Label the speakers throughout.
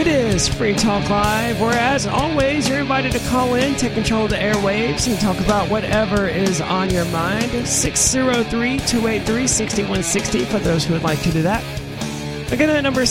Speaker 1: It is Free Talk Live, where, as always, you're invited to call in, take control of the airwaves, and talk about whatever is on your mind. 603-283-6160 for those who would like to do that. Again, that number is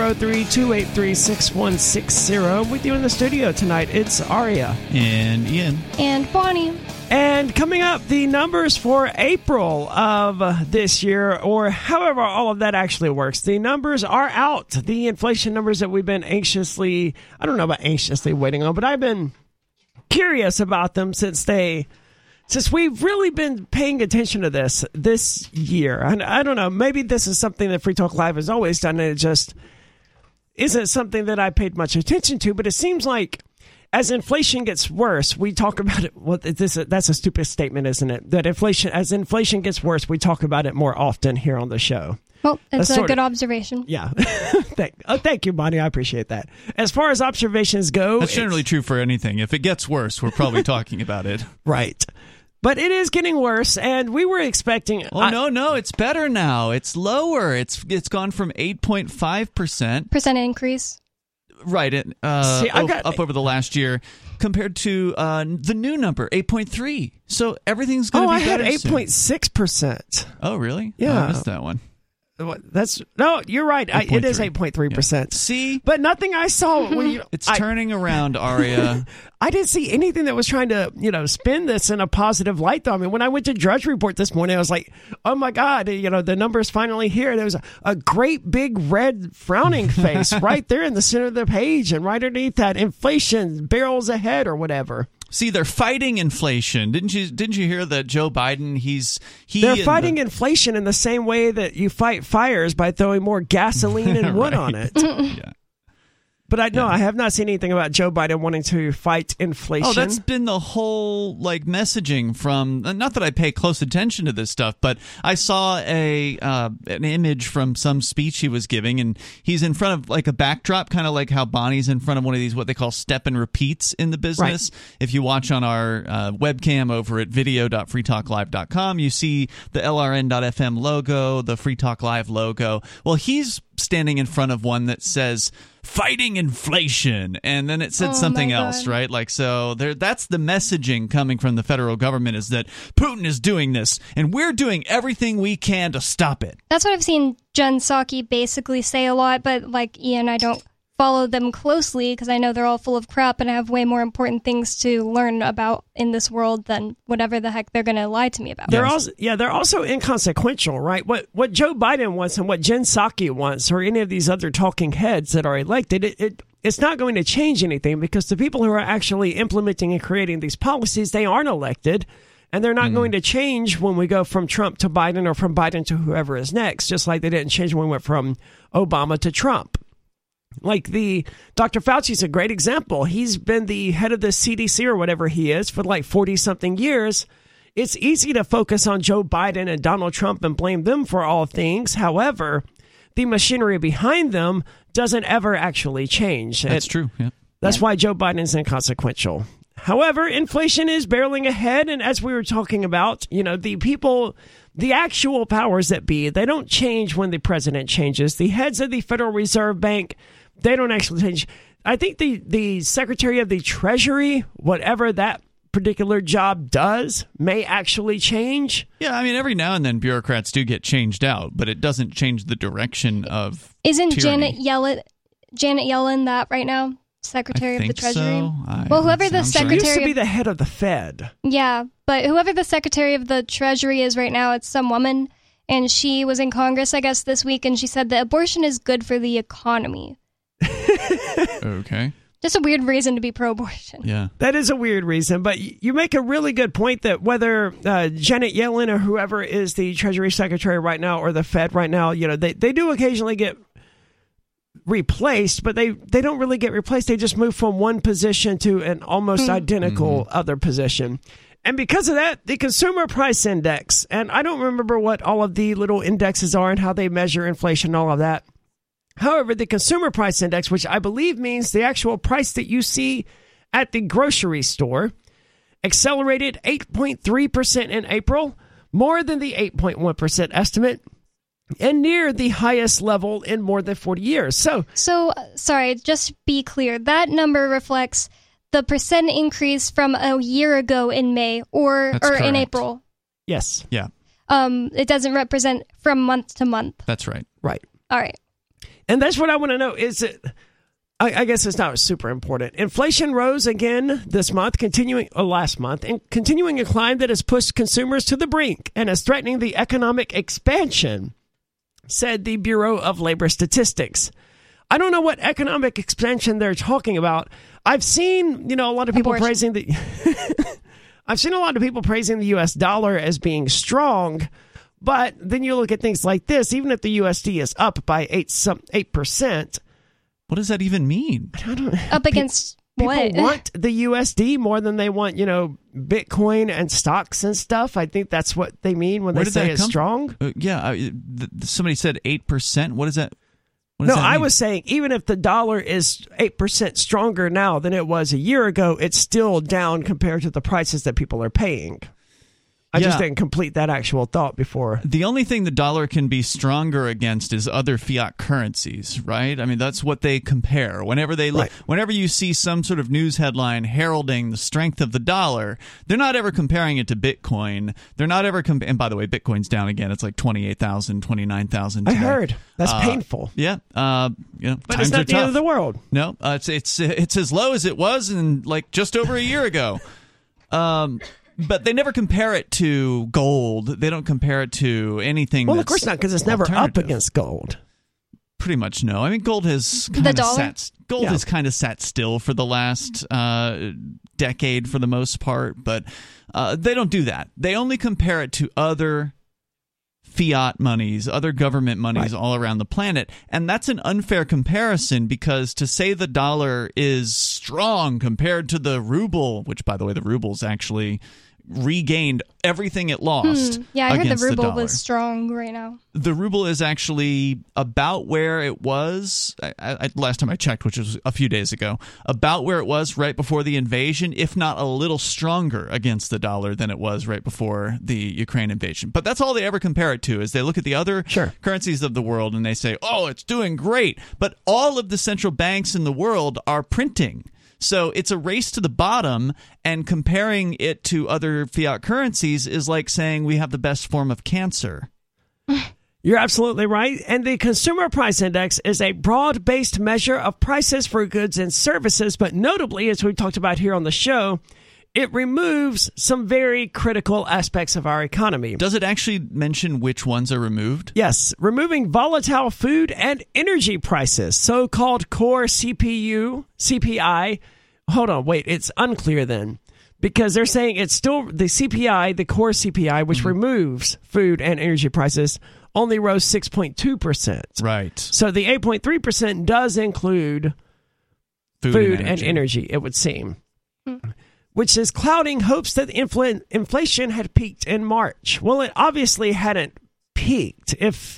Speaker 1: 603-283-6160. With you in the studio tonight, it's Aria.
Speaker 2: And Ian.
Speaker 3: And Bonnie.
Speaker 1: And coming up, the numbers for April of this year, or however all of that actually works. The numbers are out. The inflation numbers that we've been anxiously, I don't know about anxiously waiting on, but I've been curious about them since we've really been paying attention to this year. And I don't know, maybe this is something that Free Talk Live has always done, and it just isn't something that I paid much attention to, but it seems like as inflation gets worse, we talk about it. Well, that's a stupid statement, isn't it? That as inflation gets worse, we talk about it more often here on the show.
Speaker 3: Well, it's a good observation.
Speaker 1: Yeah. Thank you, Bonnie. I appreciate that. As far as observations go,
Speaker 2: that's generally true for anything. If it gets worse, we're probably talking about it.
Speaker 1: Right. But it is getting worse, and we were expecting...
Speaker 2: Oh, no, it's better now. It's lower. It's gone from 8.5%.
Speaker 3: Percent increase.
Speaker 2: Right, up over the last year compared to the new number, 8.3. So everything's going to be better.
Speaker 1: I had 8.6%.
Speaker 2: Oh, really?
Speaker 1: Yeah.
Speaker 2: I missed that one.
Speaker 1: No, you're right. It is 8.3%.
Speaker 2: Yeah. See?
Speaker 1: But nothing I saw...
Speaker 2: It's turning around, Aria.
Speaker 1: I didn't see anything that was trying to, spin this in a positive light, though. I mean, when I went to Drudge Report this morning, I was like, oh, my God, the number's finally here. There was a great big red frowning face right there in the center of the page, and right underneath that, inflation barrels ahead or whatever.
Speaker 2: See, they're fighting inflation. Didn't you hear that Joe Biden,
Speaker 1: they're fighting inflation in the same way that you fight fires by throwing more gasoline and wood on it.
Speaker 2: Yeah.
Speaker 1: But I have not seen anything about Joe Biden wanting to fight inflation.
Speaker 2: Oh, that's been the whole messaging from. Not that I pay close attention to this stuff, but I saw an image from some speech he was giving, and he's in front of a backdrop, kind of like how Bonnie's in front of one of these what they call step and repeats in the business. Right. If you watch on our webcam over at video.freetalklive.com, you see the LRN.FM logo, the Free Talk Live logo. Well, he's standing in front of one that says fighting inflation, and then it said something else, right? So that's the messaging coming from the federal government, is that Putin is doing this and we're doing everything we can to stop it.
Speaker 3: That's what I've seen Jen Psaki basically say a lot, but like Ian, I don't follow them closely because I know they're all full of crap and I have way more important things to learn about in this world than whatever the heck they're going to lie to me about.
Speaker 1: They're also inconsequential, right? What Joe Biden wants and what Jen Psaki wants, or any of these other talking heads that are elected, it's not going to change anything, because the people who are actually implementing and creating these policies, they aren't elected, and they're not going to change when we go from Trump to Biden or from Biden to whoever is next, just like they didn't change when we went from Obama to Trump. Like Dr. Fauci's a great example. He's been the head of the CDC or whatever he is for 40-something years. It's easy to focus on Joe Biden and Donald Trump and blame them for all things. However, the machinery behind them doesn't ever actually change.
Speaker 2: That's true. Yeah.
Speaker 1: That's why Joe Biden's inconsequential. However, inflation is barreling ahead. And as we were talking about, the actual powers that be, they don't change when the president changes. The heads of the Federal Reserve Bank, they don't actually change. I think the Secretary of the Treasury, whatever that particular job does, may actually change.
Speaker 2: Yeah, I mean, every now and then bureaucrats do get changed out, but it doesn't change the direction of
Speaker 3: Isn't
Speaker 2: tyranny.
Speaker 3: Janet Yellen that right now? Secretary of the Treasury?
Speaker 2: So.
Speaker 3: Whoever the Secretary...
Speaker 1: She used to be the head of the Fed.
Speaker 3: Yeah, but whoever the Secretary of the Treasury is right now, it's some woman, and she was in Congress, I guess, this week, and she said that abortion is good for the economy.
Speaker 2: Okay.
Speaker 3: Just a weird reason to be pro-abortion.
Speaker 2: Yeah.
Speaker 1: That is a weird reason, but you make a really good point that whether Janet Yellen or whoever is the Treasury Secretary right now or the Fed right now, they do occasionally get replaced, but they don't really get replaced. They just move from one position to an almost identical other position. And because of that, the Consumer Price Index, and I don't remember what all of the little indexes are and how they measure inflation and all of that. However, the Consumer Price Index, which I believe means the actual price that you see at the grocery store, accelerated 8.3% in April, more than the 8.1% estimate. and near the highest level in more than 40 years. So,
Speaker 3: sorry, just be clear. That number reflects the percent increase from a year ago in May or in April.
Speaker 1: Yes.
Speaker 2: Yeah.
Speaker 3: It doesn't represent from month to month.
Speaker 2: That's right.
Speaker 1: Right.
Speaker 3: All right.
Speaker 1: And that's what I want to know. Is it? I guess it's not super important. Inflation rose again this month, last month, and continuing a climb that has pushed consumers to the brink and is threatening the economic expansion, said the Bureau of Labor Statistics. I don't know what economic expansion they're talking about. I've seen, a lot of people praising the I've seen a lot of people praising the US dollar as being strong, but then you look at things like this, even if the USD is up by 8%.
Speaker 2: What does that even mean?
Speaker 3: Up against what?
Speaker 1: People want the USD more than they want, Bitcoin and stocks and stuff. I think that's what they mean when they say it's strong.
Speaker 2: Somebody said 8%. What is that?
Speaker 1: No, I was saying even if the dollar is 8% stronger now than it was a year ago, it's still down compared to the prices that people are paying. I just didn't complete that actual thought before.
Speaker 2: The only thing the dollar can be stronger against is other fiat currencies, right? I mean, that's what they compare. Whenever you see some sort of news headline heralding the strength of the dollar, they're not ever comparing it to Bitcoin. They're not ever and by the way, Bitcoin's down again. It's like 28,000, 29,000
Speaker 1: I heard. That's painful.
Speaker 2: Yeah.
Speaker 1: But it's not the end of the world.
Speaker 2: No, it's as low as it was in like just over a year ago. But they never compare it to gold. They don't compare it to anything.
Speaker 1: Well, of course not, because it's never up against gold.
Speaker 2: Pretty much no. I mean, gold has kind of sat still for the last decade for the most part, but they don't do that. They only compare it to other fiat monies, other government monies all around the planet. And that's an unfair comparison because to say the dollar is strong compared to the ruble, which, by the way, the ruble's actually regained everything it lost.
Speaker 3: Yeah, I heard the ruble was strong right now.
Speaker 2: The ruble is actually about where it was, last time I checked, which was a few days ago, about where it was right before the invasion, if not a little stronger against the dollar than it was right before the Ukraine invasion. But that's all they ever compare it to, is they look at the other currencies of the world and they say, oh, it's doing great. But all of the central banks in the world are printing. So it's a race to the bottom, and comparing it to other fiat currencies is like saying we have the best form of cancer.
Speaker 1: You're absolutely right. And the Consumer Price Index is a broad-based measure of prices for goods and services, but notably, as we've talked about here on the show, it removes some very critical aspects of our economy.
Speaker 2: Does it actually mention which ones are removed?
Speaker 1: Yes, removing volatile food and energy prices, so-called core CPI. Hold on, wait, it's unclear then, because they're saying it's still the CPI, the core CPI, which removes food and energy prices, only rose 6.2%.
Speaker 2: Right.
Speaker 1: So the 8.3% does include food and energy, it would seem. Which is clouding hopes that inflation had peaked in March. Well, it obviously hadn't peaked.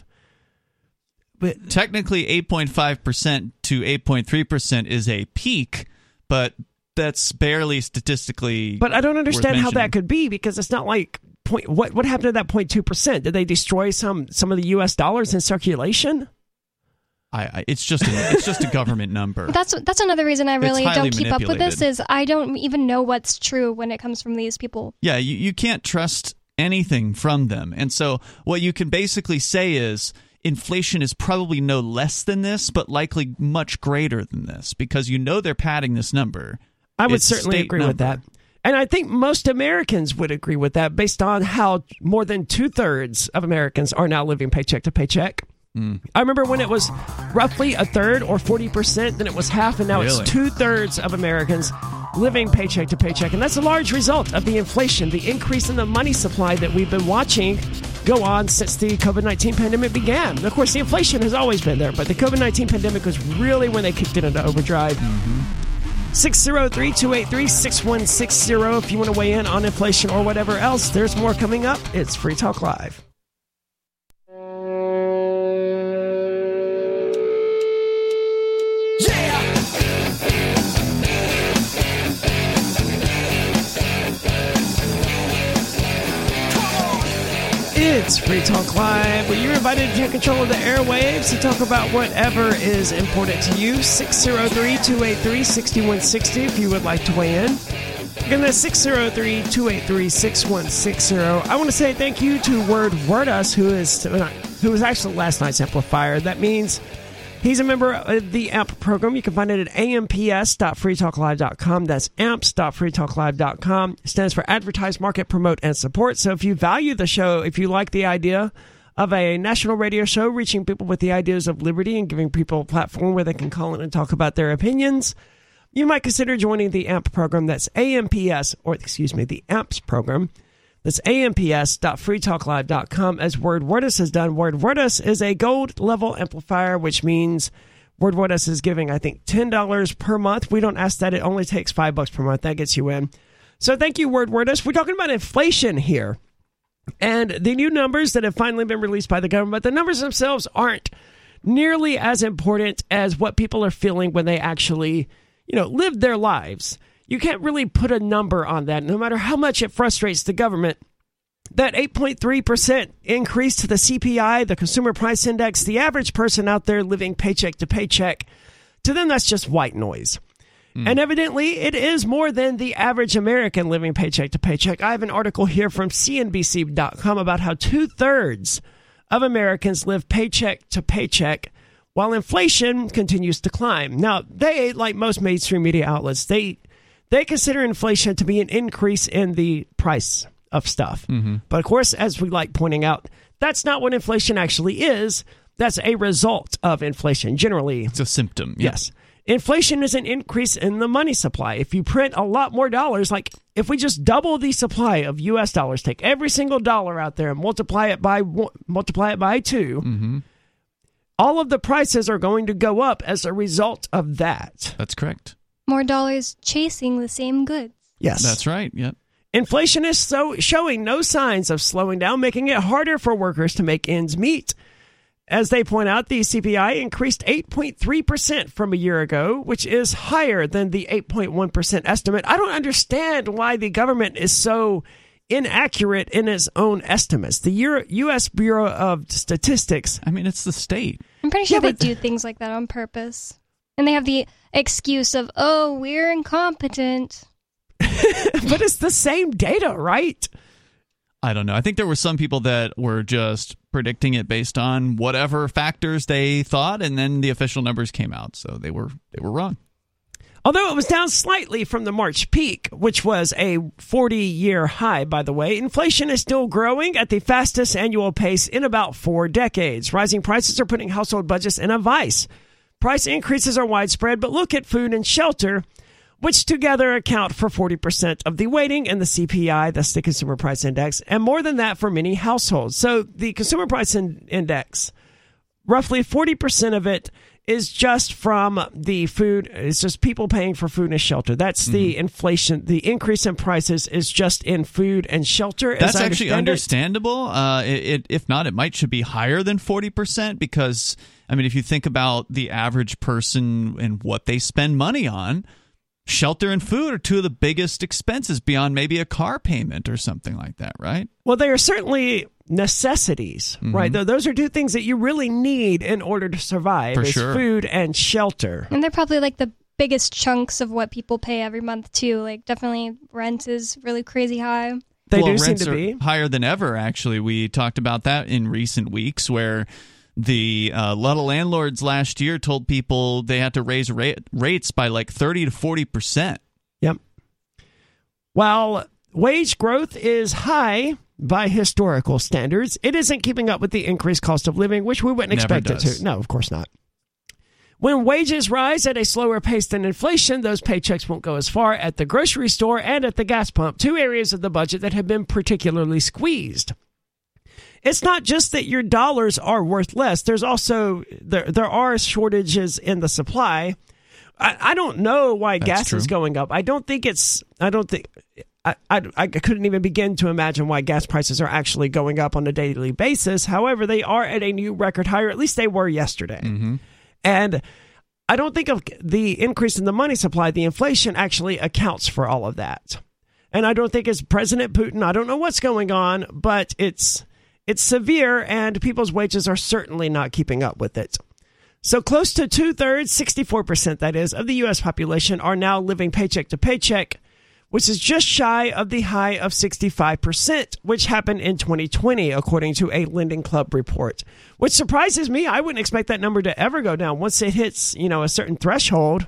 Speaker 2: But technically, 8.5% to 8.3% is a peak, but that's barely statistically.
Speaker 1: But I don't understand how that could be, because it's not like what happened to that 0.2%? Did they destroy some of the U.S. dollars in circulation?
Speaker 2: It's just a government number.
Speaker 3: That's another reason I really don't keep up with this, is I don't even know what's true when it comes from these people.
Speaker 2: Yeah, you can't trust anything from them. And so what you can basically say is inflation is probably no less than this, but likely much greater than this, because they're padding this number.
Speaker 1: I would certainly agree with that. And I think most Americans would agree with that, based on how more than 2/3 of Americans are now living paycheck to paycheck. I remember when it was roughly a third or 40%, then it was half, and now it's 2/3 of Americans living paycheck to paycheck. And that's a large result of the inflation, the increase in the money supply that we've been watching go on since the COVID-19 pandemic began. Of course, the inflation has always been there, but the COVID-19 pandemic was really when they kicked it into overdrive. 603-283-6160 if you want to weigh in on inflation or whatever else. There's more coming up. It's Free Talk Live. It's Free Talk Live, where you're invited to take control of the airwaves to talk about whatever is important to you. 603-283-6160 if you would like to weigh in. Again, that's 603-283-6160. I want to say thank you to Word who was actually last night's amplifier. That means he's a member of the AMP program. You can find it at amps.freetalklive.com. That's amps.freetalklive.com. It stands for Advertise, Market, Promote, and Support. So if you value the show, if you like the idea of a national radio show reaching people with the ideas of liberty and giving people a platform where they can call in and talk about their opinions, you might consider joining the AMP program. That's the AMPS program. That's amps.freetalklive.com, as Wordus has done. Wordus is a gold level amplifier, which means Wordus is giving, I think, $10 per month. We don't ask that. It only takes $5 per month. That gets you in. So thank you, Wordus. We're talking about inflation here. And the new numbers that have finally been released by the government, the numbers themselves aren't nearly as important as what people are feeling when they actually, live their lives. You can't really put a number on that, no matter how much it frustrates the government. That 8.3% increase to the CPI, the Consumer Price Index, the average person out there living paycheck to paycheck, to them that's just white noise. And evidently, it is more than the average American living paycheck to paycheck. I have an article here from CNBC.com about how 2/3 of Americans live paycheck to paycheck, while inflation continues to climb. Now, they, like most mainstream media outlets, they consider inflation to be an increase in the price of stuff. But of course, as we like pointing out, that's not what inflation actually is. That's a result of inflation. Generally,
Speaker 2: it's a symptom.
Speaker 1: Yes. Inflation is an increase in the money supply. If you print a lot more dollars, like if we just double the supply of U.S. dollars, take every single dollar out there and multiply it by 2, all of the prices are going to go up as a result of that.
Speaker 2: That's correct.
Speaker 3: More dollars chasing the same goods.
Speaker 1: Yes.
Speaker 2: That's right. Yep.
Speaker 1: Inflation is showing no signs of slowing down, making it harder for workers to make ends meet. As they point out, the CPI increased 8.3% from a year ago, which is higher than the 8.1% estimate. I don't understand why the government is so inaccurate in its own estimates. The U.S. Bureau of Statistics.
Speaker 2: I mean, it's the state.
Speaker 3: I'm pretty sure they do things like that on purpose. And they have the excuse of, we're incompetent.
Speaker 1: But it's the same data, right?
Speaker 2: I don't know. I think there were some people that were just predicting it based on whatever factors they thought, and then the official numbers came out, so they were wrong.
Speaker 1: Although it was down slightly from the March peak, which was a 40-year high, by the way, inflation is still growing at the fastest annual pace in about 4 decades. Rising prices are putting household budgets in a vice. Price increases are widespread, but look at food and shelter, which together account for 40% of the weighting in the CPI, that's the Consumer Price Index, and more than that for many households. So the Consumer Price Index, roughly 40% of it is just from the food. It's just people paying for food and shelter. That's the inflation. The increase in prices is just in food and shelter.
Speaker 2: That's actually understandable. If not, it should be higher than 40% because, I mean, if you think about the average person and what they spend money on, shelter and food are 2 of the biggest expenses beyond maybe a car payment or something like that, right?
Speaker 1: Well, they are certainly necessities, right? Those are 2 things that you really need in order to survive.
Speaker 2: For sure.
Speaker 1: Food and shelter.
Speaker 3: And they're probably like the biggest chunks of what people pay every month, too. Like, definitely rent is really crazy high.
Speaker 1: They do seem to be.
Speaker 2: Higher than ever, actually. We talked about that in recent weeks where the lot of landlords last year told people they had to raise rates by like 30 to 40%.
Speaker 1: Yep. While wage growth is high by historical standards, it isn't keeping up with the increased cost of living, which we wouldn't expect it to. No, of course not. When wages rise at a slower pace than inflation, those paychecks won't go as far at the grocery store and at the gas pump, 2 areas of the budget that have been particularly squeezed. It's not just that your dollars are worth less. There's also there are shortages in the supply. I don't know why gas is going up. I couldn't even begin to imagine why gas prices are actually going up on a daily basis. However, they are at a new record high, or at least they were yesterday. And I don't think of the increase in the money supply, the inflation actually accounts for all of that. And I don't think it's President Putin. I don't know what's going on, but it's It's severe, and people's wages are certainly not keeping up with it. So close to 2/3, 64% that is, of the U.S. population are now living paycheck to paycheck, which is just shy of the high of 65%, which happened in 2020, according to a Lending Club report. Which surprises me. I wouldn't expect that number to ever go down. Once it hits, a certain threshold,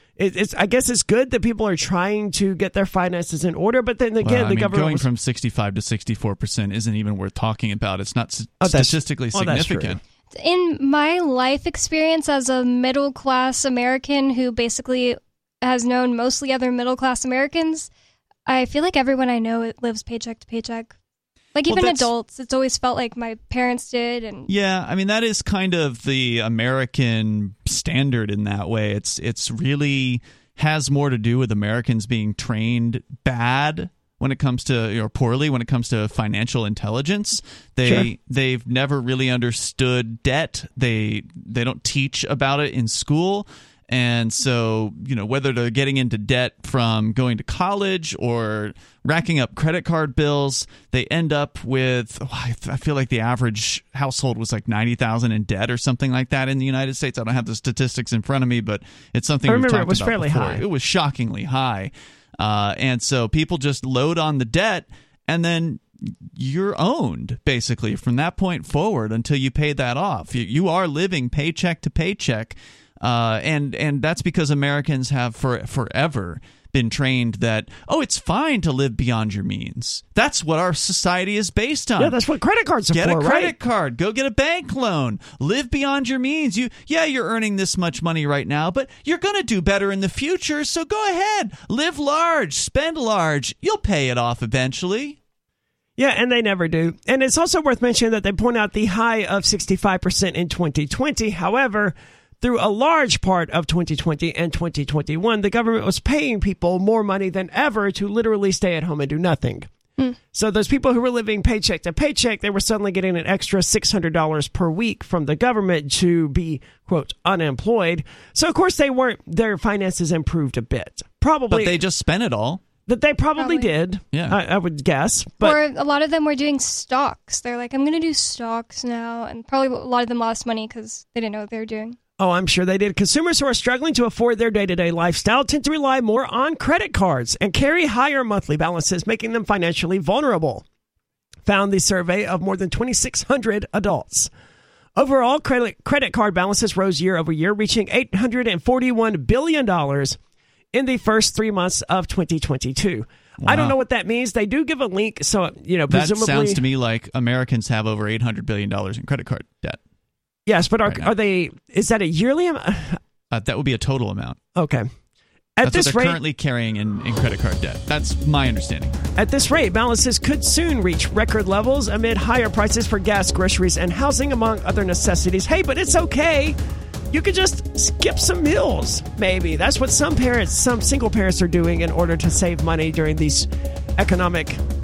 Speaker 1: I guess it's good that people are trying to get their finances in order, but then again, the government
Speaker 2: going from 65 to 64% isn't even worth talking about. It's not statistically significant.
Speaker 3: In my life experience as a middle-class American who basically has known mostly other middle-class Americans, I feel like everyone I know lives paycheck to paycheck. Like, even adults, it's always felt like my parents did. And
Speaker 2: yeah, I mean, that is kind of the American standard in that way. It's really has more to do with Americans being trained bad when it comes to, or poorly when it comes to financial intelligence. They've never really understood debt. They don't teach about it in school. And so, whether they're getting into debt from going to college or racking up credit card bills, they end up with, I feel like the average household was like $90,000 in debt or something like that in the United States. I don't have the statistics in front of me, but it's something we've talked about before. I remember it was fairly high. It was shockingly high. And so people just load on the debt, and then you're owned, basically, from that point forward until you pay that off. You are living paycheck to paycheck. And that's because Americans have forever been trained that, it's fine to live beyond your means. That's what our society is based on.
Speaker 1: Yeah, that's what credit cards are for, right?
Speaker 2: Get a credit card. Go get a bank loan. Live beyond your means. You're earning this much money right now, but you're going to do better in the future, so go ahead. Live large. Spend large. You'll pay it off eventually.
Speaker 1: Yeah, and they never do. And it's also worth mentioning that they point out the high of 65% in 2020. However, through a large part of 2020 and 2021, the government was paying people more money than ever to literally stay at home and do nothing. So those people who were living paycheck to paycheck, they were suddenly getting an extra $600 per week from the government to be, quote, unemployed. So, of course, their finances improved a bit. Probably.
Speaker 2: But they just spent it all.
Speaker 1: That they probably did,
Speaker 2: yeah.
Speaker 1: I would guess. But
Speaker 3: or a lot of them were doing stocks. They're like, I'm going to do stocks now. And probably a lot of them lost money because they didn't know what they were doing.
Speaker 1: Oh, I'm sure they did. Consumers who are struggling to afford their day-to-day lifestyle tend to rely more on credit cards and carry higher monthly balances, making them financially vulnerable, found the survey of more than 2,600 adults. Overall, credit card balances rose year over year, reaching $841 billion in the first 3 months of 2022. Wow. I don't know what that means. They do give a link, so, presumably...
Speaker 2: That sounds to me like Americans have over $800 billion in credit card debt.
Speaker 1: Yes, but are they? Is that a yearly amount?
Speaker 2: That would be a total amount.
Speaker 1: Okay.
Speaker 2: That's what they're currently carrying in credit card debt. That's my understanding.
Speaker 1: At this rate, balances could soon reach record levels amid higher prices for gas, groceries, and housing, among other necessities. Hey, but it's okay. You could just skip some meals, maybe. That's what some single parents are doing in order to save money during this economic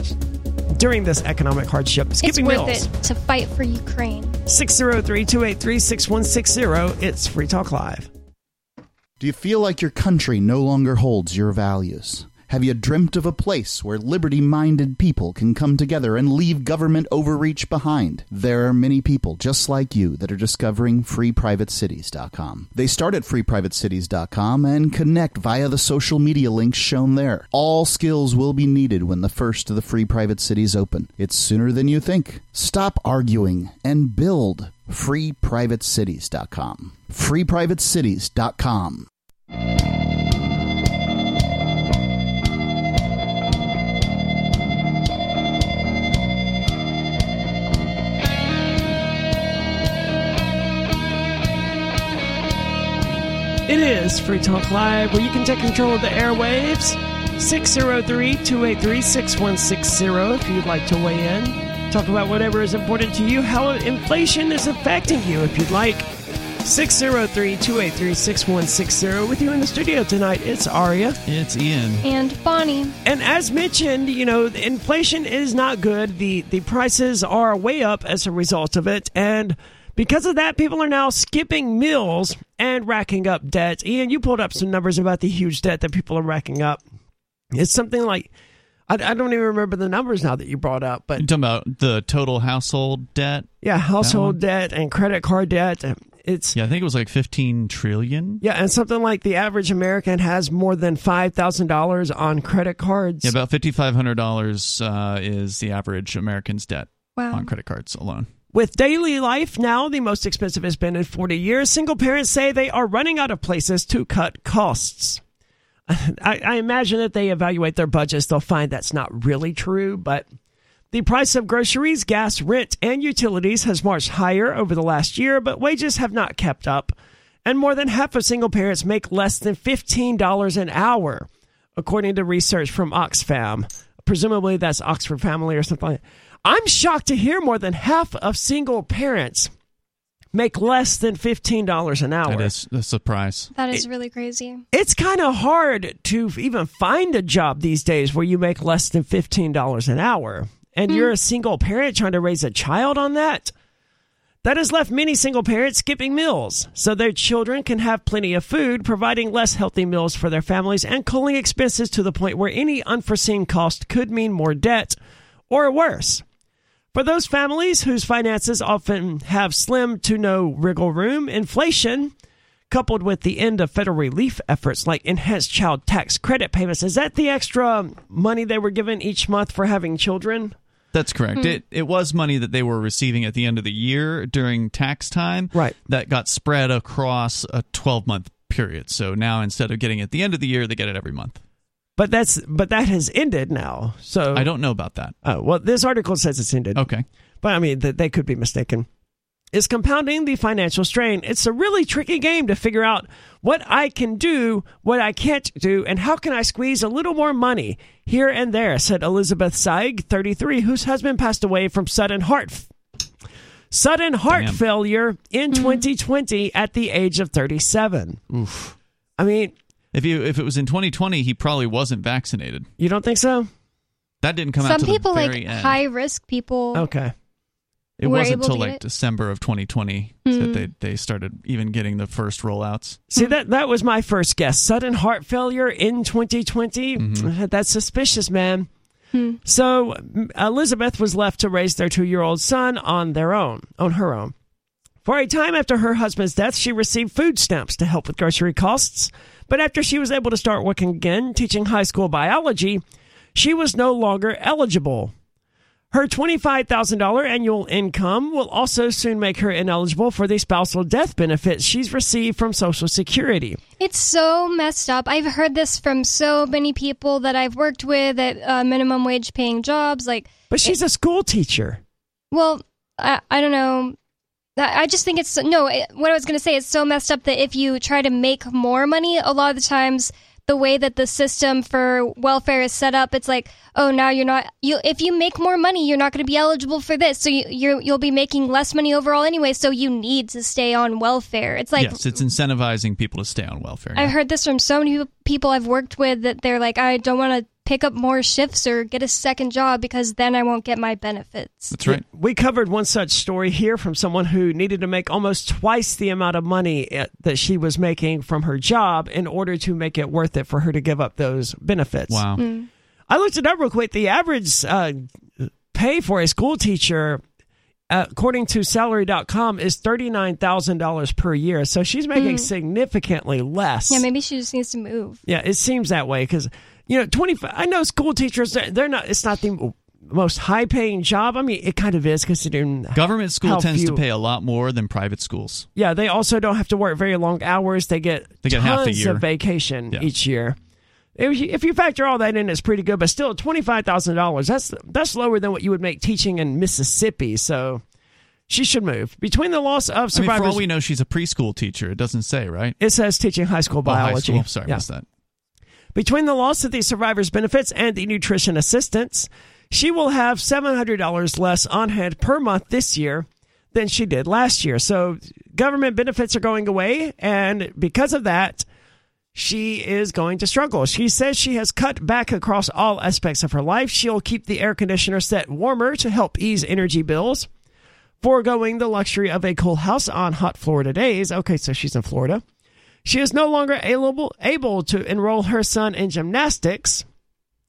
Speaker 1: hardship. Skipping meals.
Speaker 3: It's worth it to fight for Ukraine.
Speaker 1: 603-283-6160. It's Free Talk Live.
Speaker 4: Do you feel like your country no longer holds your values? Have you dreamt of a place where liberty-minded people can come together and leave government overreach behind? There are many people just like you that are discovering FreePrivateCities.com. They start at FreePrivateCities.com and connect via the social media links shown there. All skills will be needed when the first of the Free Private Cities open. It's sooner than you think. Stop arguing and build. FreePrivateCities.com. FreePrivateCities.com.
Speaker 1: It is Free Talk Live, where you can take control of the airwaves. 603-283-6160 if you'd like to weigh in. Talk about whatever is important to you, how inflation is affecting you if you'd like. 603-283-6160. With you in the studio tonight, it's Aria.
Speaker 2: It's Ian.
Speaker 3: And Bonnie.
Speaker 1: And as mentioned, inflation is not good. The prices are way up as a result of it. And because of that, people are now skipping meals and racking up debts. Ian, you pulled up some numbers about the huge debt that people are racking up. It's something like I don't even remember the numbers now that you brought up. But
Speaker 2: You're talking about the total household debt?
Speaker 1: yeah, household debt and credit card debt. It's
Speaker 2: Yeah, I think it was like $15 trillion.
Speaker 1: yeah, and something like the average American has more than $5,000 on credit cards.
Speaker 2: Yeah, about $5,500 is the average American's debt
Speaker 3: Wow.
Speaker 2: on credit cards alone.
Speaker 1: With daily life now the most expensive it's been in 40 years, single parents say they are running out of places to cut costs. I imagine that they evaluate their budgets, they'll find that's not really true, but the price of groceries, gas, rent, and utilities has marched higher over the last year, but wages have not kept up, and more than half of single parents make less than $15 an hour, according to research from Oxfam. Presumably that's Oxford Family or something like that. I'm shocked to hear more than half of single parents make less than $15 an hour.
Speaker 2: That is a surprise.
Speaker 3: That is really crazy.
Speaker 1: It's kind of hard to even find a job these days where you make less than $15 an hour. And you're a single parent trying to raise a child on that. That has left many single parents skipping meals so their children can have plenty of food, providing less healthy meals for their families and cooling expenses to the point where any unforeseen cost could mean more debt or worse. For those families whose finances often have slim to no wriggle room, inflation, coupled with the end of federal relief efforts like enhanced child tax credit payments, is that the extra money they were given each month for having children?
Speaker 2: That's correct. It was money that they were receiving at the end of the year during tax time.
Speaker 1: Right.
Speaker 2: That got spread across a 12-month period. So now instead of getting it at the end of the year, they get it every month.
Speaker 1: But that has ended now. So
Speaker 2: I don't know about that.
Speaker 1: Oh, well, this article says it's ended.
Speaker 2: Okay.
Speaker 1: But I mean, they could be mistaken. It's compounding the financial strain. It's a really tricky game to figure out what I can do, what I can't do, and how can I squeeze a little more money here and there, said Elizabeth Seig, 33, whose husband passed away from sudden heart failure in 2020 at the age of 37.
Speaker 2: Oof.
Speaker 1: I mean,
Speaker 2: if it was in 2020, he probably wasn't vaccinated.
Speaker 1: you don't think so?
Speaker 2: That didn't come out
Speaker 3: Some
Speaker 2: to
Speaker 3: people,
Speaker 2: the
Speaker 3: like
Speaker 2: very end.
Speaker 3: high risk people,
Speaker 1: Okay.
Speaker 2: It
Speaker 3: were
Speaker 2: wasn't
Speaker 3: able to
Speaker 2: until
Speaker 3: get
Speaker 2: like
Speaker 3: it?
Speaker 2: December of 2020 that they started even getting the first rollouts.
Speaker 1: See, that was my first guess. Sudden heart failure in 2020. That's suspicious, man. So Elizabeth was left to raise their 2-year-old son on her own. For a time after her husband's death, she received food stamps to help with grocery costs. But after she was able to start working again, teaching high school biology, she was no longer eligible. Her $25,000 annual income will also soon make her ineligible for the spousal death benefits she's received from Social Security.
Speaker 3: it's so messed up. I've heard this from so many people that I've worked with at minimum wage paying jobs.
Speaker 1: But she's a school teacher.
Speaker 3: Well, I don't know. I just think what I was going to say is so messed up that if you try to make more money, a lot of the times the way that the system for welfare is set up, it's like, oh, now if you make more money, you're not going to be eligible for this. So you'll be making less money overall anyway. So you need to stay on welfare. It's like,
Speaker 2: yes, it's incentivizing people to stay on welfare.
Speaker 3: I've heard this from so many people I've worked with that they're like, I don't want to pick up more shifts or get a second job because then I won't get my benefits.
Speaker 2: That's right.
Speaker 1: We covered one such story here from someone who needed to make almost twice the amount of money that she was making from her job in order to make it worth it for her to give up those benefits.
Speaker 2: Wow.
Speaker 1: I looked it up real quick. The average pay for a school teacher, according to salary.com, is $39,000 per year. So she's making significantly less.
Speaker 3: Yeah, maybe she just needs to move.
Speaker 1: Yeah, it seems that way because, 25. I know school teachers, they're not, it's not the most high paying job. I mean, it kind of is considering
Speaker 2: Government school
Speaker 1: how
Speaker 2: tends
Speaker 1: few-
Speaker 2: to pay a lot more than private schools.
Speaker 1: Yeah, they also don't have to work very long hours. They get
Speaker 2: They get half the
Speaker 1: tons
Speaker 2: year.
Speaker 1: of vacation
Speaker 2: Yeah.
Speaker 1: each year. If you factor all that in, it's pretty good. But still, $25,000. That's lower than what you would make teaching in Mississippi. So she should move. Between the loss of
Speaker 2: I mean,
Speaker 1: survivors,
Speaker 2: for all we know, she's a preschool teacher. It doesn't say, right?
Speaker 1: it says teaching high school biology.
Speaker 2: Oh, high school. Sorry,
Speaker 1: Yeah.
Speaker 2: missed that.
Speaker 1: Between the loss of the survivors' benefits and the nutrition assistance, she will have $700 less on hand per month this year than she did last year. So government benefits are going away, and because of that, she is going to struggle. She says she has cut back across all aspects of her life. She'll keep the air conditioner set warmer to help ease energy bills, foregoing the luxury of a cool house on hot Florida days. Okay, so she's in Florida. She is no longer able to enroll her son in gymnastics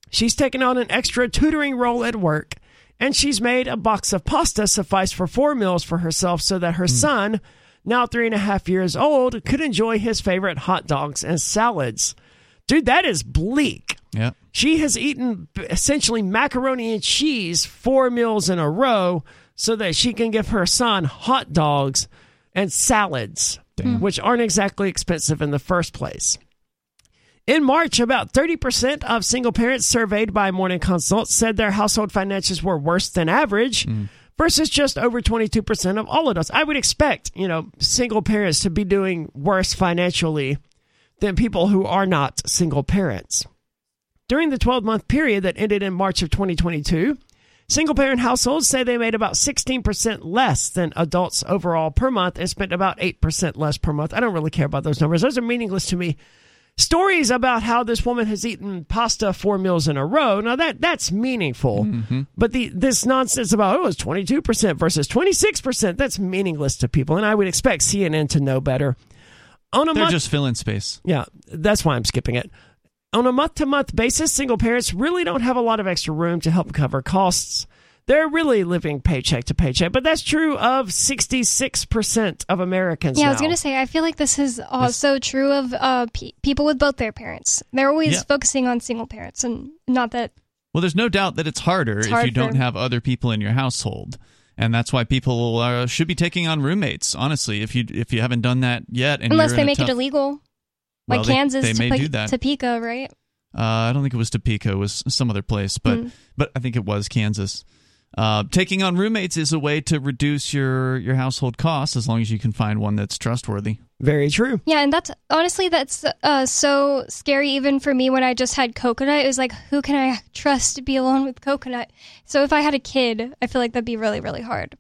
Speaker 1: She's taken on an extra tutoring role at work, and she's made a box of pasta suffice for 4 meals for herself so that her son, now 3.5 years old, could enjoy his favorite hot dogs and salads. Dude, that is bleak.
Speaker 2: Yeah.
Speaker 1: She has eaten essentially macaroni and cheese 4 meals in a row so that she can give her son hot dogs and salads, which aren't exactly expensive in the first place. In March, about 30% of single parents surveyed by Morning Consult said their household finances were worse than average versus just over 22% of all adults. I would expect, single parents to be doing worse financially than people who are not single parents. During the 12-month period that ended in March of 2022, single-parent households say they made about 16% less than adults overall per month and spent about 8% less per month. I don't really care about those numbers. Those are meaningless to me. Stories about how this woman has eaten pasta 4 meals in a row, now that's meaningful. But this nonsense about, it's 22% versus 26%, that's meaningless to people. And I would expect CNN to know better.
Speaker 2: They're just filling space.
Speaker 1: Yeah, that's why I'm skipping it. On a month-to-month basis, single parents really don't have a lot of extra room to help cover costs. They're really living paycheck to paycheck, but that's true of 66% of Americans now.
Speaker 3: I was going to say, I feel like this is also true of people with both their parents. They're always focusing on single parents, and not that...
Speaker 2: Well, there's no doubt that it's harder if you don't have other people in your household. And that's why people should be taking on roommates, honestly, if you haven't done that yet. And
Speaker 3: unless they make it illegal. Like Kansas,
Speaker 2: they may do that.
Speaker 3: Topeka, right?
Speaker 2: I don't think it was Topeka. It was some other place, but I think it was Kansas. Taking on roommates is a way to reduce your household costs as long as you can find one that's trustworthy.
Speaker 1: Very true.
Speaker 3: Yeah, and that's so scary even for me when I just had Coconut. It was like, who can I trust to be alone with Coconut? So if I had a kid, I feel like that'd be really, really hard.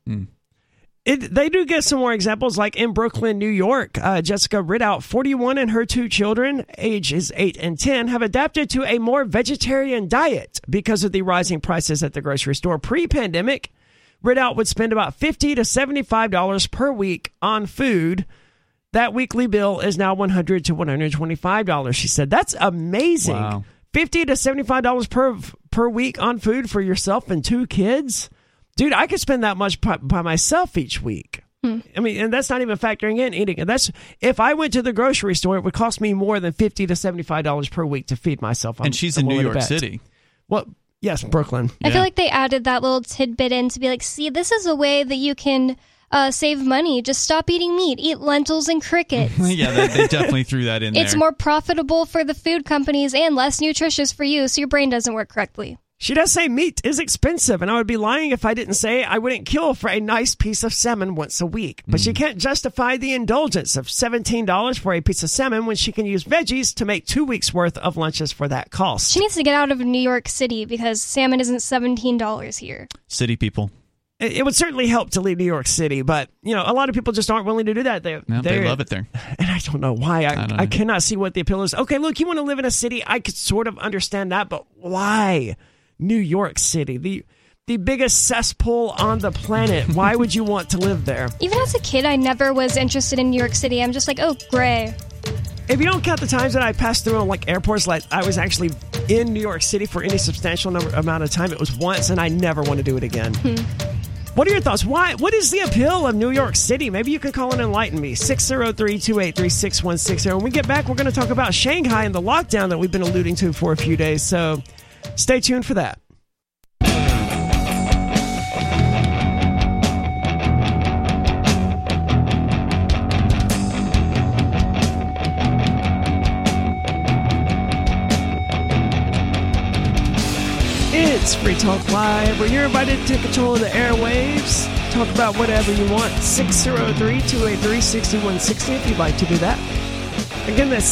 Speaker 1: They do get some more examples, like in Brooklyn, New York. Jessica Ridout, 41, and her 2 children, ages 8 and 10, have adapted to a more vegetarian diet because of the rising prices at the grocery store. Pre-pandemic, Ridout would spend about $50 to $75 per week on food. That weekly bill is now $100 to $125, she said. That's amazing.
Speaker 2: Wow.
Speaker 1: $50 to $75 per week on food for yourself and 2 kids? Dude, I could spend that much by myself each week. I mean, and that's not even factoring in eating. And that's if I went to the grocery store, it would cost me more than $50 to $75 per week to feed myself.
Speaker 2: And she's in New York City.
Speaker 1: Well, yes, Brooklyn.
Speaker 3: I feel like they added that little tidbit in to be like, see, this is a way that you can save money. Just stop eating meat. Eat lentils and crickets.
Speaker 2: Yeah, they definitely threw that in there.
Speaker 3: It's more profitable for the food companies and less nutritious for you, so your brain doesn't work correctly.
Speaker 1: She does say meat is expensive, and I would be lying if I didn't say I wouldn't kill for a nice piece of salmon once a week. But she can't justify the indulgence of $17 for a piece of salmon when she can use veggies to make 2 weeks' worth of lunches for that cost.
Speaker 3: She needs to get out of New York City because salmon isn't $17 here.
Speaker 2: City people.
Speaker 1: It would certainly help to leave New York City, but a lot of people just aren't willing to do that. They
Speaker 2: love it there.
Speaker 1: And I don't know why. I cannot see what the appeal is. Okay, look, you want to live in a city, I could sort of understand that, but why? New York City, the biggest cesspool on the planet. Why would you want to live there?
Speaker 3: Even as a kid, I never was interested in New York City. I'm just like, oh, gray.
Speaker 1: If you don't count the times that I passed through on airports, I was actually in New York City for any substantial amount of time. It was once, and I never want to do it again. What are your thoughts? What is the appeal of New York City? Maybe you can call and enlighten me. 603-283-6160. When we get back, we're going to talk about Shanghai and the lockdown that we've been alluding to for a few days. So stay tuned for that. It's Free Talk Live, where you're invited to take control of the airwaves. Talk about whatever you want. 603-283-6160 if you'd like to do that. Again, that's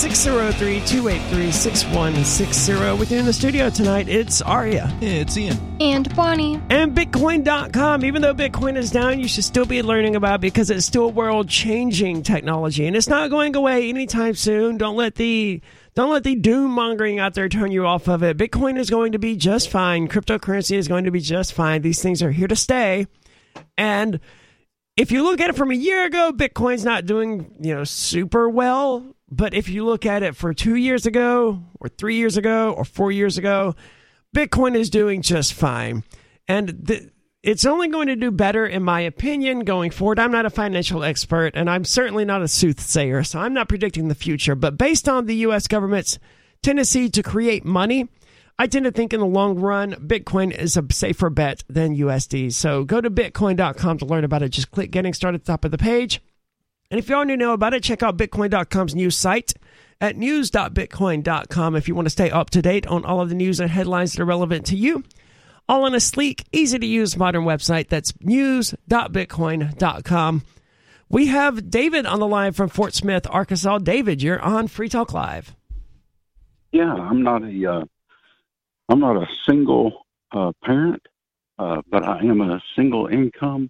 Speaker 1: 603-283-6160. With you in the studio tonight, it's Aria.
Speaker 2: It's Ian.
Speaker 3: And Bonnie.
Speaker 1: And Bitcoin.com. Even though Bitcoin is down, you should still be learning about it because it's still world-changing technology. And it's not going away anytime soon. Don't let the doom-mongering out there turn you off of it. Bitcoin is going to be just fine. Cryptocurrency is going to be just fine. These things are here to stay. And if you look at it from a year ago, Bitcoin's not doing, super well. But if you look at it for 2 years ago, or 3 years ago, or 4 years ago, Bitcoin is doing just fine. And it's only going to do better, in my opinion, going forward. I'm not a financial expert, and I'm certainly not a soothsayer, so I'm not predicting the future. But based on the U.S. government's tendency to create money, I tend to think in the long run, Bitcoin is a safer bet than USD. So go to Bitcoin.com to learn about it. Just click Getting Started at the top of the page. And if you already know about it, check out Bitcoin.com's news site at news.bitcoin.com if you want to stay up to date on all of the news and headlines that are relevant to you. All on a sleek, easy-to-use modern website. That's news.bitcoin.com. We have David on the line from Fort Smith, Arkansas. David, you're on Free Talk Live.
Speaker 5: Yeah, I'm not a single parent, but I am a single income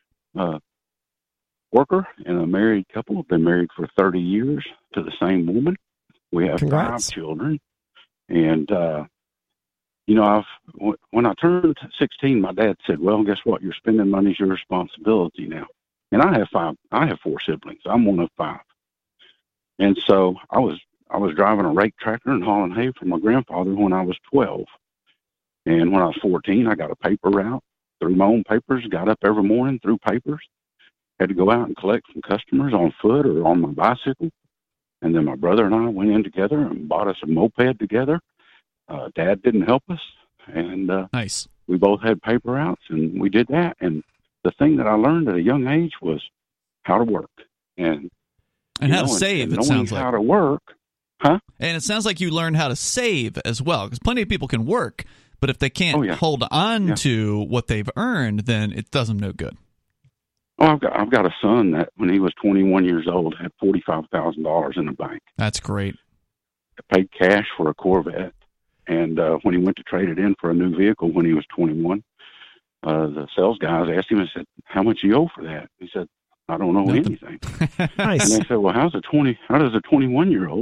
Speaker 5: worker and a married couple. I've been married for 30 years to the same woman. We have
Speaker 1: Congrats.
Speaker 5: 5 children, and when I turned 16, my dad said, "Well, guess what? Your spending money is your responsibility now." And I have 4 siblings. I'm one of 5, and so I was driving a rake tractor and hauling hay for my grandfather when I was 12. And when I was 14, I got a paper route, threw my own papers, got up every morning, threw papers, had to go out and collect from customers on foot or on my bicycle. And then my brother and I went in together and bought us a moped together. Dad didn't help us. And
Speaker 2: Nice.
Speaker 5: we both had paper routes, and we did that. And the thing that I learned at a young age was how to work. And
Speaker 2: how to save, it sounds like.
Speaker 5: How to work. Huh?
Speaker 2: And it sounds like you learned how to save as well, because plenty of people can work, but if they can't hold on to what they've earned, then it does them no good.
Speaker 5: Oh, I've got a son that when he was 21 years old had $45,000 in the bank.
Speaker 2: That's great.
Speaker 5: I paid cash for a Corvette, and when he went to trade it in for a new vehicle when he was 21, the sales guys asked him, I said, "How much you owe for that?" He said, "I don't know anything."
Speaker 1: Nice.
Speaker 5: And they said, "Well, how does a 21-year-old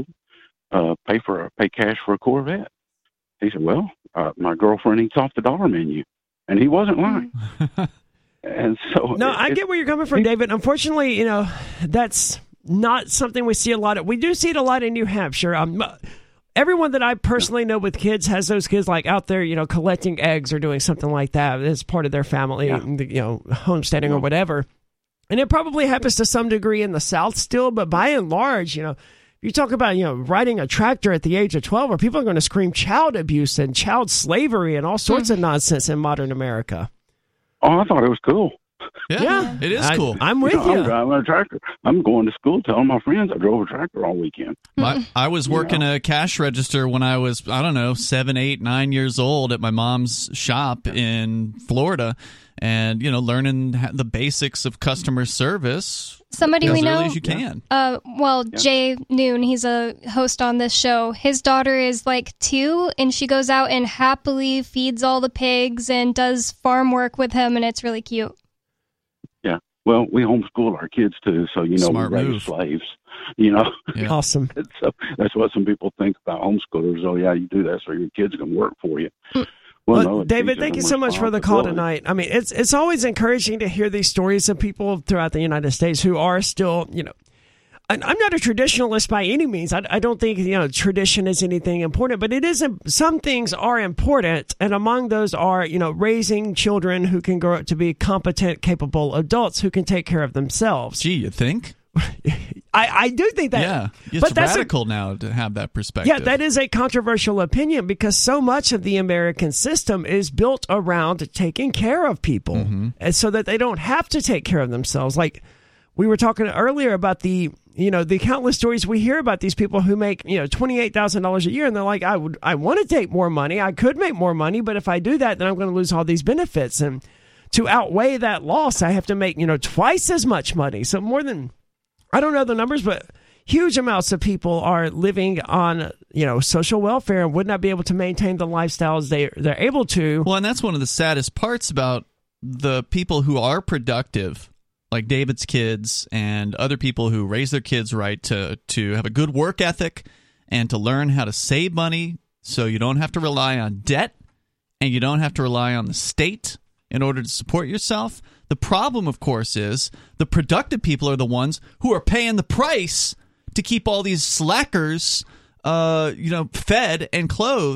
Speaker 5: pay cash for a Corvette?" He said, "Well, my girlfriend eats off the dollar menu," and he wasn't lying. And so,
Speaker 1: No, I get where you're coming from, David. Unfortunately, that's not something we see a lot of. We do see it a lot in New Hampshire. Everyone that I personally know with kids has those kids like out there, collecting eggs or doing something like that as part of their family, homesteading or whatever. And it probably happens to some degree in the South still, but by and large, you talk about, riding a tractor at the age of 12, or people are going to scream child abuse and child slavery and all sorts of nonsense in modern America.
Speaker 5: Oh, I thought it was cool.
Speaker 2: Yeah, it is cool.
Speaker 1: I'm with you.
Speaker 5: I'm driving a tractor. I'm going to school telling my friends I drove a tractor all weekend.
Speaker 2: I was working a cash register when I was, 7, 8, 9 years old at my mom's shop in Florida, and, learning the basics of customer service.
Speaker 3: Somebody we know,
Speaker 2: as early as you can.
Speaker 3: Jay Noon, he's a host on this show. His daughter is like 2, and she goes out and happily feeds all the pigs and does farm work with him, and it's really cute.
Speaker 5: Yeah. Well, we homeschool our kids too, so
Speaker 2: Smart
Speaker 5: we raise
Speaker 2: move.
Speaker 5: slaves.
Speaker 2: Yeah.
Speaker 1: Awesome.
Speaker 5: So that's what some people think about homeschoolers. Oh, yeah, you do that so your kids can work for you. Well, no,
Speaker 1: David, thank you so much for the call tonight. I mean, it's always encouraging to hear these stories of people throughout the United States who are still, I'm not a traditionalist by any means. I don't think, tradition is anything important, but it is. Some things are important, and among those are, raising children who can grow up to be competent, capable adults who can take care of themselves.
Speaker 2: Gee, you think?
Speaker 1: I do think that.
Speaker 2: Yeah, it's radical now to have that perspective.
Speaker 1: Yeah, that is a controversial opinion because so much of the American system is built around taking care of people, and so that they don't have to take care of themselves. Like we were talking earlier about the countless stories we hear about these people who make $28,000 a year, and they're like, I want to take more money. I could make more money, but if I do that, then I'm going to lose all these benefits, and to outweigh that loss, I have to make twice as much money. So more than, I don't know the numbers, but huge amounts of people are living on, social welfare and would not be able to maintain the lifestyles they're able to.
Speaker 2: Well, and that's one of the saddest parts about the people who are productive, like David's kids and other people who raise their kids right to have a good work ethic and to learn how to save money so you don't have to rely on debt and you don't have to rely on the state in order to support yourself. The problem, of course, is the productive people are the ones who are paying the price to keep all these slackers, fed and clothed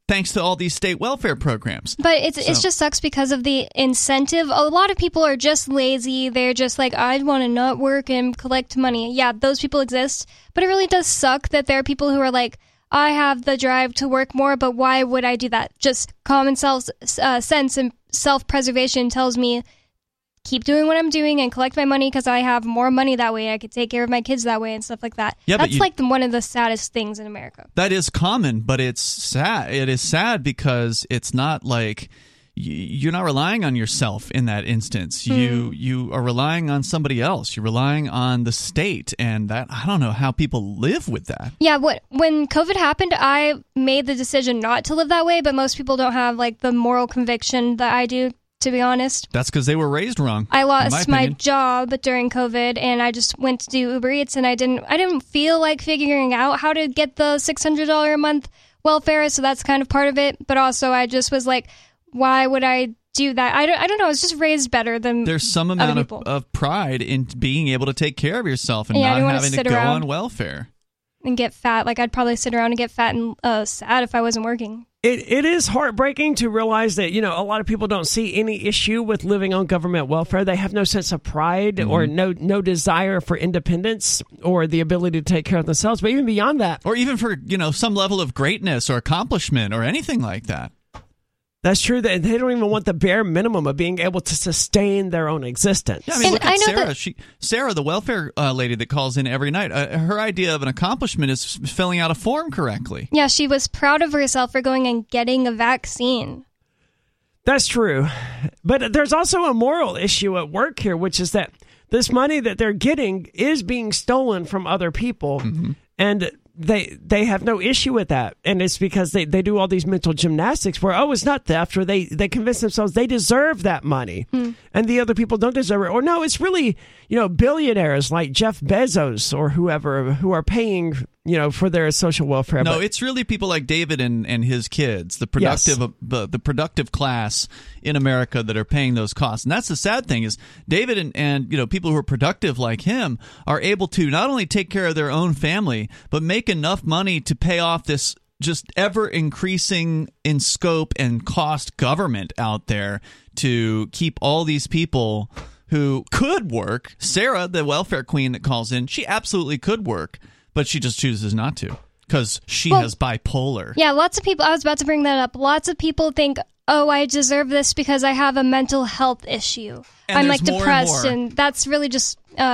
Speaker 2: thanks to all these state welfare programs.
Speaker 3: But it just sucks because of the incentive. A lot of people are just lazy. They're just like, I want to not work and collect money. Yeah, those people exist. But it really does suck that there are people who are like, I have the drive to work more, but why would I do that? Just common sense and self-preservation tells me keep doing what I'm doing and collect my money because I have more money that way. I could take care of my kids that way and stuff like that.
Speaker 2: Yeah,
Speaker 3: that's one of the saddest things in America.
Speaker 2: That is common, but it's sad. It is sad because it's not like you're not relying on yourself in that instance. You are relying on somebody else. You're relying on the state, and that I don't know how people live with that.
Speaker 3: Yeah, when COVID happened, I made the decision not to live that way, but most people don't have like the moral conviction that I do, to be honest.
Speaker 2: That's because they were raised wrong.
Speaker 3: I lost my job during COVID, and I just went to do Uber Eats, and I didn't feel like figuring out how to get the $600 a month welfare, so that's kind of part of it. But also, I just was like, why would I do that? I don't know. I was just raised better than
Speaker 2: there's some amount of pride in being able to take care of yourself and not having to go on welfare
Speaker 3: and get fat. Like I'd probably sit around and get fat and sad if I wasn't working.
Speaker 1: It is heartbreaking to realize that, a lot of people don't see any issue with living on government welfare. They have no sense of pride or no desire for independence or the ability to take care of themselves. But even beyond that,
Speaker 2: or even for, some level of greatness or accomplishment or anything like that.
Speaker 1: That's true. They don't even want the bare minimum of being able to sustain their own existence.
Speaker 2: Yeah, I mean, look at Sarah. Sarah, the welfare lady that calls in every night, her idea of an accomplishment is filling out a form correctly.
Speaker 3: Yeah, she was proud of herself for going and getting a vaccine.
Speaker 1: That's true. But there's also a moral issue at work here, which is that this money that they're getting is being stolen from other people. Mm-hmm. And they have no issue with that, and it's because they do all these mental gymnastics where it's not theft, or they convince themselves they deserve that money and the other people don't deserve it, or no, it's really billionaires like Jeff Bezos or whoever who are paying for their social welfare.
Speaker 2: No, it's really people like David and his kids, the productive class in America that are paying those costs. And that's the sad thing is David and people who are productive like him are able to not only take care of their own family, but make enough money to pay off this just ever increasing in scope and cost government out there to keep all these people who could work. Sarah, the welfare queen that calls in, she absolutely could work, but she just chooses not to because she has bipolar.
Speaker 3: Yeah, lots of people, I was about to bring that up. Lots of people think, I deserve this because I have a mental health issue.
Speaker 2: And
Speaker 3: I'm like depressed, and that's really just,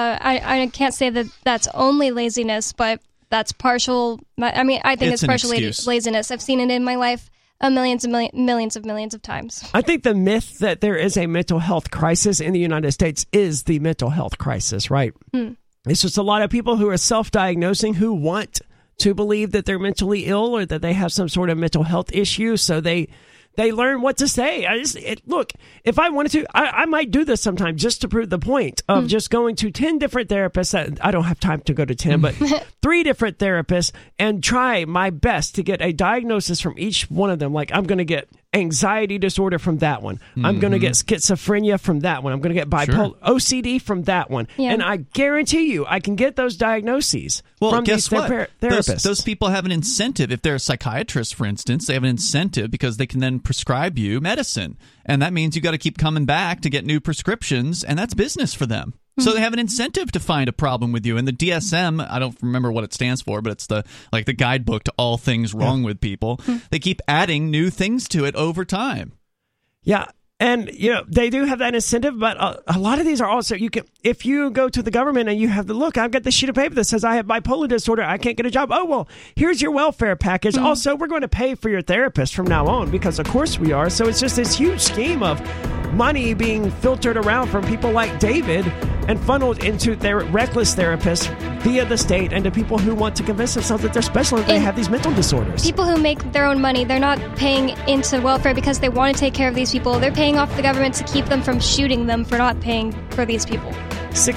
Speaker 3: I can't say that that's only laziness, but that's partial. I mean, I think it's partial laziness. I've seen it in my life millions of times.
Speaker 1: I think the myth that there is a mental health crisis in the United States is the mental health crisis, right? It's just a lot of people who are self-diagnosing who want to believe that they're mentally ill or that they have some sort of mental health issue, so they learn what to say. Look, if I wanted to, I might do this sometime just to prove the point of just going to 10 different therapists. I don't have time to go to 10, but 3 different therapists and try my best to get a diagnosis from each one of them. Like I'm going to get anxiety disorder from that one. I'm going to get schizophrenia from that one. I'm going to get bipolar, OCD from that one. Yeah. And I guarantee you, I can get those diagnoses from these therapists.
Speaker 2: Those people have an incentive. If they're a psychiatrist, for instance, they have an incentive because they can then prescribe you medicine. And that means you got to keep coming back to get new prescriptions, and that's business for them. So they have an incentive to find a problem with you. And the DSM, I don't remember what it stands for, but it's the guidebook to all things wrong with people. They keep adding new things to it over time.
Speaker 1: Yeah. And, they do have that incentive, but a lot of these are also, if you go to the government and you have look, I've got this sheet of paper that says I have bipolar disorder, I can't get a job. Oh, well, here's your welfare package. Also, we're going to pay for your therapist from now on because, of course, we are. So it's just this huge scheme of money being filtered around from people like David and funneled into their reckless therapists via the state and to people who want to convince themselves that they're special and they have these mental disorders.
Speaker 3: People who make their own money, they're not paying into welfare because they want to take care of these people. They're paying off the government to keep them from shooting them for not paying for these people.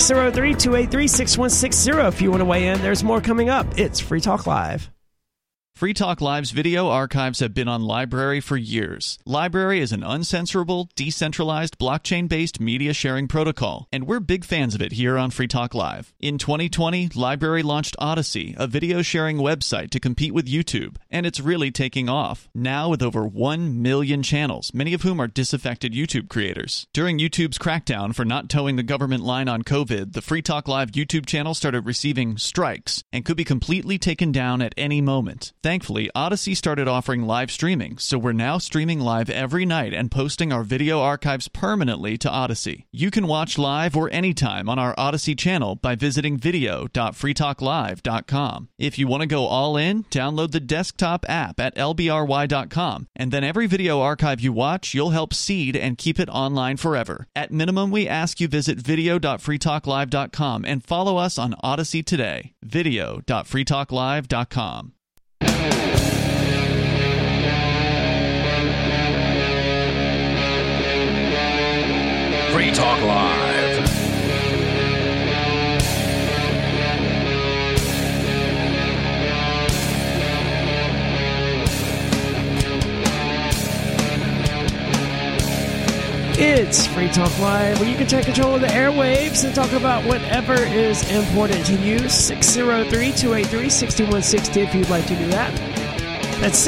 Speaker 1: 603-283-6160 if you want to weigh in. There's more coming up. It's Free Talk Live.
Speaker 2: Free Talk Live's video archives have been on LBRY for years. LBRY is an uncensorable, decentralized, blockchain-based media sharing protocol, and we're big fans of it here on Free Talk Live. In 2020, LBRY launched Odysee, a video sharing website to compete with YouTube, and it's really taking off. Now with over 1 million channels, many of whom are disaffected YouTube creators. During YouTube's crackdown for not towing the government line on COVID, the Free Talk Live YouTube channel started receiving strikes and could be completely taken down at any moment. Thankfully, Odysee started offering live streaming, so we're now streaming live every night and posting our video archives permanently to Odysee. You can watch live or anytime on our Odysee channel by visiting video.freetalklive.com. If you want to go all in, download the desktop app at lbry.com, and then every video archive you watch, you'll help seed and keep it online forever. At minimum, we ask you visit video.freetalklive.com and follow us on Odysee today. video.freetalklive.com.
Speaker 6: Free Talk Live.
Speaker 1: It's Free Talk Live, where you can take control of the airwaves and talk about whatever is important to you. 603-283-6160 if you'd like to do that. That's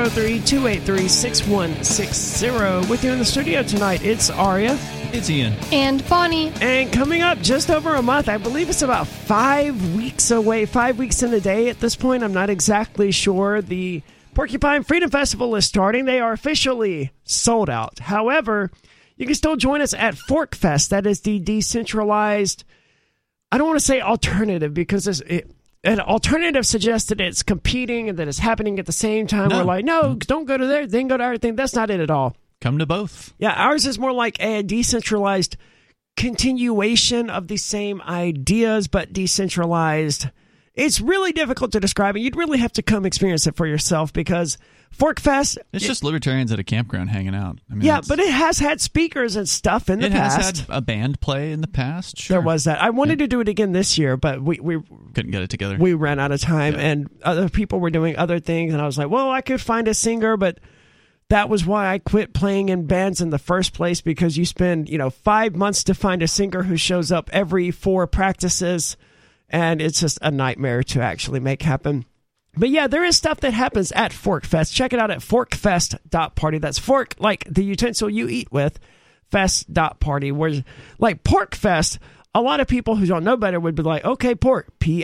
Speaker 1: 603-283-6160. With you in the studio tonight, it's Aria.
Speaker 2: It's Ian.
Speaker 3: And Bonnie.
Speaker 1: And coming up just over a month, I believe it's about 5 weeks away, 5 weeks in a day at this point. I'm not exactly sure. The Porcupine Freedom Festival is starting. They are officially sold out. However, you can still join us at Fork Fest. That is the decentralized, I don't want to say alternative, because an alternative suggests that it's competing and that it's happening at the same time.
Speaker 2: No.
Speaker 1: We're like, no, don't go to there, then go to our thing. That's not it at all.
Speaker 2: Come to both.
Speaker 1: Yeah, ours is more like a decentralized continuation of the same ideas, but decentralized. It's really difficult to describe it. You'd really have to come experience it for yourself, because Fork Fest...
Speaker 2: It's just libertarians at a campground hanging out. I mean,
Speaker 1: yeah, but it has had speakers and stuff in the past.
Speaker 2: It has had a band play in the past, sure.
Speaker 1: There was that. I wanted to do it again this year, but we
Speaker 2: couldn't get it together.
Speaker 1: We ran out of time,
Speaker 2: Yeah.
Speaker 1: and other people were doing other things, and I was like, well, I could find a singer, but that was why I quit playing in bands in the first place, because you spend 5 months to find a singer who shows up every 4 practices, and it's just a nightmare to actually make happen. But yeah, there is stuff that happens at Fork Fest. Check it out at forkfest.party. That's fork, like the utensil you eat with, fest.party. Where, like Pork Fest, a lot of people who don't know better would be like, okay, pork,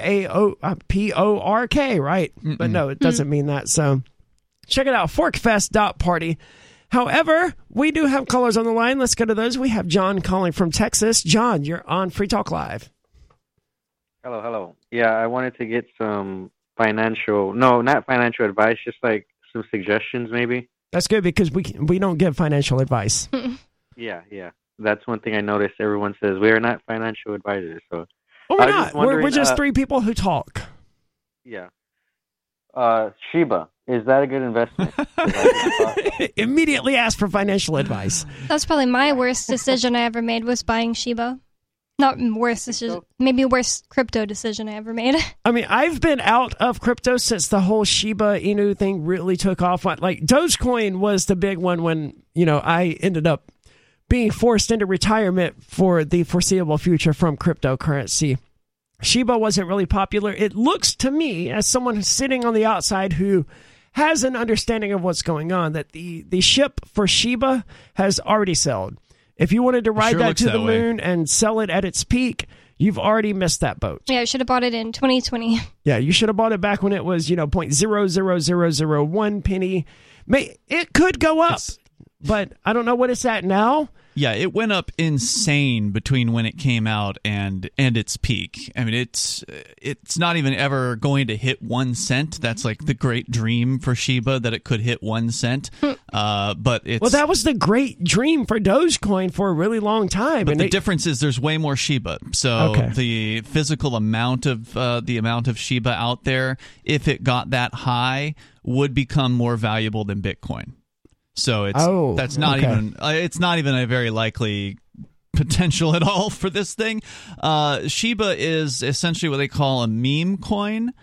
Speaker 1: P-O-R-K, right?
Speaker 2: Mm-mm.
Speaker 1: But no, it doesn't mean that. So check it out, forkfest.party. However, we do have callers on the line. Let's go to those. We have John calling from Texas. John, you're on Free Talk Live.
Speaker 7: Hello. Yeah, I wanted to get some not financial advice, just like some suggestions maybe.
Speaker 1: That's good, because we don't give financial advice.
Speaker 7: Yeah. That's one thing I noticed. Everyone says we are not financial advisors. So
Speaker 1: Well, we're not. We're just 3 people who talk.
Speaker 7: Yeah. Shiba, is that a good investment?
Speaker 1: Immediately ask for financial advice.
Speaker 3: That's probably my worst decision I ever made, was buying Shiba. Not worst decision, maybe worst crypto decision I ever made.
Speaker 1: I mean, I've been out of crypto since the whole Shiba Inu thing really took off. Like Dogecoin was the big one when, I ended up being forced into retirement for the foreseeable future from cryptocurrency. Shiba wasn't really popular. It looks to me, as someone who's sitting on the outside who has an understanding of what's going on, that the ship for Shiba has already sailed. If you wanted to ride that to the moon and sell it at its peak, you've already missed that boat.
Speaker 3: Yeah, I should have bought it in 2020.
Speaker 1: Yeah, you should have bought it back when it was, 0.00001 penny. It could go up, but I don't know what it's at now.
Speaker 2: Yeah, it went up insane between when it came out and its peak. I mean, it's not even ever going to hit 1 cent. That's like the great dream for Shiba, that it could hit 1 cent. But it's...
Speaker 1: Well, that was the great dream for Dogecoin for a really long time.
Speaker 2: But the difference is there's way more Shiba. So the physical amount of Shiba out there, if it got that high, would become more valuable than Bitcoin. So it's not even a very likely potential at all for this thing. Shiba is essentially what they call a meme coin.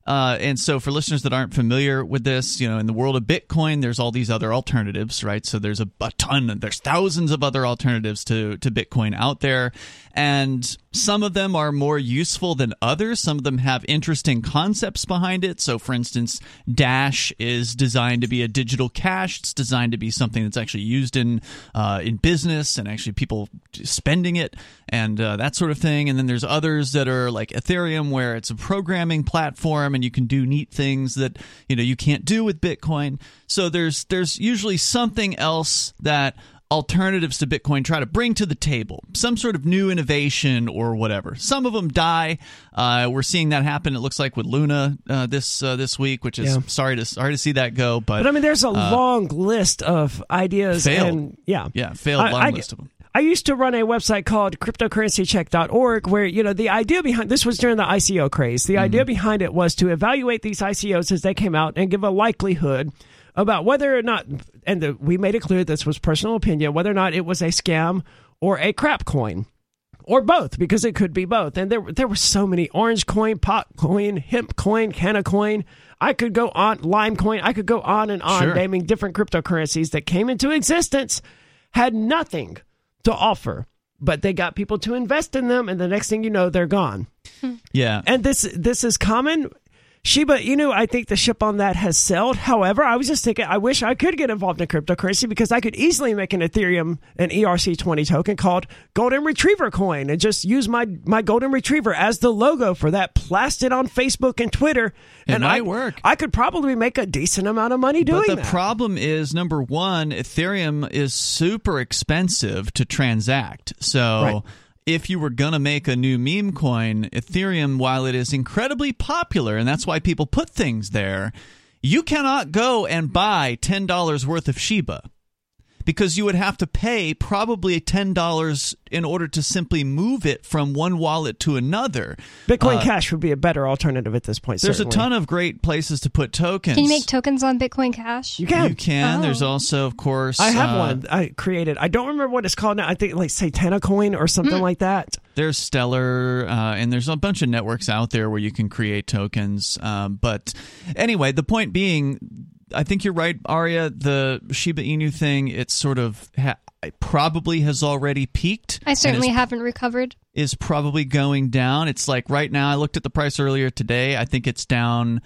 Speaker 2: And so for listeners that aren't familiar with this, in the world of Bitcoin, there's all these other alternatives, right? So there's there's thousands of other alternatives to Bitcoin out there. And some of them are more useful than others. Some of them have interesting concepts behind it. So, for instance, Dash is designed to be a digital cash. It's designed to be something that's actually used in business and actually people spending it and that sort of thing. And then there's others that are like Ethereum, where it's a programming platform and you can do neat things that you can't do with Bitcoin. So there's usually something else that alternatives to Bitcoin try to bring to the table, some sort of new innovation or whatever. Some of them die. We're seeing that happen. It looks like with Luna this week, which is sorry to see that go. But
Speaker 1: I mean, there's a long list of ideas.
Speaker 2: Failed.
Speaker 1: And
Speaker 2: failed. Long list of them.
Speaker 1: I used to run a website called cryptocurrencycheck.org where, the idea behind this was during the ICO craze. The idea behind it was to evaluate these ICOs as they came out and give a likelihood about whether or not, and we made it clear this was personal opinion, whether or not it was a scam or a crap coin. Or both, because it could be both. And there were so many: Orange Coin, Pot Coin, Hemp Coin, Canna Coin. I could go on, Lime Coin. I could go on and on, naming different cryptocurrencies that came into existence, had nothing to offer, but they got people to invest in them, and the next thing you know, they're gone.
Speaker 2: Yeah.
Speaker 1: And this is common. Shiba Inu, I think the ship on that has sailed. However, I was just thinking, I wish I could get involved in cryptocurrency because I could easily make an Ethereum, an ERC20 token called Golden Retriever Coin and just use my Golden Retriever as the logo for that, blast it on Facebook and Twitter.
Speaker 2: It might work.
Speaker 1: I could probably make a decent amount of money doing that.
Speaker 2: But the problem is, number one, Ethereum is super expensive to transact. So if you were going to make a new meme coin, Ethereum, while it is incredibly popular, and that's why people put things there, you cannot go and buy $10 worth of Shiba, because you would have to pay probably $10 in order to simply move it from one wallet to another.
Speaker 1: Bitcoin Cash would be a better alternative at this point.
Speaker 2: There's
Speaker 1: certainly
Speaker 2: a ton of great places to put tokens.
Speaker 3: Can you make tokens on Bitcoin Cash?
Speaker 1: You can.
Speaker 2: You can.
Speaker 3: Oh.
Speaker 2: There's also, of course...
Speaker 1: I have one I created. I don't remember what it's called now. I think like Satana Coin or something like that.
Speaker 2: There's Stellar, and there's a bunch of networks out there where you can create tokens. But anyway, the point being... I think you're right, Aria. The Shiba Inu thing, it's sort of it probably has already peaked.
Speaker 3: I certainly haven't recovered.
Speaker 2: Is probably going down. It's like right now, I looked at the price earlier today. I think it's down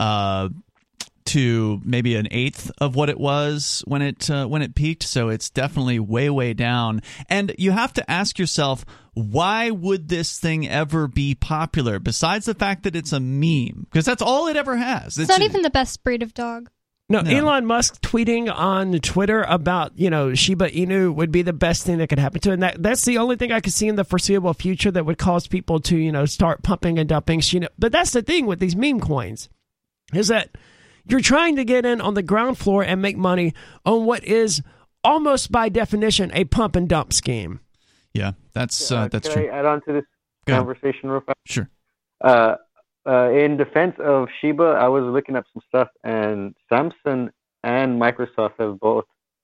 Speaker 2: to maybe an eighth of what it was when it peaked. So it's definitely way down. And you have to ask yourself, why would this thing ever be popular? Besides the fact that it's a meme, because that's all it ever has.
Speaker 3: It's not even the best breed of dog.
Speaker 1: No, Elon Musk tweeting on Twitter about, Shiba Inu would be the best thing that could happen to it. And that's the only thing I could see in the foreseeable future that would cause people to, start pumping and dumping. But that's the thing with these meme coins, is that you're trying to get in on the ground floor and make money on what is almost by definition a pump and dump scheme.
Speaker 2: Yeah, that's
Speaker 7: can
Speaker 2: true.
Speaker 7: I add on to this conversation real fast?
Speaker 2: Sure.
Speaker 7: In defense of Shiba, I was looking up some stuff, and Samsung and Microsoft have both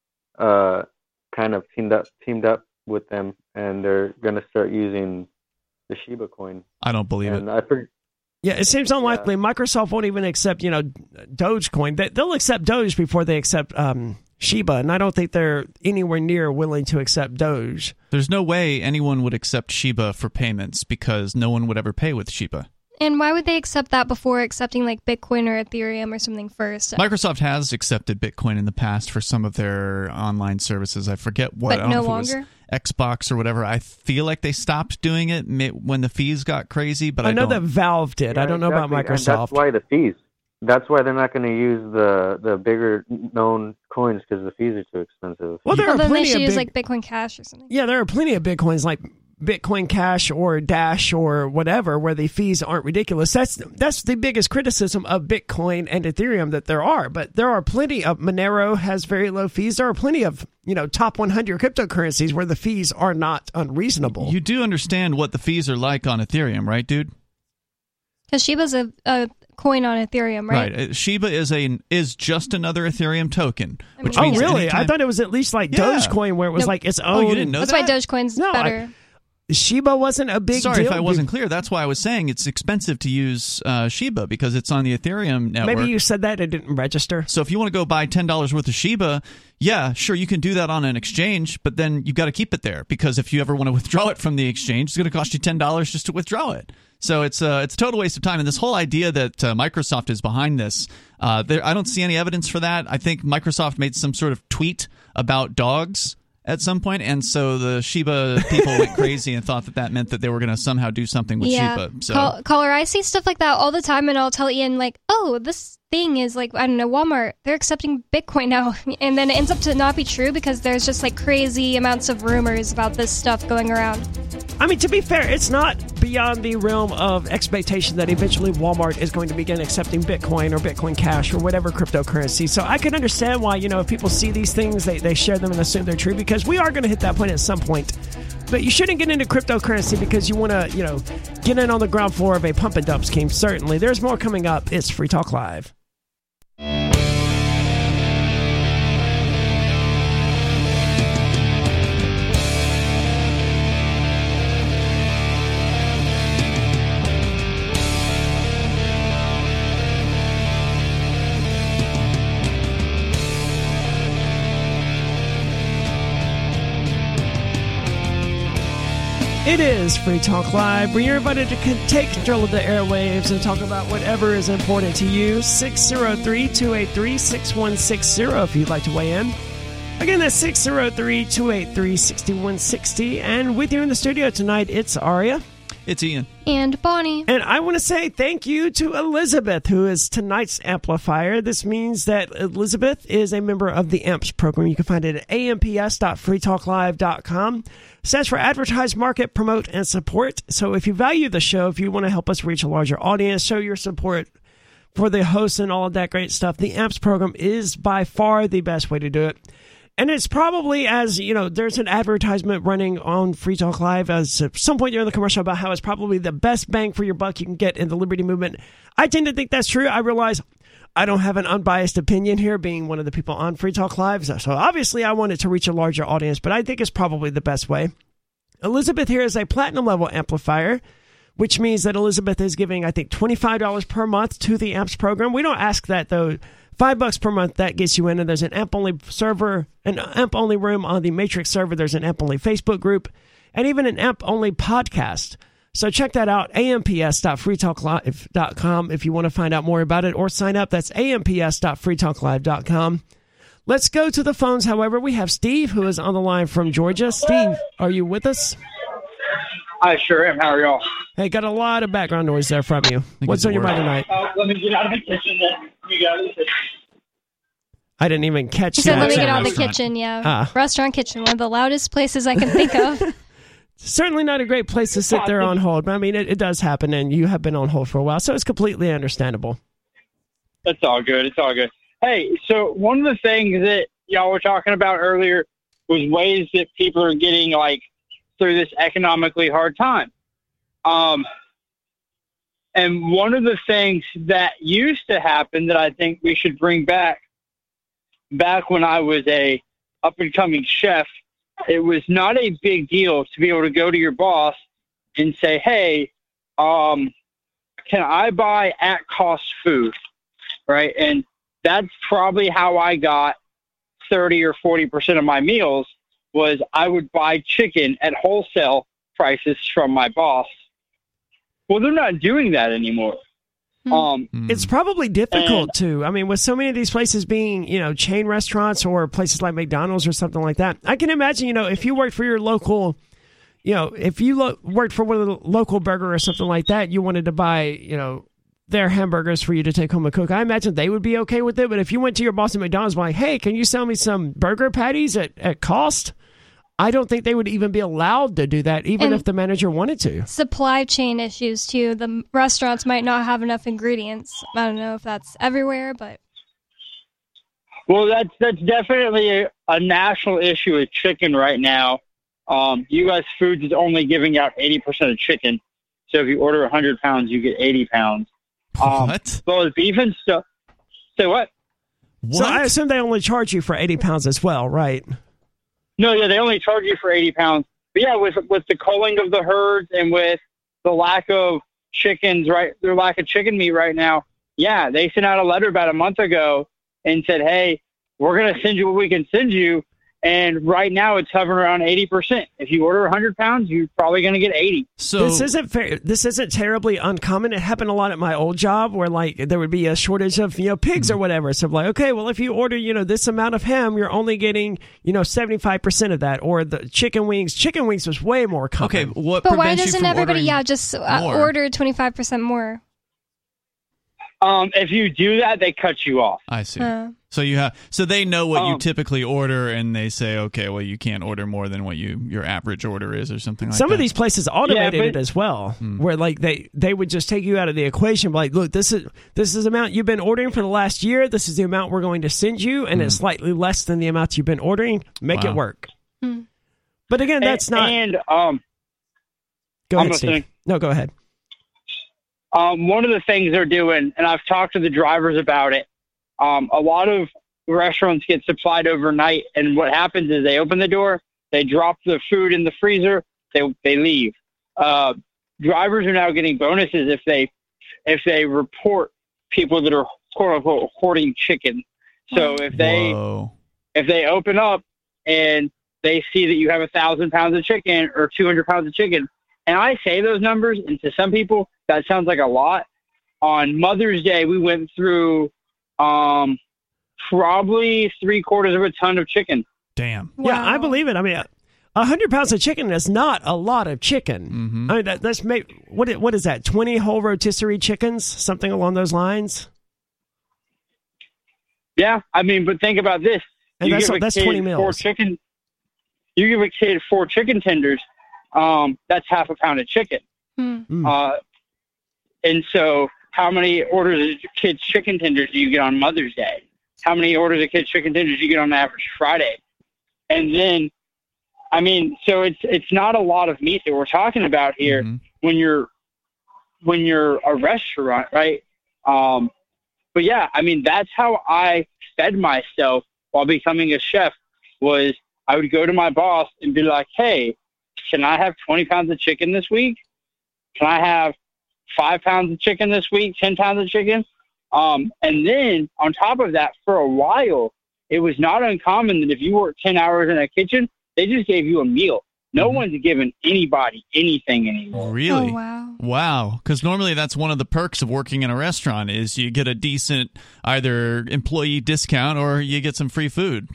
Speaker 7: kind of teamed up with them, and they're going to start using the Shiba coin.
Speaker 2: I don't believe it.
Speaker 1: Yeah, it seems unlikely. Yeah. Microsoft won't even accept, Dogecoin. They'll accept Doge before they accept Shiba, and I don't think they're anywhere near willing to accept Doge.
Speaker 2: There's no way anyone would accept Shiba for payments because no one would ever pay with Shiba.
Speaker 3: And why would they accept that before accepting like Bitcoin or Ethereum or something first?
Speaker 2: Microsoft has accepted Bitcoin in the past for some of their online services. I forget what.
Speaker 3: But no longer?
Speaker 2: Xbox or whatever. I feel like they stopped doing it when the fees got crazy, but I
Speaker 1: know that Valve did.
Speaker 7: Yeah,
Speaker 1: I don't know about Microsoft.
Speaker 7: And that's why the fees. That's why they're not going to use the bigger known coins, because the fees are too expensive.
Speaker 1: Well, there are
Speaker 3: then
Speaker 1: plenty
Speaker 3: they should
Speaker 1: of
Speaker 3: use like Bitcoin Cash or something.
Speaker 1: Yeah, there are plenty of Bitcoins like Bitcoin Cash or Dash or whatever where the fees aren't ridiculous. That's the biggest criticism of Bitcoin and Ethereum that there are. But there are plenty of Monero has very low fees. There are plenty of top 100 cryptocurrencies where the fees are not unreasonable.
Speaker 2: You do understand what the fees are like on Ethereum, right, dude?
Speaker 3: Because Shiba's a coin on Ethereum, right?
Speaker 2: Right. Shiba is just another Ethereum token. Which
Speaker 1: oh,
Speaker 2: means
Speaker 1: really?
Speaker 2: anytime...
Speaker 1: I thought it was at least like Dogecoin, where it was like its own.
Speaker 2: Oh, you didn't know
Speaker 3: That's
Speaker 2: that?
Speaker 3: why Dogecoin's better.
Speaker 1: Shiba wasn't a big
Speaker 2: Sorry
Speaker 1: deal.
Speaker 2: if I wasn't clear. That's why I was saying it's expensive to use Shiba because it's on the Ethereum network.
Speaker 1: Maybe you said that it didn't register.
Speaker 2: So if you want to go buy $10 worth of Shiba, yeah, sure, you can do that on an exchange, but then you've got to keep it there because if you ever want to withdraw it from the exchange, it's going to cost you $10 just to withdraw it. So it's a total waste of time. And this whole idea that Microsoft is behind this, I don't see any evidence for that. I think Microsoft made some sort of tweet about dogs at some point, and so the Shiba people went crazy and thought that meant that they were going to somehow do something with Shiba. So
Speaker 3: Caller, I see stuff like that all the time, and I'll tell Ian, like, oh, this thing is like, I don't know, Walmart, they're accepting Bitcoin now, and then it ends up to not be true because there's just like crazy amounts of rumors about this stuff going around.
Speaker 1: I mean, to be fair, it's not beyond the realm of expectation that eventually Walmart is going to begin accepting Bitcoin or Bitcoin Cash or whatever cryptocurrency. So I can understand why, if people see these things, they share them and assume they're true, because we are going to hit that point at some point. But you shouldn't get into cryptocurrency because you want to, get in on the ground floor of a pump and dump scheme. Certainly. There's more coming up. It's Free Talk Live. It is Free Talk Live, where you're invited to take control of the airwaves and talk about whatever is important to you. 603-283-6160 if you'd like to weigh in. Again, that's 603-283-6160. And with you in the studio tonight, it's Aria.
Speaker 2: it's Ian.
Speaker 3: And Bonnie.
Speaker 1: And I want to say thank you to Elizabeth, who is tonight's amplifier. This means that Elizabeth is a member of the AMPS program. You can find it at amps.freetalklive.com. Stands for Advertise, Market, Promote, and Support. So if you value the show, if you want to help us reach a larger audience, show your support for the hosts and all of that great stuff, the AMPS program is by far the best way to do it. And it's probably, as there's an advertisement running on Free Talk Live as at some point during the commercial about how it's probably the best bang for your buck you can get in the liberty movement. I tend to think that's true. I realize I don't have an unbiased opinion here, being one of the people on Free Talk Live. So obviously I want it to reach a larger audience, but I think it's probably the best way. Elizabeth here is a platinum level amplifier, which means that Elizabeth is giving, I think, $25 per month to the AMPS program. We don't ask that, though. $5 per month, that gets you in, and there's an AMP-only server, an AMP-only room on the Matrix server. There's an AMP-only Facebook group, and even an AMP-only podcast. So check that out, amps.freetalklive.com if you want to find out more about it, or sign up. That's amps.freetalklive.com. Let's go to the phones, however. We have Steve, who is on the line from Georgia. Steve, are you with us?
Speaker 8: I sure am. How are y'all?
Speaker 1: Hey, got a lot of background noise there from you. What's on your mind tonight?
Speaker 8: Let me get out of the kitchen then. You got it.
Speaker 1: I didn't even catch
Speaker 3: He said,
Speaker 1: that.
Speaker 3: let me get out of the kitchen, yeah. Restaurant kitchen, one of the loudest places I can think of.
Speaker 1: Certainly not a great place to sit there on hold, but I mean, it does happen, and you have been on hold for a while, so it's completely understandable.
Speaker 8: That's all good. It's all good. Hey, so one of the things that y'all were talking about earlier was ways that people are getting, through this economically hard time. And one of the things that used to happen that I think we should bring back when I was a up-and-coming chef, it was not a big deal to be able to go to your boss and say, hey, can I buy at-cost food, right? And that's probably how I got 30 or 40% of my meals, was I would buy chicken at wholesale prices from my boss. Well, they're not doing that anymore.
Speaker 1: It's probably difficult to. I mean, with so many of these places being, chain restaurants or places like McDonald's or something like that, I can imagine, if you worked for your local, if you worked for one of the local burger or something like that, you wanted to buy, their hamburgers for you to take home and cook. I imagine they would be okay with it. But if you went to your boss at McDonald's and like, hey, can you sell me some burger patties at cost? I don't think they would even be allowed to do that, even if the manager wanted to.
Speaker 3: Supply chain issues, too. The restaurants might not have enough ingredients. I don't know if that's everywhere, but...
Speaker 8: Well, that's definitely a national issue with chicken right now. U.S. Foods is only giving out 80% of chicken. So if you order 100 pounds, you get 80 pounds.
Speaker 2: What?
Speaker 8: Well, beef and stuff... Say what?
Speaker 1: So I assume they only charge you for 80 pounds as well, right?
Speaker 8: No, yeah, they only charge you for 80 pounds, yeah, with the culling of the herds and with the lack of chickens, right? Their lack of chicken meat right now. Yeah, they sent out a letter about a month ago and said, hey, we're going to send you what we can send you. And right now it's hovering around 80%. If you order 100 pounds, you're probably going to get 80.
Speaker 2: So
Speaker 1: this isn't fair. This isn't terribly uncommon. It happened a lot at my old job where like there would be a shortage of, pigs or whatever. So like, okay, well, if you order, this amount of ham, you're only getting, 75% of that. Or the chicken wings. Chicken wings was way more common.
Speaker 2: Okay, what
Speaker 3: But why
Speaker 2: prevents you
Speaker 3: doesn't
Speaker 2: from
Speaker 3: everybody,
Speaker 2: ordering
Speaker 3: just
Speaker 2: more?
Speaker 3: order 25% more?
Speaker 8: If you do that, they cut you off.
Speaker 2: I see. So they know what you typically order, and they say, okay, well, you can't order more than what your average order is, or something like that.
Speaker 1: Some of these places automated
Speaker 8: Yeah,
Speaker 1: it as well, where like they would just take you out of the equation. Like, look, this is the amount you've been ordering for the last year. This is the amount we're going to send you, and it's slightly less than the amount you've been ordering. Make it work. But again, that's not.
Speaker 8: And
Speaker 1: Go
Speaker 8: I'm
Speaker 1: ahead, Steve.
Speaker 8: listening.
Speaker 1: No, go ahead.
Speaker 8: One of the things they're doing, and I've talked to the drivers about it, a lot of restaurants get supplied overnight, and what happens is they open the door, they drop the food in the freezer, they leave. Drivers are now getting bonuses if they report people that are quote unquote hoarding chicken. So if they open up and they see that you have 1,000 pounds of chicken or 200 pounds of chicken, and I say those numbers, and to some people that sounds like a lot. On Mother's Day, we went through probably 3/4 of a ton of chicken.
Speaker 2: Damn.
Speaker 3: Wow.
Speaker 1: Yeah, I believe it. I mean, 100 pounds of chicken is not a lot of chicken. I mean, that's what is that? 20 whole rotisserie chickens, something along those lines.
Speaker 8: Yeah, I mean, but think about this:
Speaker 1: And
Speaker 8: you
Speaker 1: that's
Speaker 8: give a kid
Speaker 1: 20 meals.
Speaker 8: You give a kid 4 chicken tenders. That's half a pound of chicken. And so, how many orders of kids' chicken tenders do you get on Mother's Day? How many orders of kids' chicken tenders do you get on average Friday? And then, I mean, so it's not a lot of meat that we're talking about here when you're a restaurant, right? But yeah, I mean, that's how I fed myself while becoming a chef. Was I would go to my boss and be like, "Hey, can I have 20 pounds of chicken this week? Can I have 5 pounds of chicken this week, 10 pounds of chicken?" And then on top of that, for a while, it was not uncommon that if you worked 10 hours in a kitchen, they just gave you a meal. No one's giving anybody anything anymore.
Speaker 2: Really?
Speaker 3: Oh, wow.
Speaker 2: Wow. Because normally that's one of the perks of working in a restaurant is you get a decent either employee discount or you get some free food.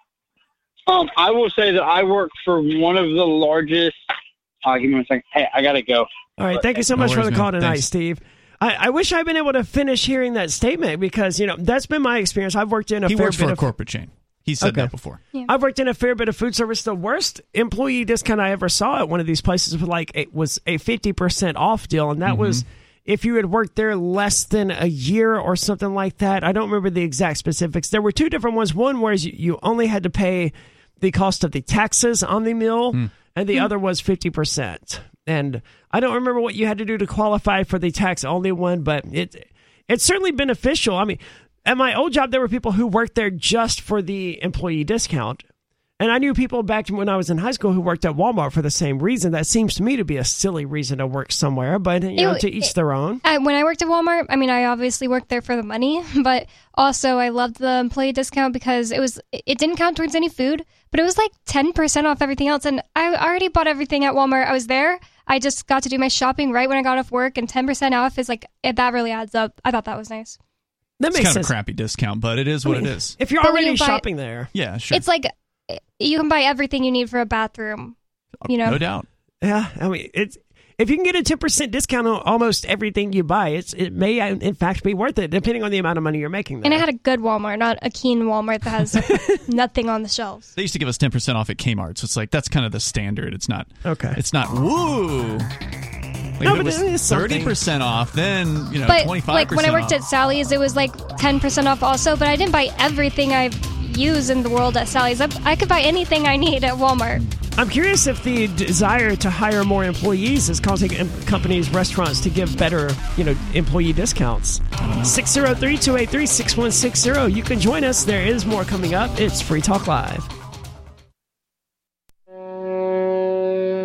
Speaker 8: I will say that I work for one of the largest. Give me one second. Hey, I gotta go.
Speaker 1: All right, thank you so much
Speaker 2: No
Speaker 1: for
Speaker 2: worries,
Speaker 1: the call
Speaker 2: man.
Speaker 1: tonight,
Speaker 2: Thanks.
Speaker 1: Steve. I wish I'd been able to finish hearing that statement because, that's been my experience. I've worked in a
Speaker 2: He
Speaker 1: fair
Speaker 2: works
Speaker 1: bit
Speaker 2: for a
Speaker 1: of
Speaker 2: corporate chain. He said that before.
Speaker 3: Yeah.
Speaker 1: I've worked in a fair bit of food service. The worst employee discount I ever saw at one of these places was a 50% off deal, and that was if you had worked there less than a year or something like that. I don't remember the exact specifics. There were two different ones. One was you only had to pay the cost of the taxes on the meal, and the other was 50%. And I don't remember what you had to do to qualify for the tax-only one, but it's certainly beneficial. I mean, at my old job, there were people who worked there just for the employee discount. And I knew people back when I was in high school who worked at Walmart for the same reason. That seems to me to be a silly reason to work somewhere, but to each their own.
Speaker 3: When I worked at Walmart, I mean, I obviously worked there for the money, but also I loved the employee discount because it didn't count towards any food, but it was like 10% off everything else. And I already bought everything at Walmart. I was there. I just got to do my shopping right when I got off work, and 10% off is that really adds up. I thought that was nice.
Speaker 1: That
Speaker 2: It's
Speaker 1: makes
Speaker 2: kind
Speaker 1: sense.
Speaker 2: of a crappy discount, but it is what it is.
Speaker 1: If you're
Speaker 3: But when
Speaker 1: already
Speaker 3: you buy-
Speaker 1: shopping there.
Speaker 2: Yeah, sure.
Speaker 3: It's like you can buy everything you need for a bathroom,
Speaker 2: No doubt.
Speaker 1: Yeah, I mean, if you can get a 10% discount on almost everything you buy, it may in fact be worth it, depending on the amount of money you're making there.
Speaker 3: And I had a good Walmart, not a Keen Walmart that has nothing on the shelves.
Speaker 2: They used to give us 10% off at Kmart, so it's like that's kind of the standard. It's not.
Speaker 1: Okay.
Speaker 2: It's not. Woo.
Speaker 1: No,
Speaker 2: If
Speaker 1: but
Speaker 2: it
Speaker 1: it is
Speaker 2: was
Speaker 1: something.
Speaker 2: 30% off, then
Speaker 3: But
Speaker 2: 25%.
Speaker 3: like when I worked
Speaker 2: off.
Speaker 3: at Sally's, it was like 10% off also, but I didn't buy everything I use in the world at Sally's. I could buy anything I need at Walmart.
Speaker 1: I'm curious if the desire to hire more employees is causing companies, restaurants to give better, employee discounts. 603-283-6160. You can join us. There is more coming up. It's Free Talk Live.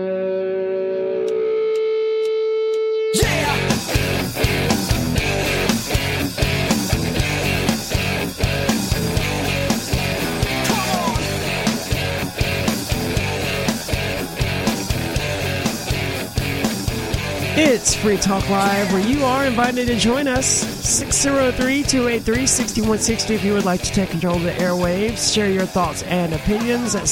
Speaker 1: Free Talk Live, where you are invited to join us. 603-283-6160 if you would like to take control of the airwaves. Share your thoughts and opinions at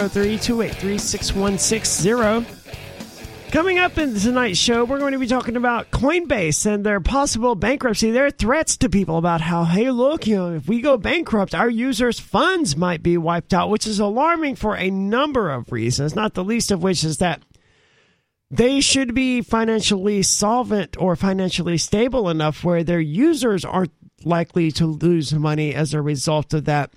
Speaker 1: 603-283-6160. Coming up in tonight's show, we're going to be talking about Coinbase and their possible bankruptcy. There are threats to people about how, hey, look, if we go bankrupt, our users' funds might be wiped out, which is alarming for a number of reasons, not the least of which is that they should be financially solvent or financially stable enough where their users aren't likely to lose money as a result of that.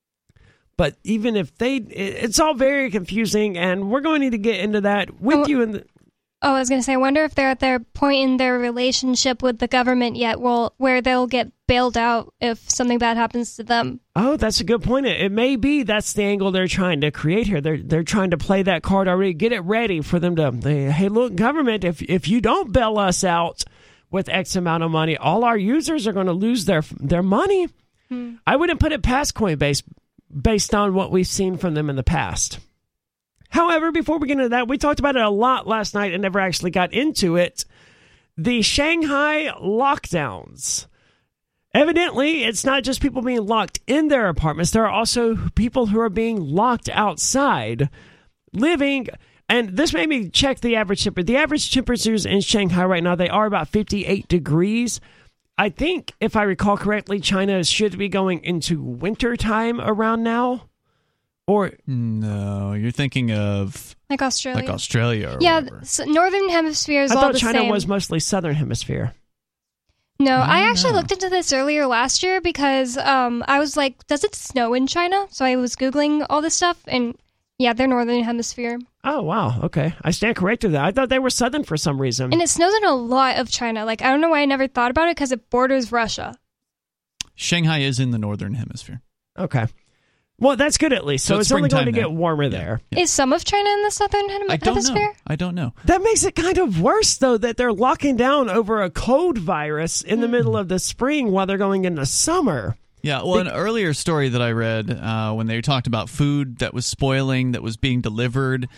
Speaker 1: But even if it's all very confusing, and we're going to get into that with you.
Speaker 3: I was going to say, I wonder if they're at their point in their relationship with the government yet, where they'll get bailed out if something bad happens to them.
Speaker 1: Oh, that's a good point. It may be that's the angle they're trying to create here. They're trying to play that card already, get it ready for them to, hey, look, government, if you don't bail us out with X amount of money, all our users are going to lose their money. I wouldn't put it past Coinbase based on what we've seen from them in the past. However, before we get into that, we talked about it a lot last night and never actually got into it. The Shanghai lockdowns. Evidently, it's not just people being locked in their apartments. There are also people who are being locked outside, living. And this made me check the average temperature. The average temperatures in Shanghai right now, they are about 58 degrees. I think, if I recall correctly, China should be going into winter time around now. Or
Speaker 2: no, you're thinking of
Speaker 3: like Australia.
Speaker 2: Or
Speaker 3: yeah,
Speaker 2: whatever.
Speaker 3: So Northern Hemisphere is all the same.
Speaker 1: I thought China was mostly Southern Hemisphere.
Speaker 3: No, I actually looked into this earlier last year because I was like, does it snow in China? So I was Googling all this stuff, and yeah, they're Northern Hemisphere.
Speaker 1: Oh, wow. Okay. I stand corrected that. I thought they were Southern for some reason.
Speaker 3: And it snows in a lot of China. Like, I don't know why I never thought about it because it borders Russia.
Speaker 2: Shanghai is in the Northern Hemisphere.
Speaker 1: Okay. Well, that's good at least. So it's only going to get warmer there.
Speaker 2: Yeah.
Speaker 3: Is some of China in the Southern Hemisphere?
Speaker 2: I don't know.
Speaker 1: That makes it kind of worse, though, that they're locking down over a cold virus in the middle of the spring while they're going into summer.
Speaker 2: Yeah, well, an earlier story that I read when they talked about food that was spoiling, that was being delivered,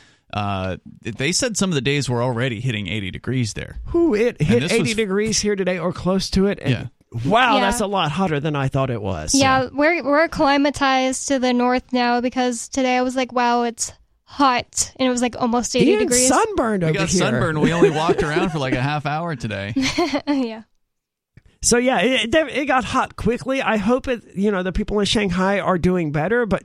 Speaker 2: they said some of the days were already hitting 80 degrees there.
Speaker 1: It hit 80 degrees here today or close to it. And
Speaker 2: yeah.
Speaker 1: Wow, that's a lot hotter than I thought it was.
Speaker 3: Yeah, we're acclimatized to the north now because today I was like, wow, it's hot. And it was like almost 80 degrees.
Speaker 1: Sunburned over here.
Speaker 2: We got sunburned. We only walked around for like a half hour today.
Speaker 3: Yeah.
Speaker 1: So yeah, it got hot quickly. I hope the people in Shanghai are doing better, but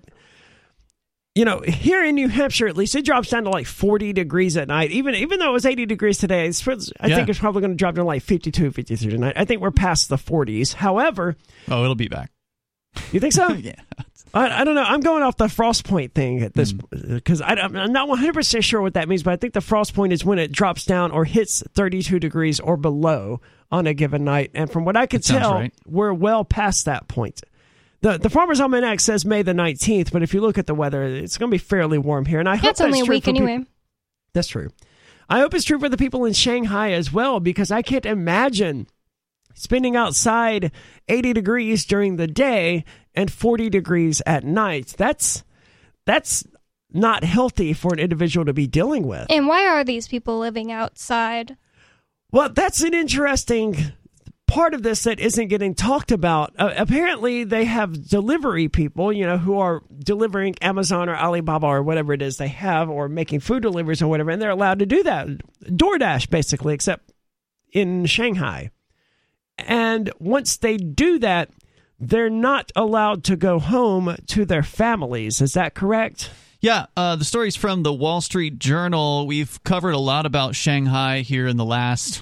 Speaker 1: here in New Hampshire, at least, it drops down to like 40 degrees at night. Even though it was 80 degrees today, I think it's probably going to drop to like 52, 53 tonight. I think we're past the 40s. However...
Speaker 2: Oh, it'll be back.
Speaker 1: You think so?
Speaker 2: Yeah.
Speaker 1: I don't know. I'm going off the frost point thing at this because I'm not 100% sure what that means, but I think the frost point is when it drops down or hits 32 degrees or below on a given night. And from what I could tell, we're well past that point. The Farmer's Almanac says May the 19th, but if you look at the weather, it's going to be fairly warm here. And I hope
Speaker 3: that's only a week anyway.
Speaker 1: That's true. I hope it's true for the people in Shanghai as well, because I can't imagine spending outside 80 degrees during the day and 40 degrees at night. That's not healthy for an individual to be dealing with.
Speaker 3: And why are these people living outside?
Speaker 1: Well, that's an interesting part of this that isn't getting talked about. Apparently, they have delivery people, who are delivering Amazon or Alibaba or whatever it is they have, or making food deliveries or whatever, and they're allowed to do that. DoorDash, basically, except in Shanghai. And once they do that, they're not allowed to go home to their families. Is that correct?
Speaker 2: Yeah, the story's from the Wall Street Journal. We've covered a lot about Shanghai here in the last,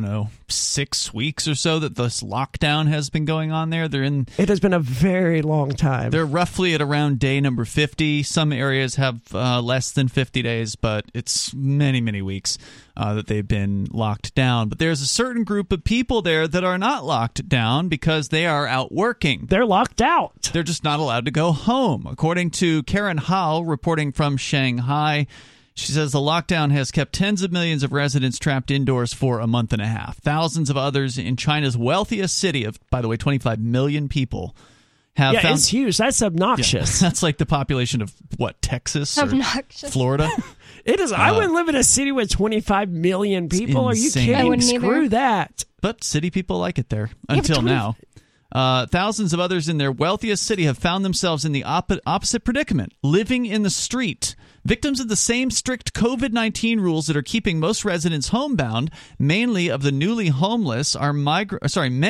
Speaker 2: 6 weeks or so that this lockdown has been going on there.
Speaker 1: It has been a very long time.
Speaker 2: They're roughly at around day number 50. Some areas have less than 50 days, but it's many, many weeks that they've been locked down. But there's a certain group of people there that are not locked down because they are out working.
Speaker 1: They're locked out.
Speaker 2: They're just not allowed to go home. According to Karen Hao, reporting from Shanghai, she says the lockdown has kept tens of millions of residents trapped indoors for a month and a half. Thousands of others in China's wealthiest city of, by the way, 25 million people have found
Speaker 1: it's huge. That's obnoxious.
Speaker 2: That's like the population of what, Texas or
Speaker 3: Obnoxious.
Speaker 2: Florida?
Speaker 1: It is. I wouldn't live in a city with 25 million people. Are you
Speaker 2: insane.
Speaker 1: kidding?
Speaker 3: I wouldn't either.
Speaker 1: Screw that.
Speaker 2: But city people like it there until now. Thousands of others in their wealthiest city have found themselves in the opposite predicament, living in the street. Victims of the same strict COVID-19 rules that are keeping most residents homebound, many of the newly homeless are migrant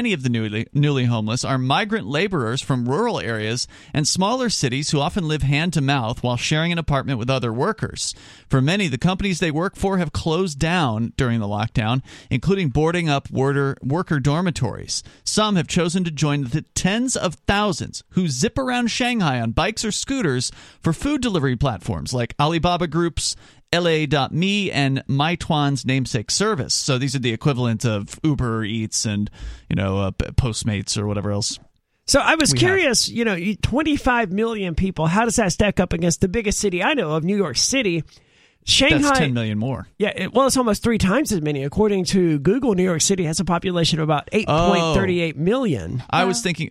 Speaker 2: laborers from rural areas and smaller cities who often live hand to mouth while sharing an apartment with other workers. For many, the companies they work for have closed down during the lockdown, including boarding up worker dormitories. Some have chosen to join the tens of thousands who zip around Shanghai on bikes or scooters for food delivery platforms like Alibaba Group's LA.me and Meituan's namesake service. So these are the equivalent of Uber Eats and, Postmates or whatever else.
Speaker 1: So I was curious, 25 million people, how does that stack up against the biggest city I know of, New York City? Shanghai,
Speaker 2: that's 10 million more.
Speaker 1: Yeah, it's almost 3 times as many. According to Google, New York City has a population of about 8.38 million.
Speaker 2: I was thinking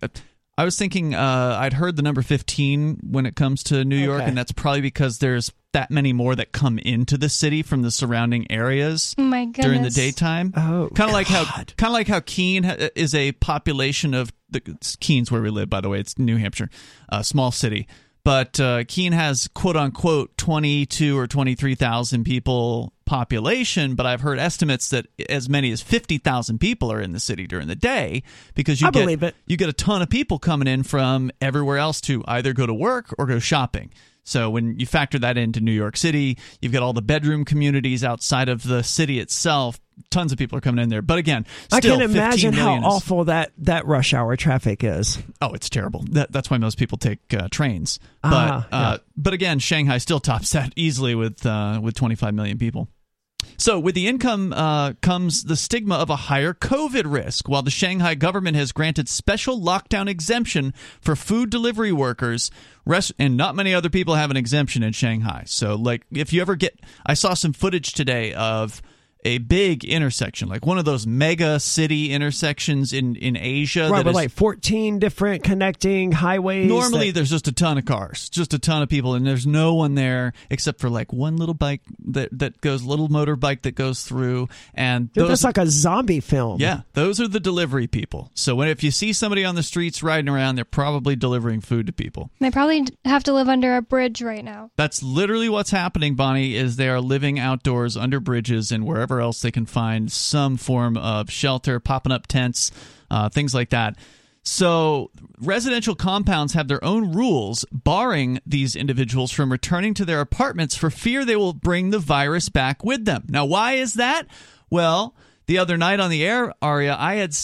Speaker 2: I'd heard the number 15 when it comes to New York, and that's probably because there's that many more that come into the city from the surrounding areas
Speaker 3: My goodness.
Speaker 2: during the daytime.
Speaker 1: Oh,
Speaker 2: kind of like how Keene is a population of Keene's where we live, by the way. It's New Hampshire, a small city. But Keene has, quote-unquote, 22 or 23,000 people population, but I've heard estimates that as many as 50,000 people are in the city during the day because you get a ton of people coming in from everywhere else to either go to work or go shopping. So when you factor that into New York City, you've got all the bedroom communities outside of the city itself. Tons of people are coming in there. But again, still,
Speaker 1: I can imagine how
Speaker 2: 15
Speaker 1: awful that rush hour traffic is.
Speaker 2: Oh, it's terrible. That's why most people take trains. But again, Shanghai still tops that easily with 25 million people. So with the income comes the stigma of a higher COVID risk. While the Shanghai government has granted special lockdown exemption for food delivery workers, and not many other people have an exemption in Shanghai. So like if you ever I saw some footage today of a big intersection, like one of those mega city intersections in Asia.
Speaker 1: Right, with like 14 different connecting highways.
Speaker 2: Normally there's just a ton of cars, just a ton of people, and there's no one there except for like one little bike that goes, little motorbike that goes through. And
Speaker 1: that's like a zombie film.
Speaker 2: Yeah, those are the delivery people. So if you see somebody on the streets riding around, they're probably delivering food to people.
Speaker 3: They probably have to live under a bridge right now.
Speaker 2: That's literally what's happening, Bonnie, is they are living outdoors under bridges and wherever else they can find some form of shelter, popping up tents, things like that. So residential compounds have their own rules barring these individuals from returning to their apartments for fear they will bring the virus back with them. Now, why is that? Well, the other night on the air, Aria, I had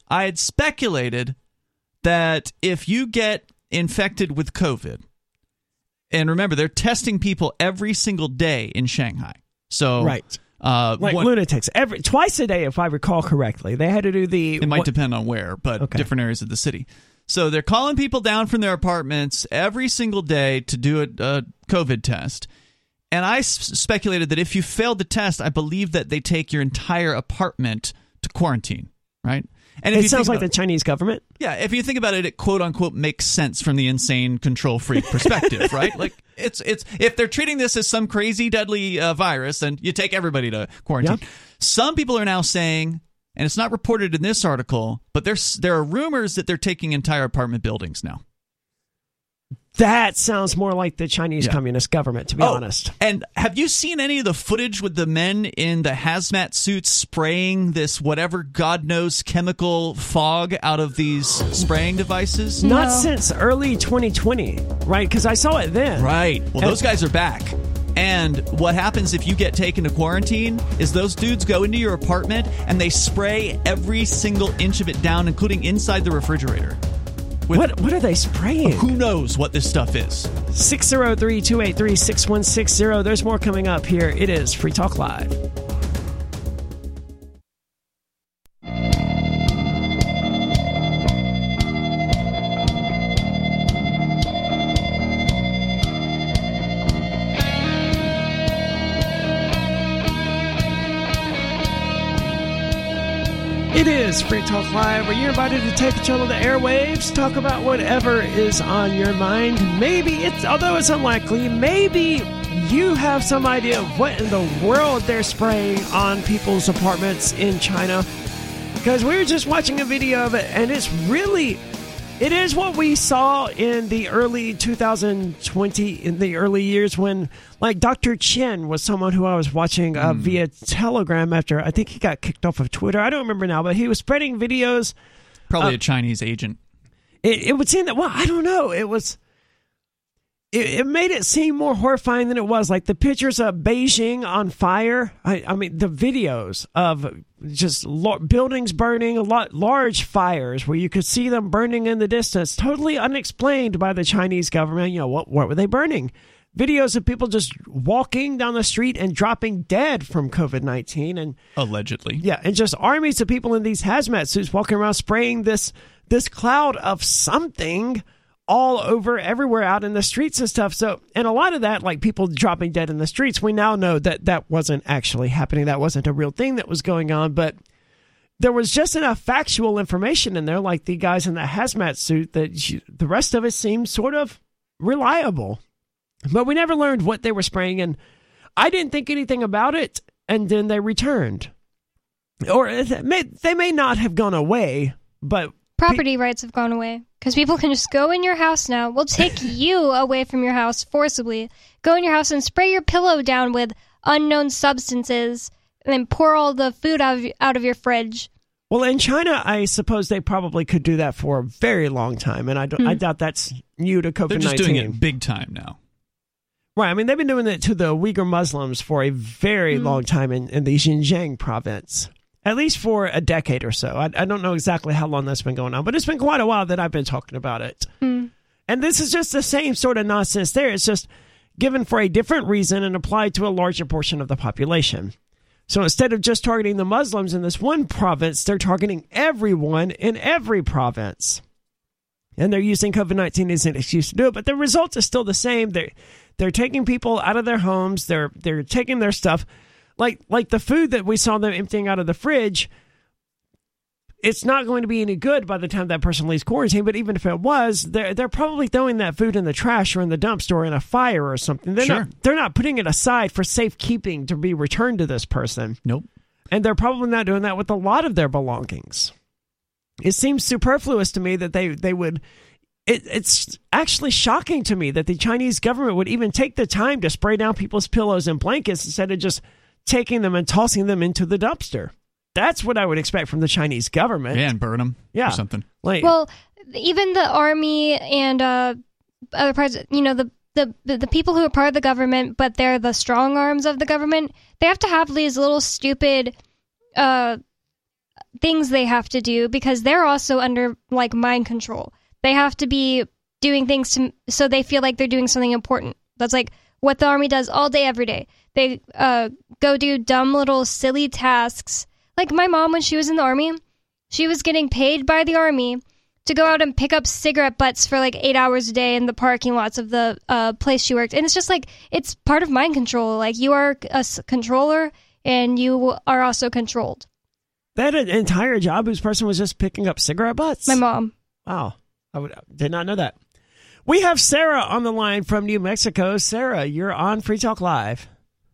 Speaker 2: speculated that if you get infected with COVID, and remember, they're testing people every single day in Shanghai. So
Speaker 1: right. Lunatics. Twice a day, if I recall correctly. They had to do
Speaker 2: It might depend on where, but different areas of the city. So they're calling people down from their apartments every single day to do a COVID test. And I speculated that if you failed the test, I believe that they take your entire apartment to quarantine, right? And
Speaker 1: it sounds like the Chinese government.
Speaker 2: Yeah, if you think about it, it quote unquote makes sense from the insane control freak perspective, right? Like it's if they're treating this as some crazy deadly virus, then you take everybody to quarantine. Yep. Some people are now saying, and it's not reported in this article, but there are rumors that they're taking entire apartment buildings now.
Speaker 1: That sounds more like the Chinese Communist government, to be honest.
Speaker 2: And have you seen any of the footage with the men in the hazmat suits spraying this whatever God knows chemical fog out of these spraying devices?
Speaker 1: No. Not since early 2020, right? Because I saw it then.
Speaker 2: Right. Well, those guys are back. And what happens if you get taken to quarantine is those dudes go into your apartment and they spray every single inch of it down, including inside the refrigerator.
Speaker 1: What are they spraying?
Speaker 2: Who knows what this stuff is?
Speaker 1: 603-283-6160. There's more coming up here. It is Free Talk Live. It is is Free Talk Live, where you're invited to take control of the airwaves, talk about whatever is on your mind. Although it's unlikely, maybe you have some idea of what in the world they're spraying on people's apartments in China. Because we were just watching a video of it, and it is what we saw in the early 2020, in the early years when, like, Dr. Chen was someone who I was watching via Telegram after, I think he got kicked off of Twitter. I don't remember now, but he was spreading videos.
Speaker 2: Probably a Chinese agent.
Speaker 1: It would seem that, well, I don't know. It made it seem more horrifying than it was. Like the pictures of Beijing on fire. I mean, the videos of just buildings burning, large fires where you could see them burning in the distance, totally unexplained by the Chinese government. You know, what were they burning? Videos of people just walking down the street and dropping dead from COVID-19. And
Speaker 2: allegedly. Yeah,
Speaker 1: and just armies of people in these hazmat suits walking around spraying this cloud of something all over, everywhere out in the streets and stuff. So, and a lot of that, like people dropping dead in the streets, we now know that wasn't actually happening. That wasn't a real thing that was going on. But there was just enough factual information in there, like the guys in the hazmat suit, that the rest of it seemed sort of reliable. But we never learned what they were spraying, and I didn't think anything about it, and then they returned. Or they may not have gone away, but
Speaker 3: property rights have gone away. Because people can just go in your house now. We'll take you away from your house forcibly. Go in your house and spray your pillow down with unknown substances and then pour all the food out of your fridge.
Speaker 1: Well, in China, I suppose they probably could do that for a very long time. And I doubt that's new to COVID-19.
Speaker 2: They're just doing it big time now.
Speaker 1: Right. I mean, they've been doing it to the Uyghur Muslims for a very long time in the Xinjiang province. At least for a decade or so. I don't know exactly how long that's been going on, but it's been quite a while that I've been talking about it. And this is just the same sort of nonsense there. It's just given for a different reason and applied to a larger portion of the population. So instead of just targeting the Muslims in this one province, they're targeting everyone in every province. And they're using COVID-19 as an excuse to do it, but the result is still the same. They're taking people out of their homes. They're taking their stuff. Like the food that we saw them emptying out of the fridge, it's not going to be any good by the time that person leaves quarantine. But even if it was, they're probably throwing that food in the trash or in the dumpster or in a fire or something. They're not putting it aside for safekeeping to be returned to this person.
Speaker 2: Nope.
Speaker 1: And they're probably not doing that with a lot of their belongings. It seems superfluous to me that they would. It's actually shocking to me that the Chinese government would even take the time to spray down people's pillows and blankets instead of just taking them and tossing them into the dumpster. That's what I would expect from the Chinese government.
Speaker 2: Yeah, and burn them or something.
Speaker 3: Well, even the army and other parts, the people who are part of the government, but they're the strong arms of the government, they have to have these little stupid things they have to do because they're also under, like, mind control. They have to be doing things so they feel like they're doing something important. That's like what the army does all day, every day. They go do dumb little silly tasks. Like my mom, when she was in the army, she was getting paid by the army to go out and pick up cigarette butts for like 8 hours a day in the parking lots of the place she worked. And it's just like, it's part of mind control. Like you are a controller and you are also controlled.
Speaker 1: They had an entire job whose person was just picking up cigarette butts?
Speaker 3: My mom.
Speaker 1: Wow. I did not know that. We have Sarah on the line from New Mexico. Sarah, you're on Free Talk Live.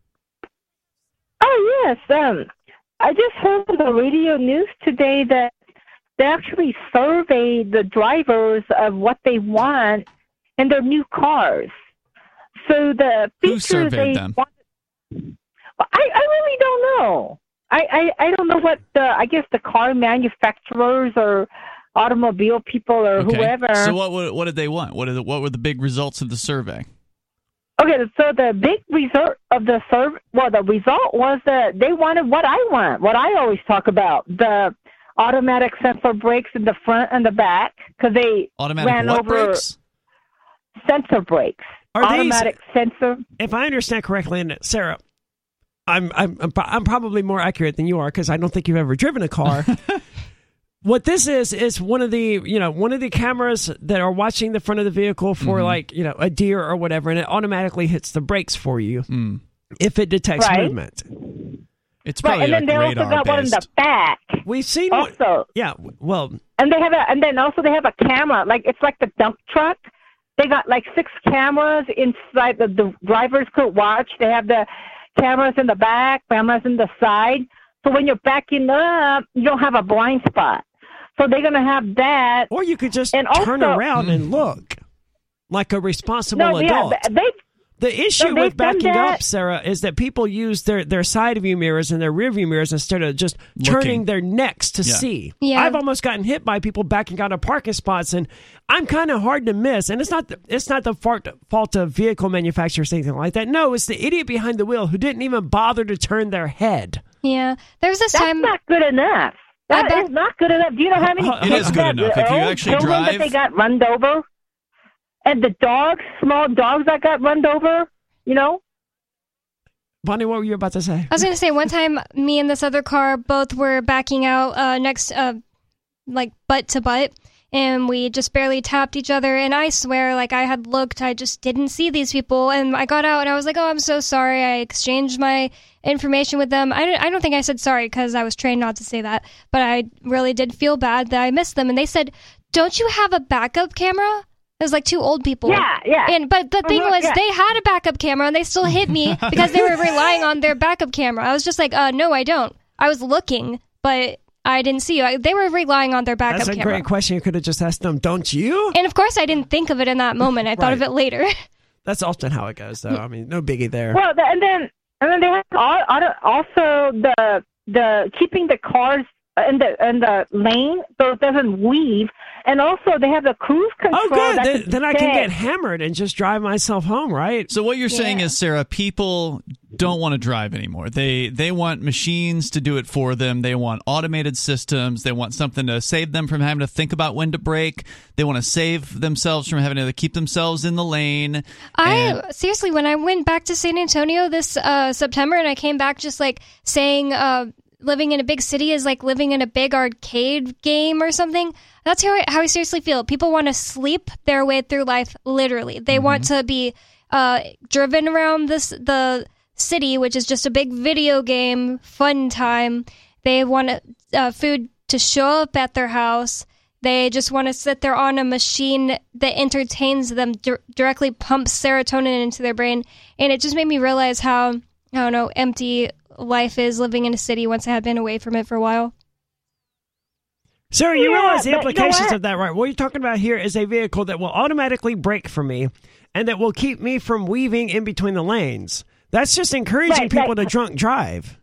Speaker 9: Oh, yes. I just heard on the radio news today that they actually surveyed the drivers of what they want in their new cars. So the features they want. I really don't know. I don't know what I guess the car manufacturers or automobile people or whoever.
Speaker 2: So what did they want? What were the big results of the survey?
Speaker 9: Okay, so the big result of the survey, the result was that they wanted what I want, what I always talk about, the automatic sensor brakes in the front and the back, because they ran over
Speaker 2: brakes?
Speaker 9: Sensor brakes. Automatic sensor.
Speaker 1: If I understand correctly, and Sarah, I'm probably more accurate than you are because I don't think you've ever driven a car. What this is one of the cameras that are watching the front of the vehicle for a deer or whatever, and it automatically hits the brakes for you if it detects movement.
Speaker 2: It's probably
Speaker 9: and then they also
Speaker 2: radar
Speaker 9: got one in the
Speaker 2: based.
Speaker 9: back.
Speaker 1: We've seen
Speaker 9: also.
Speaker 1: Yeah, well,
Speaker 9: And then also they have a camera, like it's like the dump truck. They got like 6 cameras inside the drivers could watch. They have the cameras in the back, cameras in the side. So when you're backing up, you don't have a blind spot. So they're gonna have that.
Speaker 1: or you could just
Speaker 9: And
Speaker 1: turn
Speaker 9: also-
Speaker 1: around and look like a responsible
Speaker 9: No, yeah,
Speaker 1: adult. The issue
Speaker 9: they've
Speaker 1: with
Speaker 9: done
Speaker 1: backing up,
Speaker 9: that.
Speaker 1: Sarah, is that people use their side view mirrors and their rear view mirrors instead of just turning their necks to see.
Speaker 3: Yeah.
Speaker 1: I've almost gotten hit by people backing out of parking spots, and I'm kind of hard to miss. And it's not the fault of vehicle manufacturers or anything like that. No, it's the idiot behind the wheel who didn't even bother to turn their head.
Speaker 3: Yeah. There's this
Speaker 9: That's
Speaker 3: time.
Speaker 9: not good enough. That is not good enough. Do you know how many
Speaker 2: It is good enough. If you actually
Speaker 9: children
Speaker 2: drive-
Speaker 9: that they got run over, and the dogs, small dogs that got run over, you know?
Speaker 1: Bonnie, what were you about to say?
Speaker 3: I was going to say, one time, me and this other car both were backing out next, like, butt to butt, and we just barely tapped each other, and I swear, like, I had looked, I just didn't see these people, and I got out, and I was like, oh, I'm so sorry, I exchanged my information with them. I don't think I said sorry, because I was trained not to say that, but I really did feel bad that I missed them, and they said, don't you have a backup camera? It was like 2 old people.
Speaker 9: Yeah.
Speaker 3: But the thing was, they had a backup camera, and they still hit me because they were relying on their backup camera. I was just like, no, I don't. I was looking, but I didn't see you. They were relying on their backup
Speaker 1: That's a
Speaker 3: camera.
Speaker 1: great question. You could have just asked them, don't you?
Speaker 3: And of course, I didn't think of it in that moment. I thought of
Speaker 1: Right.
Speaker 3: it later.
Speaker 1: That's often how it goes, though. I mean, no biggie there.
Speaker 9: Well, and then they have also the keeping the cars in the lane so it doesn't weave, and also they have the cruise control.
Speaker 1: Oh, good.
Speaker 9: that
Speaker 1: Then I can
Speaker 9: detect-
Speaker 1: get hammered and just drive myself home, right?
Speaker 2: So what you're saying is, Sarah, people don't want to drive anymore. They want machines to do it for them. They want automated systems. They want something to save them from having to think about when to brake. They want to save themselves from having to keep themselves in the lane.
Speaker 3: Seriously, when I went back to San Antonio this September, and I came back just like saying living in a big city is like living in a big arcade game or something. That's how I seriously feel. People want to sleep their way through life, literally. They want to be driven around the city, which is just a big video game fun time. They want food to show up at their house. They just want to sit there on a machine that entertains them, directly pumps serotonin into their brain. And it just made me realize how, I don't know, empty life is living in a city once I had been away from it for a while.
Speaker 1: Sarah, you realize the
Speaker 9: but you know
Speaker 1: implications
Speaker 9: what?
Speaker 1: of that, right? What you're talking about here is a vehicle that will automatically brake for me and that will keep me from weaving in between the lanes. That's just encouraging people to drunk drive.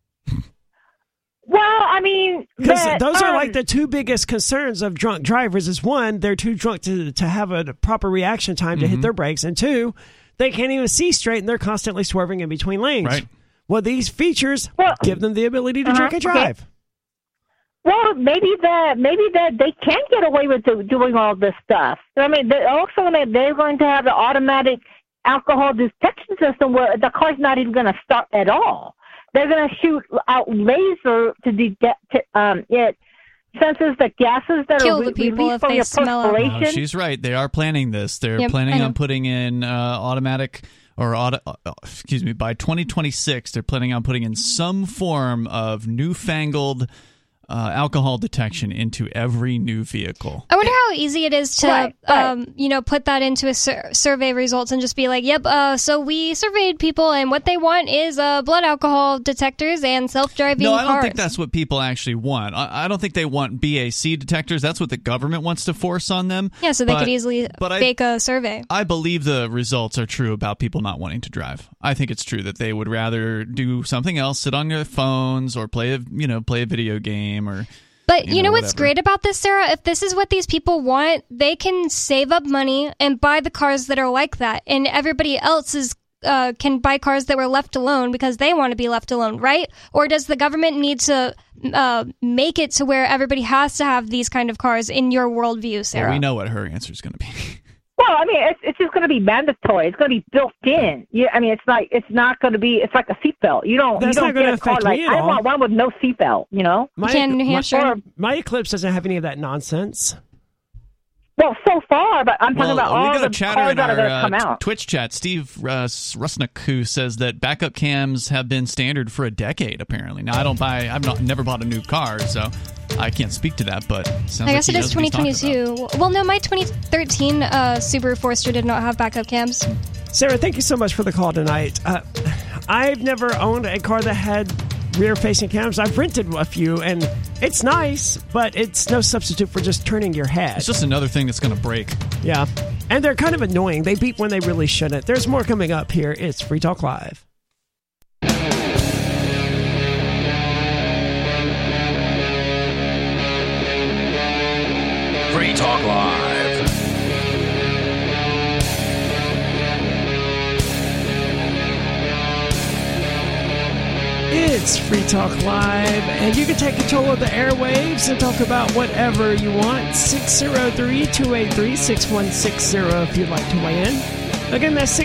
Speaker 9: Well, I mean,
Speaker 1: Because those are like the 2 biggest concerns of drunk drivers is 1, they're too drunk to have a proper reaction time to hit their brakes, and 2, they can't even see straight and they're constantly swerving in between lanes.
Speaker 2: Right.
Speaker 1: Well, these features give them the ability to drink and
Speaker 9: okay.
Speaker 1: drive.
Speaker 9: Well, maybe that they can get away with doing all this stuff. I mean, they're going to have the automatic alcohol detection system where the car's not even going to start at all. They're going to shoot out laser to detect it senses the gases that
Speaker 3: Kill
Speaker 9: are
Speaker 3: the people
Speaker 9: released
Speaker 3: if
Speaker 9: from
Speaker 3: they
Speaker 9: your
Speaker 3: smell it.
Speaker 9: perspiration.
Speaker 2: She's right. They are planning this. They're
Speaker 3: Yep,
Speaker 2: planning
Speaker 3: I know.
Speaker 2: on putting in automatic or by 2026 they're planning on putting in some form of newfangled alcohol detection into every new vehicle.
Speaker 3: I wonder how easy it is to,
Speaker 9: Right.
Speaker 3: Put that into a survey results and just be like, yep, so we surveyed people and what they want is blood alcohol detectors and self-driving
Speaker 2: No,
Speaker 3: cars.
Speaker 2: I don't think that's what people actually want. I don't think they want BAC detectors. That's what the government wants to force on them.
Speaker 3: Yeah, so they could easily
Speaker 2: but
Speaker 3: fake a survey.
Speaker 2: I believe the results are true about people not wanting to drive. I think it's true that they would rather do something else, sit on their phones or play a video game or.
Speaker 3: But you know what's
Speaker 2: whatever.
Speaker 3: great about this, Sarah? If this is what these people want, they can save up money and buy the cars that are like that. And everybody else can buy cars that were left alone because they want to be left alone, right? Or does the government need to make it to where everybody has to have these kind of cars in your worldview, Sarah?
Speaker 2: Well, we know what her answer is going to be.
Speaker 9: Well, I mean, it's just going to be mandatory. It's going to be built in. Yeah, I mean, it's not going to be. It's like a seatbelt. You don't
Speaker 1: That's not
Speaker 9: get
Speaker 1: gonna
Speaker 9: a car
Speaker 1: affect
Speaker 9: like
Speaker 1: me at
Speaker 9: I
Speaker 1: all.
Speaker 9: want one with no seatbelt. You know.
Speaker 1: My,
Speaker 3: Can in New Hampshire.
Speaker 1: my Eclipse doesn't have any of that nonsense.
Speaker 9: Well, so far, but I'm talking about
Speaker 2: we
Speaker 9: all
Speaker 2: got
Speaker 9: the
Speaker 2: a chatter
Speaker 9: cars
Speaker 2: in
Speaker 9: that are going to
Speaker 2: our
Speaker 9: come out.
Speaker 2: Twitch chat, Steve Rusnick, who says that backup cams have been standard for a decade, apparently. Now, I've never bought a new car, so I can't speak to that, but it sounds
Speaker 3: I guess
Speaker 2: like
Speaker 3: it is 2022. Well, no, my 2013 Subaru Forester did not have backup cams.
Speaker 1: Sarah, thank you so much for the call tonight. I've never owned a car that had rear-facing cams. I've rented a few, and it's nice, but it's no substitute for just turning your head.
Speaker 2: It's just another thing that's going to break.
Speaker 1: Yeah, and they're kind of annoying. They beep when they really shouldn't. There's more coming up here. It's Free Talk Live.
Speaker 6: Free Talk Live.
Speaker 1: It's Free Talk Live, and you can take control of the airwaves and talk about whatever you want. 603-283-6160 if you'd like to weigh in. Again, that's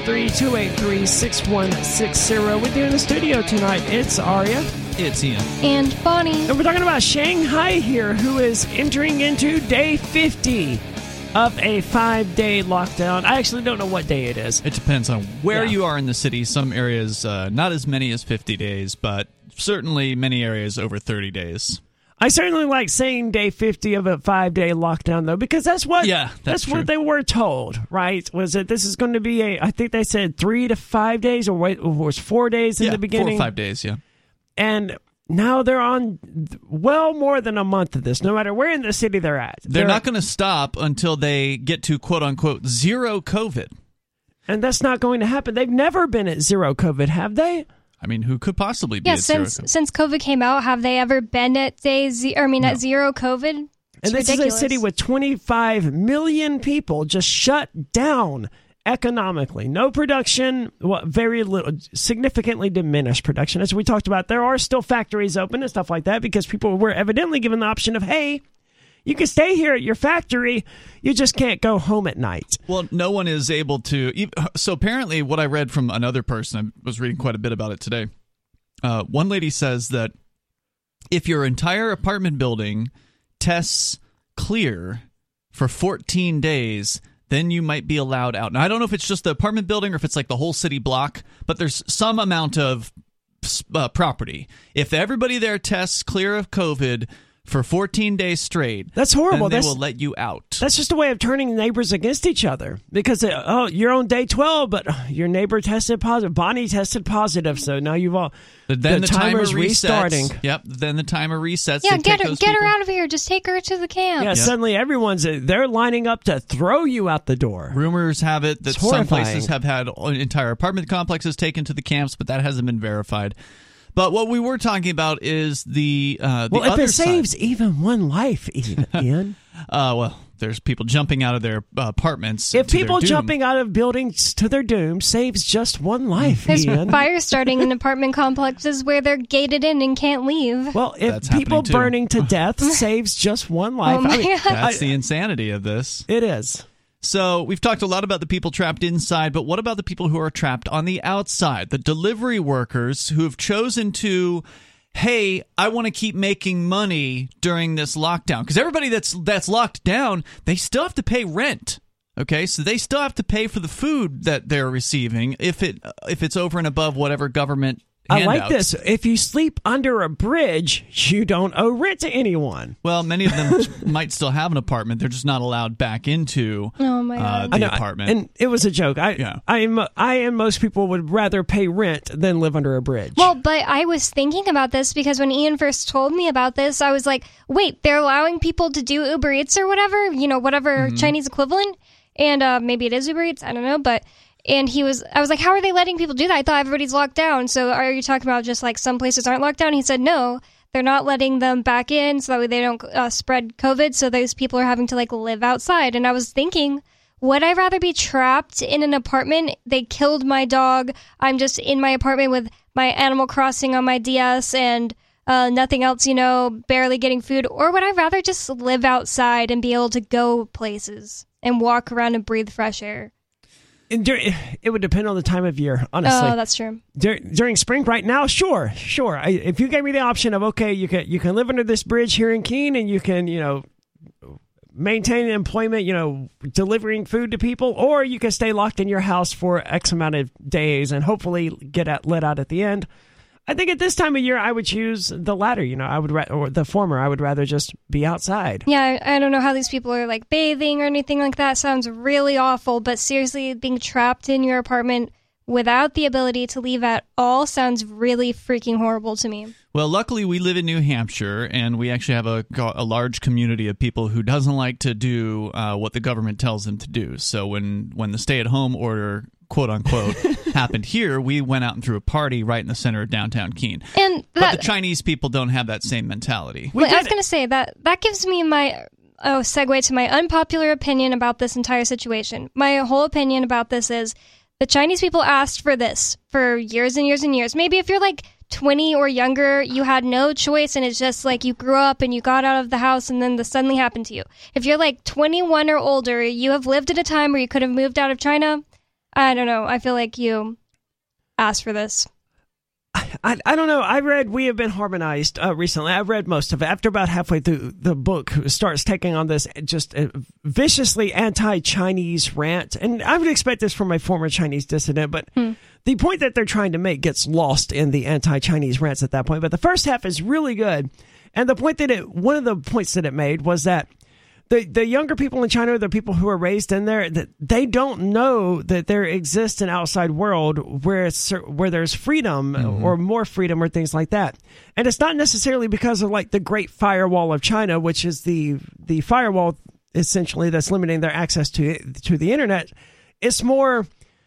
Speaker 1: 603-283-6160. With you in the studio tonight, it's Aria.
Speaker 2: It's Ian.
Speaker 3: And Bonnie.
Speaker 1: And we're talking about Shanghai here, who is entering into day 50 of a 5-day lockdown. I actually don't know what day it is.
Speaker 2: It depends on where you are in the city. Some areas, not as many as 50 days, but certainly many areas over 30 days.
Speaker 1: I certainly like saying day 50 of a 5-day lockdown, though, because that's what
Speaker 2: that's
Speaker 1: what they were told, right? Was that this is going to be I think they said 3 to 5 days, or it was 4 days in the beginning.
Speaker 2: 4 or 5 days, yeah.
Speaker 1: And now they're on well more than a month of this, no matter where in the city they're at.
Speaker 2: They're not going to stop until they get to, quote-unquote, zero COVID.
Speaker 1: And that's not going to happen. They've never been at zero COVID, have they?
Speaker 2: I mean, who could possibly be at zero COVID?
Speaker 3: Since COVID came out, have they ever been at at zero COVID?
Speaker 1: And this
Speaker 3: ridiculous.
Speaker 1: is a city with 25 million people just shut down economically. No production, very little, significantly diminished production. As we talked about, there are still factories open and stuff like that because people were evidently given the option of, hey, you can stay here at your factory, you just can't go home at night.
Speaker 2: Well, no one is able to. So apparently what I read from another person, I was reading quite a bit about it today. One lady says that if your entire apartment building tests clear for 14 days, then you might be allowed out. Now, I don't know if it's just the apartment building or if it's like the whole city block, but there's some amount of property. If everybody there tests clear of COVID for 14 days straight,
Speaker 1: that's horrible.
Speaker 2: Then they will let you out.
Speaker 1: That's just a way of turning neighbors against each other because, you're on day 12, but your neighbor tested positive. Bonnie tested positive, so now you've all...
Speaker 2: Then the timer's
Speaker 1: restarting.
Speaker 2: Yep, then the timer resets.
Speaker 3: Yeah, get her out of here. Just take her to the camp.
Speaker 1: Yeah, suddenly they're lining up to throw you out the door.
Speaker 2: Rumors have it that some places have had entire apartment complexes taken to the camps, but that hasn't been verified. But what we were talking about is the
Speaker 1: if it saves even one life, Ian.
Speaker 2: There's people jumping out of their apartments.
Speaker 1: If people jumping out of buildings to their doom saves just one life,
Speaker 3: there's
Speaker 1: Ian.
Speaker 3: fires starting in apartment complexes where they're gated in and can't leave.
Speaker 1: Well, if people burning to death saves just one life,
Speaker 3: God.
Speaker 2: That's the insanity of this.
Speaker 1: It is.
Speaker 2: So we've talked a lot about the people trapped inside, but what about the people who are trapped on the outside? The delivery workers who have chosen to, hey, I want to keep making money during this lockdown. Because everybody that's locked down, they still have to pay rent. Okay, so they still have to pay for the food that they're receiving if it's over and above whatever government handouts.
Speaker 1: I like this. If you sleep under a bridge, you don't owe rent to anyone.
Speaker 2: Well, many of them might still have an apartment. They're just not allowed back into the apartment.
Speaker 1: And it was a joke. I and most people would rather pay rent than live under a bridge.
Speaker 3: Well, but I was thinking about this because when Ian first told me about this, I was like, wait, they're allowing people to do Uber Eats or whatever, whatever Chinese equivalent. And maybe it is Uber Eats, I don't know, but... And I was like, how are they letting people do that? I thought everybody's locked down. So are you talking about just like some places aren't locked down? He said, no, they're not letting them back in so that way they don't spread COVID. So those people are having to like live outside. And I was thinking, would I rather be trapped in an apartment? They killed my dog. I'm just in my apartment with my Animal Crossing on my DS and nothing else, barely getting food. Or would I rather just live outside and be able to go places and walk around and breathe fresh air?
Speaker 1: It would depend on the time of year, honestly.
Speaker 3: Oh, that's true.
Speaker 1: During spring, right now, sure. If you gave me the option of, okay, you can live under this bridge here in Keene, and you can, maintain employment, delivering food to people, or you can stay locked in your house for X amount of days and hopefully get let out at the end. I think at this time of year, I would choose the latter. Or the former. I would rather just be outside.
Speaker 3: Yeah, I don't know how these people are like bathing or anything like that. Sounds really awful. But seriously, being trapped in your apartment without the ability to leave at all sounds really freaking horrible to me.
Speaker 2: Well, luckily we live in New Hampshire, and we actually have a large community of people who doesn't like to do what the government tells them to do. So when the stay-at-home order, quote-unquote, happened here, we went out and threw a party right in the center of downtown Keene. But the Chinese people don't have that same mentality.
Speaker 3: I was going to say, that gives me my segue to my unpopular opinion about this entire situation. My whole opinion about this is the Chinese people asked for this for years and years and years. Maybe if you're like 20 or younger, you had no choice, and it's just like you grew up and you got out of the house and then this suddenly happened to you. If you're like 21 or older, you have lived at a time where you could have moved out of China. I don't know. I feel like you asked for this.
Speaker 1: I don't know. I read We Have Been Harmonized recently. I read most of it. After about halfway through, the book starts taking on this just viciously anti-Chinese rant. And I would expect this from a former Chinese dissident, but the point that they're trying to make gets lost in the anti-Chinese rants at that point. But the first half is really good. And the point one of the points that it made was that the younger people in China, the people who are raised in there, that they don't know that there exists an outside world where there's freedom or more freedom or things like that. And it's not necessarily because of like the Great Firewall of China, which is the firewall essentially that's limiting their access to the internet. It's more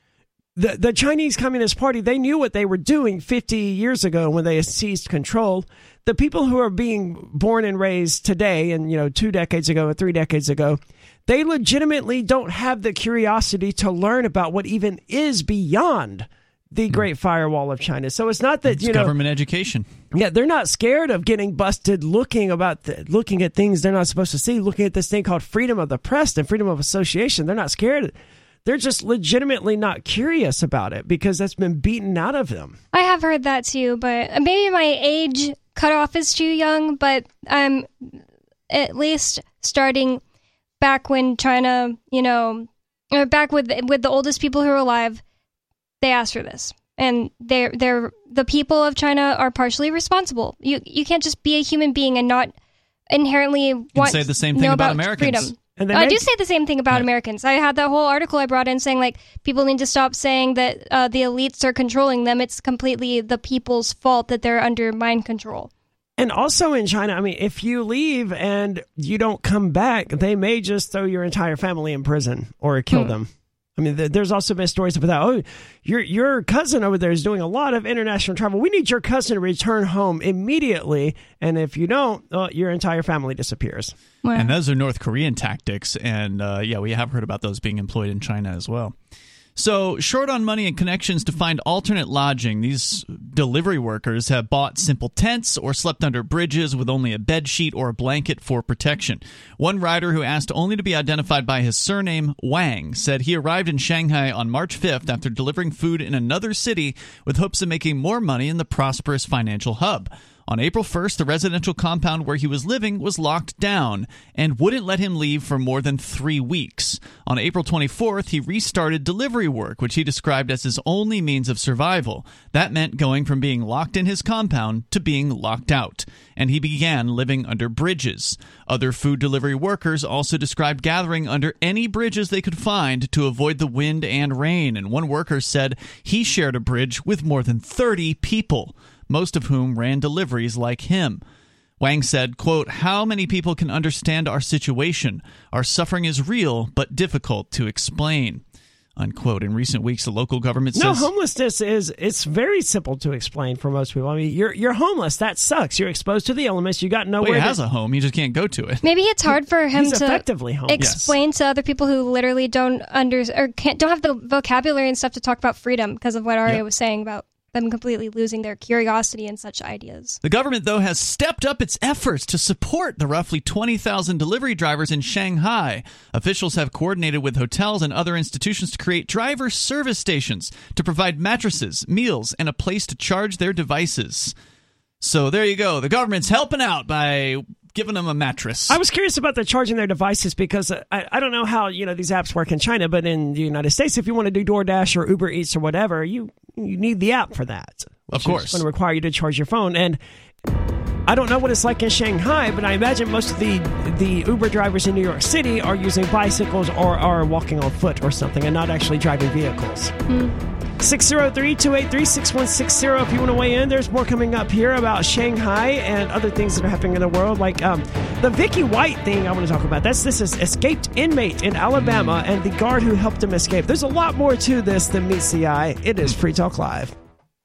Speaker 1: the Chinese Communist Party. They knew what they were doing 50 years ago when they seized control. The people who are being born and raised today and, 2 decades ago or 3 decades ago, they legitimately don't have the curiosity to learn about what even is beyond the Great Firewall of China. So it's not that,
Speaker 2: it's government education.
Speaker 1: Yeah, they're not scared of getting busted looking at things they're not supposed to see, looking at this thing called freedom of the press and freedom of association. They're not scared. They're just legitimately not curious about it because that's been beaten out of them.
Speaker 3: I have heard that too, but maybe my age cutoff is too young, but I'm at least starting back when China, back with the oldest people who are alive, they asked for this. And the people of China are partially responsible. You can't just be a human being and not inherently want
Speaker 2: say the same thing about Americans.
Speaker 3: Freedom. I do say the same thing about Americans. I had that whole article I brought in saying, like, people need to stop saying that the elites are controlling them. It's completely the people's fault that they're under mind control.
Speaker 1: And also in China, I mean, if you leave and you don't come back, they may just throw your entire family in prison or kill them. I mean, there's also been stories about that. Oh, your cousin over there is doing a lot of international travel. We need your cousin to return home immediately. And if you don't, your entire family disappears.
Speaker 3: Wow.
Speaker 2: And those are North Korean tactics. And we have heard about those being employed in China as well. So, short on money and connections to find alternate lodging, these delivery workers have bought simple tents or slept under bridges with only a bed sheet or a blanket for protection. One rider who asked only to be identified by his surname, Wang, said he arrived in Shanghai on March 5th after delivering food in another city with hopes of making more money in the prosperous financial hub. On April 1st, the residential compound where he was living was locked down and wouldn't let him leave for more than 3 weeks. On April 24th, he restarted delivery work, which he described as his only means of survival. That meant going from being locked in his compound to being locked out, and he began living under bridges. Other food delivery workers also described gathering under any bridges they could find to avoid the wind and rain, and one worker said he shared a bridge with more than 30 people, most of whom ran deliveries like him. Wang said, quote, "How many people can understand our situation? Our suffering is real, but difficult to explain." Unquote. In recent weeks, the local government says...
Speaker 1: No, homelessness it's very simple to explain for most people. I mean, you're homeless. That sucks. You're exposed to the elements. You got nowhere.
Speaker 2: Well, he has a home. You just can't go to it.
Speaker 3: Maybe it's hard for him to
Speaker 1: effectively homeless.
Speaker 3: explain to other people who literally don't have the vocabulary and stuff to talk about freedom because of what Arya was saying about them completely losing their curiosity and such ideas.
Speaker 2: The government, though, has stepped up its efforts to support the roughly 20,000 delivery drivers in Shanghai. Officials have coordinated with hotels and other institutions to create driver service stations to provide mattresses, meals, and a place to charge their devices. So there you go. The government's helping out by giving them a mattress.
Speaker 1: I was curious about the charging their devices because I don't know how these apps work in China, but in the United States, if you want to do DoorDash or Uber Eats or whatever, you need the app for that.
Speaker 2: Of course,
Speaker 1: it's going to require you to charge your phone. And I don't know what it's like in Shanghai, but I imagine most of the Uber drivers in New York City are using bicycles or are walking on foot or something, and not actually driving vehicles. 603-283-6160 if you want to weigh in. There's more coming up here about Shanghai and other things that are happening in the world, like the Vicky White thing I want to talk about. This is escaped inmate in Alabama and the guard who helped him escape. There's a lot more to this than meets the eye. It is Free Talk Live.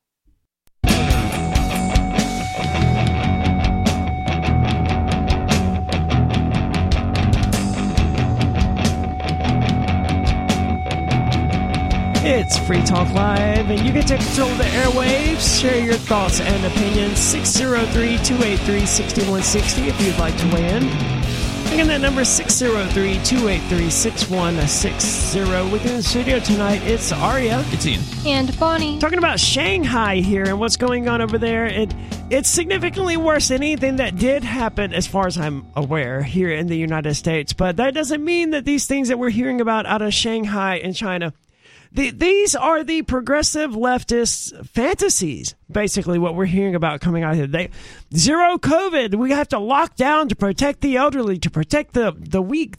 Speaker 1: It's Free Talk Live, and you can take control of the airwaves. Share your thoughts and opinions. 603-283-6160 if you'd like to weigh in. Again, that number is 603-283-6160. Within the studio tonight, it's Aria.
Speaker 2: It's Ian.
Speaker 3: And Bonnie.
Speaker 1: Talking about Shanghai here and what's going on over there. It's significantly worse than anything that did happen, as far as I'm aware, here in the United States. But that doesn't mean that these things that we're hearing about out of Shanghai and China, these are the progressive leftist fantasies, basically, what we're hearing about coming out here. Zero COVID. We have to lock down to protect the elderly, to protect the weak,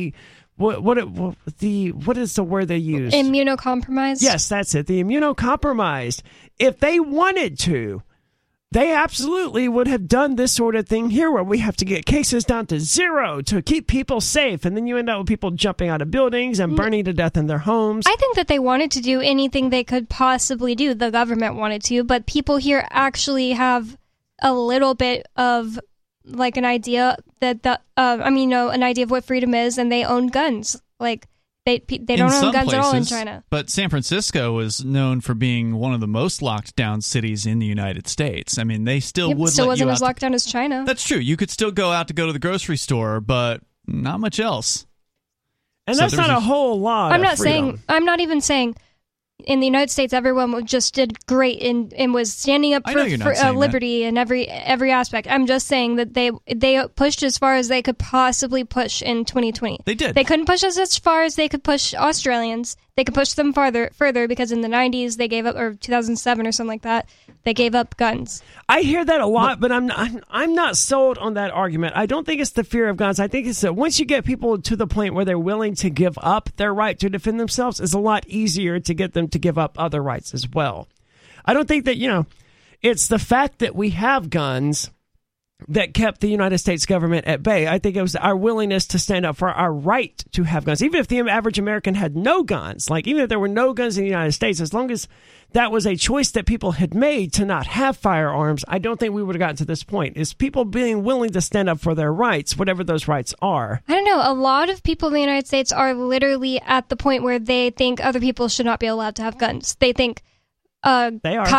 Speaker 1: what is the word they use?
Speaker 3: Immunocompromised?
Speaker 1: Yes, that's it. The immunocompromised. If they wanted to, they absolutely would have done this sort of thing here where we have to get cases down to zero to keep people safe. And then you end up with people jumping out of buildings and burning to death in their homes.
Speaker 3: I think that they wanted to do anything they could possibly do. The government wanted to, but people here actually have a little bit of like an idea that an idea of what freedom is, and they own guns. Like they don't own guns at all in China.
Speaker 2: But San Francisco is known for being one of the most locked down cities in the United States. I mean, they still would
Speaker 3: still
Speaker 2: let
Speaker 3: wasn't
Speaker 2: you
Speaker 3: as locked down as China.
Speaker 2: That's true. You could still go to the grocery store, but not much else.
Speaker 1: And that's not a whole lot.
Speaker 3: I'm not even saying in the United States everyone just did great and was standing up for liberty in every aspect. I'm just saying that they pushed as far as they could possibly push in 2020.
Speaker 2: They did.
Speaker 3: They couldn't push us as far as they could push Australians. They could push them further because in the 90s they gave up, or 2007 or something like that, they gave up guns.
Speaker 1: I hear that a lot, but I'm not sold on that argument. I don't think it's the fear of guns. I think it's that once you get people to the point where they're willing to give up their right to defend themselves, it's a lot easier to get them to give up other rights as well. I don't think that, it's the fact that we have guns that kept the United States government at bay. I think it was our willingness to stand up for our right to have guns. Even if the average American had no guns, like even if there were no guns in the United States, as long as that was a choice that people had made to not have firearms, I don't think we would have gotten to this point. It's people being willing to stand up for their rights, whatever those rights are.
Speaker 3: I don't know. A lot of people in the United States are literally at the point where they think other people should not be allowed to have guns. They think
Speaker 1: they are.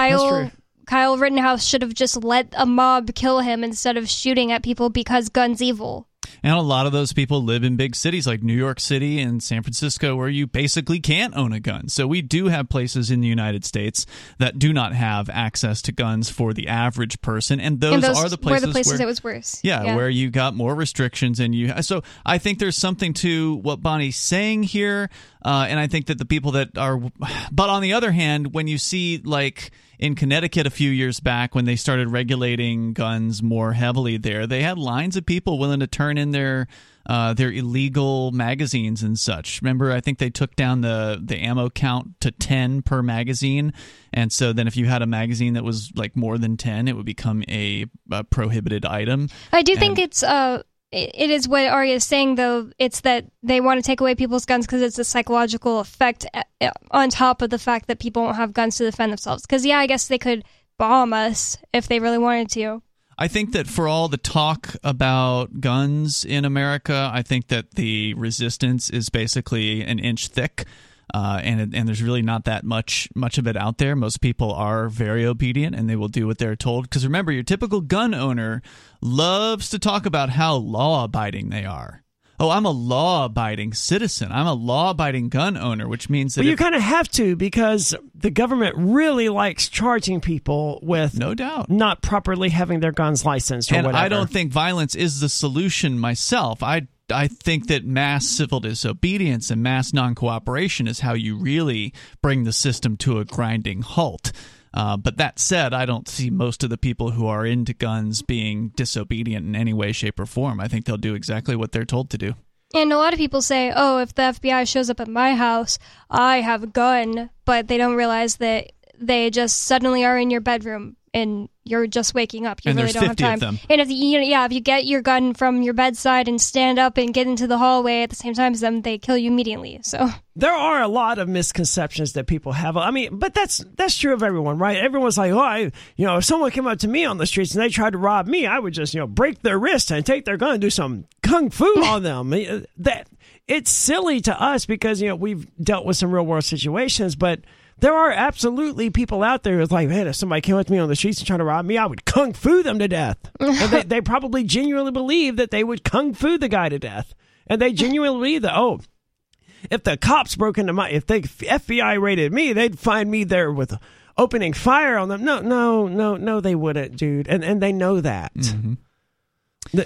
Speaker 3: Kyle Rittenhouse should have just let a mob kill him instead of shooting at people because guns evil.
Speaker 2: And a lot of those people live in big cities like New York City and San Francisco where you basically can't own a gun. So we do have places in the United States that do not have access to guns for the average person. And those are the places
Speaker 3: where it was worse.
Speaker 2: Yeah, where you got more restrictions. So I think there's something to what Bonnie's saying here. And I think that the people that are... But on the other hand, when you see like... in Connecticut a few years back when they started regulating guns more heavily there, they had lines of people willing to turn in their illegal magazines and such. Remember, I think they took down the ammo count to 10 per magazine. And so then if you had a magazine that was like more than 10, it would become a prohibited item.
Speaker 3: I do think it is what Arya is saying, though. It's that they want to take away people's guns because it's a psychological effect on top of the fact that people won't have guns to defend themselves. Because, I guess they could bomb us if they really wanted to.
Speaker 2: I think that for all the talk about guns in America, I think that the resistance is basically an inch thick. And there's really not that much of it out there. Most people are very obedient and they will do what they're told. Because remember, your typical gun owner loves to talk about how law-abiding they are. oh, I'm a law-abiding citizen. I'm a law-abiding gun owner, which means that
Speaker 1: you kind of have to, because the government really likes charging people with
Speaker 2: no doubt
Speaker 1: not properly having their guns licensed or whatever.
Speaker 2: I don't think violence is the solution myself. I think that mass civil disobedience and mass non-cooperation is how you really bring the system to a grinding halt. But that said, I don't see most of the people who are into guns being disobedient in any way, shape, or form. I think they'll do exactly what they're told to do.
Speaker 3: And a lot of people say, oh, if the FBI shows up at my house, I have a gun. But they don't realize that they just suddenly are in your bedroom and you're just waking up. You
Speaker 2: and
Speaker 3: really don't have time.
Speaker 2: Of them.
Speaker 3: And if you get your gun from your bedside and stand up and get into the hallway at the same time as them, they kill you immediately. So
Speaker 1: there are a lot of misconceptions that people have. I mean, but that's true of everyone, right? Everyone's like, oh, if someone came up to me on the streets and they tried to rob me, I would just, break their wrist and take their gun and do some kung fu on them. That it's silly to us because we've dealt with some real world situations, but there are absolutely people out there who's like, man, if somebody came up to me on the streets and tried to rob me, I would kung fu them to death. And they probably genuinely believe that they would kung fu the guy to death. And they genuinely believe that, if the cops broke into if the FBI raided me, they'd find me there with opening fire on them. No, they wouldn't, dude. And they know that. Mm-hmm.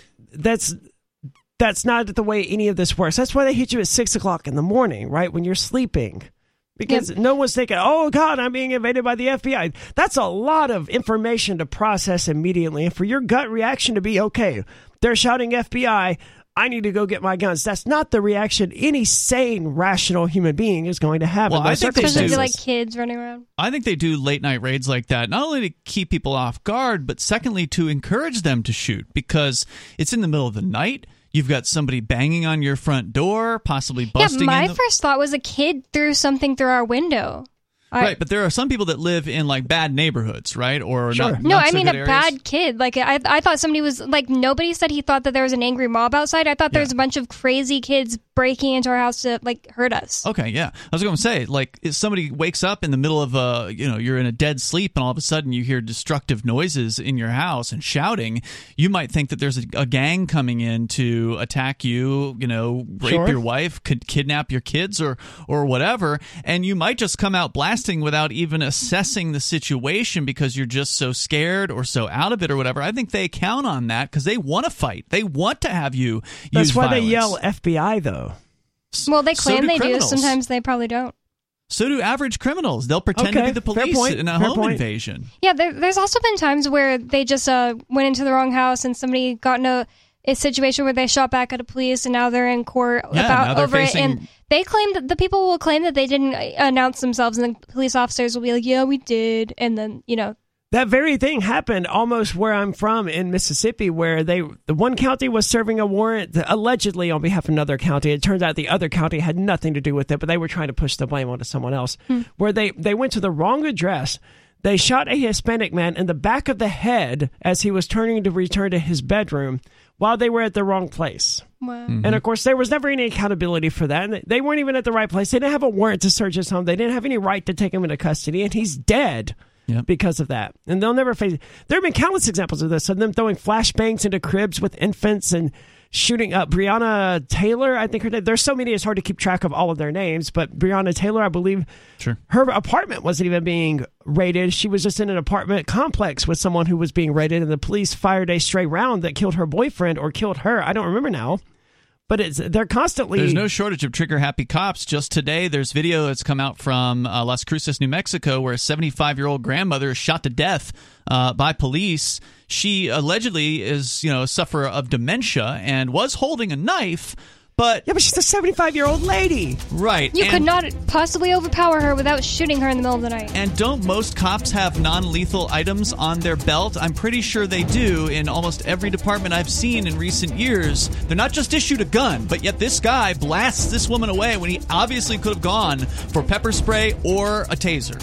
Speaker 1: That's not the way any of this works. That's why they hit you at 6 o'clock in the morning, right? When you're sleeping. Because no one's thinking, oh, God, I'm being invaded by the FBI. That's a lot of information to process immediately. And for your gut reaction to be, okay, they're shouting FBI, I need to go get my guns. That's not the reaction any sane, rational human being is going to have.
Speaker 2: Well, I think they
Speaker 3: do, like kids running around.
Speaker 2: I think they do late-night raids like that, not only to keep people off guard, but secondly, to encourage them to shoot, because it's in the middle of the night. You've got somebody banging on your front door, possibly busting in.
Speaker 3: Yeah, my first thought was a kid threw something through our window.
Speaker 2: Right, but there are some people that live in bad neighborhoods, right? Or
Speaker 1: sure.
Speaker 3: No, I mean a
Speaker 2: areas.
Speaker 3: bad kid. Like I thought somebody was nobody said he thought that there was an angry mob outside. I thought there was a bunch of crazy kids breaking into our house to hurt us.
Speaker 2: Okay, yeah. I was going to say, if somebody wakes up in the middle of you're in a dead sleep and all of a sudden you hear destructive noises in your house and shouting, you might think that there's a gang coming in to attack you, rape your wife, could kidnap your kids or whatever, and you might just come out blasting without even assessing the situation because you're just so scared or so out of it or whatever. I think they count on that because they want to fight. They want to have you use
Speaker 1: That's why
Speaker 2: violence.
Speaker 1: they yell FBI, though.
Speaker 3: Well, they claim they
Speaker 2: criminals.
Speaker 3: do. Sometimes they probably don't.
Speaker 2: So do average criminals. They'll pretend to be the police in a home invasion.
Speaker 3: Yeah, there's also been times where they just went into the wrong house and somebody got in a situation where they shot back at a police and now they're in court over it. And they claim that the people will claim that they didn't announce themselves, and the police officers will be like, yeah, we did. And then,
Speaker 1: That very thing happened almost where I'm from in Mississippi, where the one county was serving a warrant allegedly on behalf of another county. It turns out the other county had nothing to do with it, but they were trying to push the blame onto someone else. Where they went to the wrong address. They shot a Hispanic man in the back of the head as he was turning to return to his bedroom while they were at the wrong place.
Speaker 3: Wow.
Speaker 2: Mm-hmm.
Speaker 1: And of course, there was never any accountability for that. And they weren't even at the right place. They didn't have a warrant to search his home. They didn't have any right to take him into custody, and he's dead. Yep. Because of that. And they'll never face it. There have been countless examples of this, of them throwing flashbangs into cribs with infants and shooting up Breonna Taylor, I think her name. There's so many, it's hard to keep track of all of their names, but Breonna Taylor, I believe, her apartment wasn't even being raided. She was just in an apartment complex with someone who was being raided, and the police fired a stray round that killed her boyfriend or killed her. I don't remember now. But they're constantly...
Speaker 2: There's no shortage of trigger-happy cops. Just today, there's video that's come out from Las Cruces, New Mexico, where a 75-year-old grandmother is shot to death by police. She allegedly is, a sufferer of dementia and was holding a knife, but...
Speaker 1: Yeah, but she's a 75-year-old lady.
Speaker 2: Right.
Speaker 3: You could not possibly overpower her without shooting her in the middle of the night.
Speaker 2: And don't most cops have non-lethal items on their belt? I'm pretty sure they do in almost every department I've seen in recent years. They're not just issued a gun, but yet this guy blasts this woman away when he obviously could have gone for pepper spray or a taser.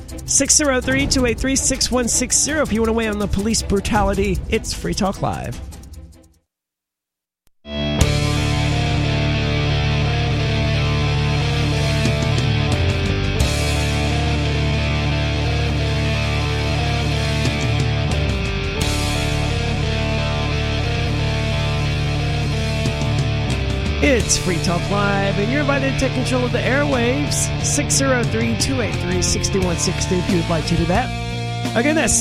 Speaker 1: 603-283-6160 if you want to weigh on the police brutality. It's Free Talk Live. It's Free Talk Live, and you're invited to take control of the airwaves. 603-283-6160 if you would like to do that. Again, that's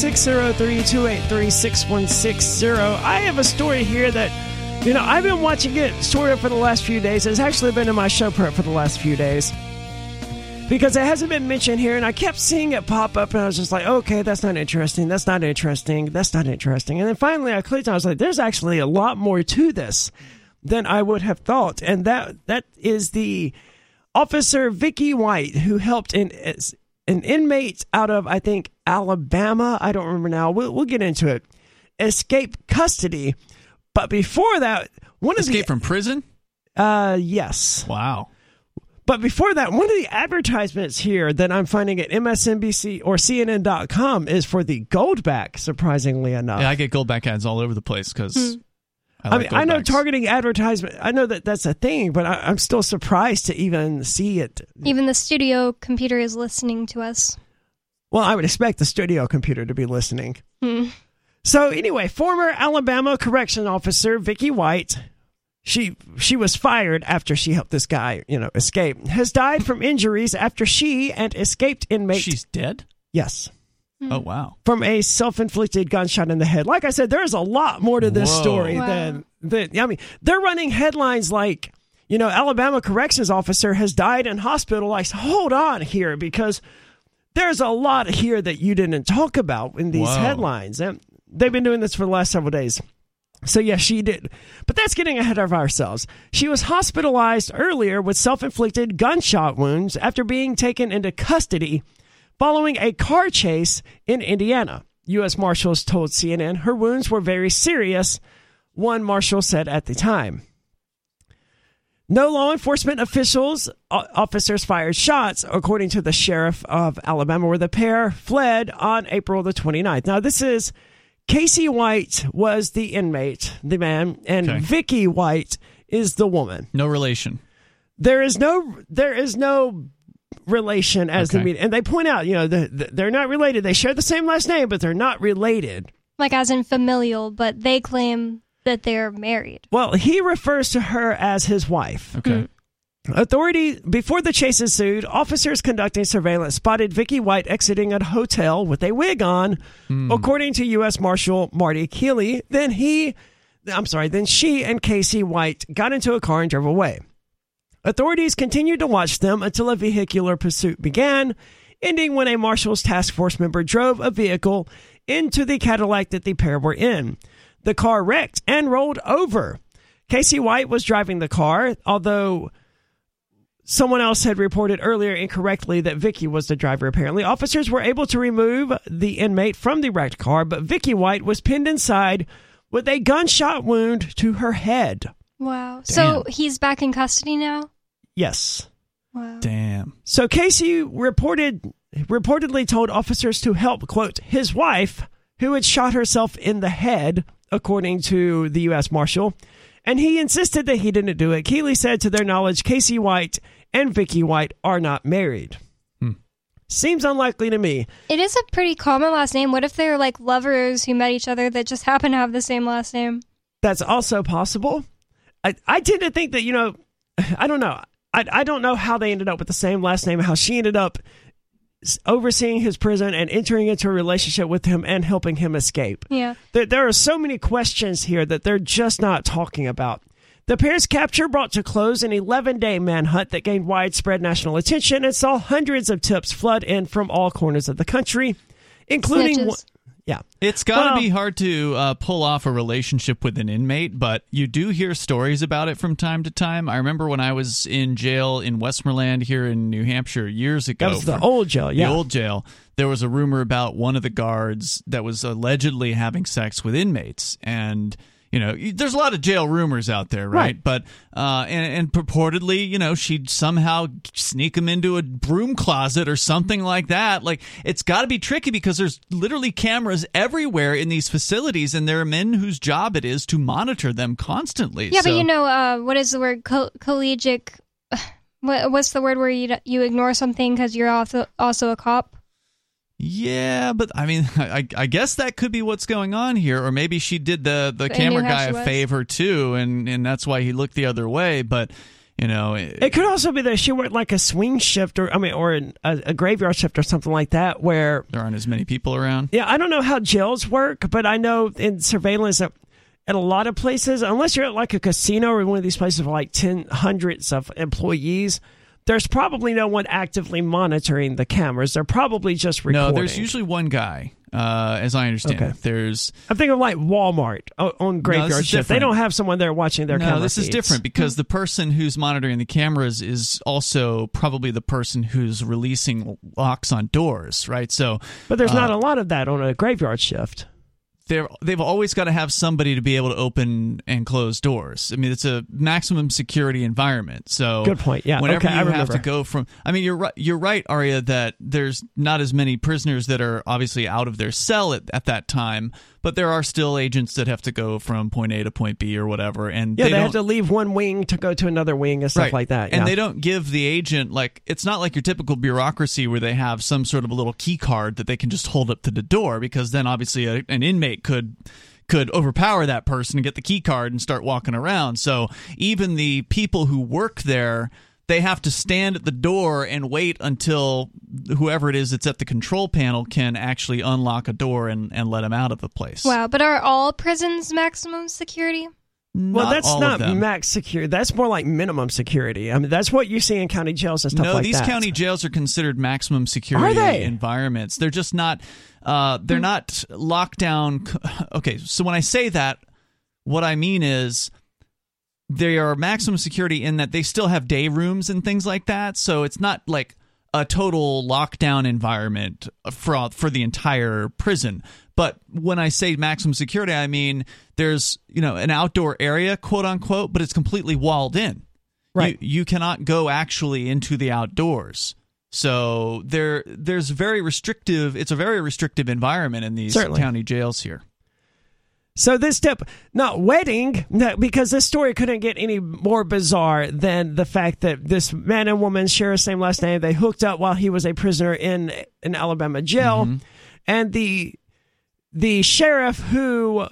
Speaker 1: 603-283-6160. I have a story here that, I've been watching it sort of for the last few days. It's actually been in my show prep for the last few days because it hasn't been mentioned here, and I kept seeing it pop up, and I was just like, okay, that's not interesting, that's not interesting, that's not interesting. And then finally I clicked on it. I was like, there's actually a lot more to this than I would have thought, and that is the Officer Vicky White, who helped an inmate out of, I think, Alabama. I don't remember now. We'll get into it. Escape custody, but before that,
Speaker 2: escape from prison.
Speaker 1: Yes.
Speaker 2: Wow.
Speaker 1: But before that, one of the advertisements here that I'm finding at MSNBC or CNN.com is for the Goldback. Surprisingly enough,
Speaker 2: yeah, I get Goldback ads all over the place because.
Speaker 1: I know targeting advertisement. I know that that's a thing, but I'm still surprised to even see it.
Speaker 3: Even the studio computer is listening to us.
Speaker 1: Well, I would expect the studio computer to be listening. So anyway, former Alabama correction officer Vicky White, she was fired after she helped this guy, escape, has died from injuries after she and escaped inmate.
Speaker 2: She's dead?
Speaker 1: Yes.
Speaker 2: Oh, wow.
Speaker 1: From a self-inflicted gunshot in the head. Like I said, there's a lot more to this story than they're running headlines like, Alabama corrections officer has died in hospital. Like, hold on here, because there's a lot here that you didn't talk about in these headlines. And they've been doing this for the last several days. So, yes, she did. But that's getting ahead of ourselves. She was hospitalized earlier with self-inflicted gunshot wounds after being taken into custody following a car chase in Indiana. U.S. Marshals told CNN her wounds were very serious, one marshal said at the time. No law enforcement officers fired shots, according to the sheriff of Alabama, where the pair fled on April the 29th. Now, this is Casey White was the inmate, the man, and Vicky White is the woman.
Speaker 2: No relation.
Speaker 1: There is no relation as the media, and they point out, they're not related. They share the same last name, but they're not related.
Speaker 3: Like as in familial, but they claim that they're married.
Speaker 1: Well, he refers to her as his wife.
Speaker 2: Okay.
Speaker 1: Before the chase ensued, officers conducting surveillance spotted Vicky White exiting a hotel with a wig on, according to U.S. Marshal Marty Keeley. Then she and Casey White got into a car and drove away. Authorities continued to watch them until a vehicular pursuit began, ending when a Marshals Task Force member drove a vehicle into the Cadillac that the pair were in. The car wrecked and rolled over. Casey White was driving the car, although someone else had reported earlier incorrectly that Vicky was the driver, apparently. Officers were able to remove the inmate from the wrecked car, but Vicky White was pinned inside with a gunshot wound to her head.
Speaker 3: Wow.
Speaker 2: Damn.
Speaker 3: So he's back in custody now?
Speaker 1: Yes.
Speaker 3: Wow.
Speaker 2: Damn.
Speaker 1: So Casey reportedly told officers to help, quote, his wife, who had shot herself in the head, according to the U.S. Marshal, and he insisted that he didn't do it. Keeley said, to their knowledge, Casey White and Vicky White are not married. Seems unlikely to me.
Speaker 3: It is a pretty common last name. What if they're like lovers who met each other that just happen to have the same last name?
Speaker 1: That's also possible. I tend to think that, I don't know. I don't know how they ended up with the same last name, how she ended up overseeing his prison and entering into a relationship with him and helping him escape.
Speaker 3: Yeah.
Speaker 1: There are so many questions here that they're just not talking about. The pair's capture brought to close an 11-day manhunt that gained widespread national attention and saw hundreds of tips flood in from all corners of the country, including...
Speaker 3: Snitches.
Speaker 1: Yeah.
Speaker 2: It's got to be hard to pull off a relationship with an inmate, but you do hear stories about it from time to time. I remember when I was in jail in Westmoreland here in New Hampshire years ago.
Speaker 1: That was the old jail, yeah.
Speaker 2: The old jail. There was a rumor about one of the guards that was allegedly having sex with inmates, and... there's a lot of jail rumors out there, right? But and purportedly, she'd somehow sneak him into a broom closet or something like that. Like, it's got to be tricky because there's literally cameras everywhere in these facilities, and there are men whose job it is to monitor them constantly.
Speaker 3: Yeah, but what is the word? Collegiate. What's the word where you ignore something because you're also a cop?
Speaker 2: Yeah, but I mean, I guess that could be what's going on here, or maybe she did the camera guy a favor too, and that's why he looked the other way. But you know,
Speaker 1: it could also be that she worked like a swing shift, or a graveyard shift or something like that, where
Speaker 2: there aren't as many people around.
Speaker 1: Yeah, I don't know how jails work, but I know in surveillance at a lot of places, unless you're at like a casino or one of these places with like hundreds of employees, there's probably no one actively monitoring the cameras. They're probably just recording.
Speaker 2: No, there's usually one guy, as I understand it.
Speaker 1: I'm thinking of like Walmart on graveyard shift. They don't have someone there watching their camera
Speaker 2: this
Speaker 1: feeds.
Speaker 2: is different because the person who's monitoring the cameras is also probably the person who's releasing locks on doors, right? So,
Speaker 1: but there's not a lot of that on a graveyard shift.
Speaker 2: They've always got to have somebody to be able to open and close doors. I mean, it's a maximum security environment. So
Speaker 1: good point. Yeah.
Speaker 2: Whenever you have to go from, I mean, you're right, Arya, that there's not as many prisoners that are obviously out of their cell at that time, but there are still agents that have to go from point A to point B or whatever, and
Speaker 1: they have to leave one wing to go to another wing and stuff like that. Yeah.
Speaker 2: And they don't give the agent, like, it's not like your typical bureaucracy where they have some sort of a little key card that they can just hold up to the door, because then obviously an inmate could overpower that person and get the key card and start walking around. So even the people who work there, they have to stand at the door and wait until whoever it is that's at the control panel can actually unlock a door and let them out of the place.
Speaker 3: Wow, but are all prisons maximum security?
Speaker 1: Well, that's not max security. That's more like minimum security. I mean, that's what you see in county jails and stuff like that.
Speaker 2: No, these county jails are considered maximum security environments. They're just not. They're not locked down. Okay, so when I say that, what I mean is they are maximum security in that they still have day rooms and things like that. So it's not like a total lockdown environment for the entire prison. But when I say maximum security, I mean there's an outdoor area, quote unquote, but it's completely walled in.
Speaker 1: Right.
Speaker 2: You cannot go actually into the outdoors. So there's very restrictive. It's a very restrictive environment in these county jails here.
Speaker 1: So this step, not wedding, because this story couldn't get any more bizarre than the fact that this man and woman share the same last name. They hooked up while he was a prisoner in an Alabama jail, and the sheriff who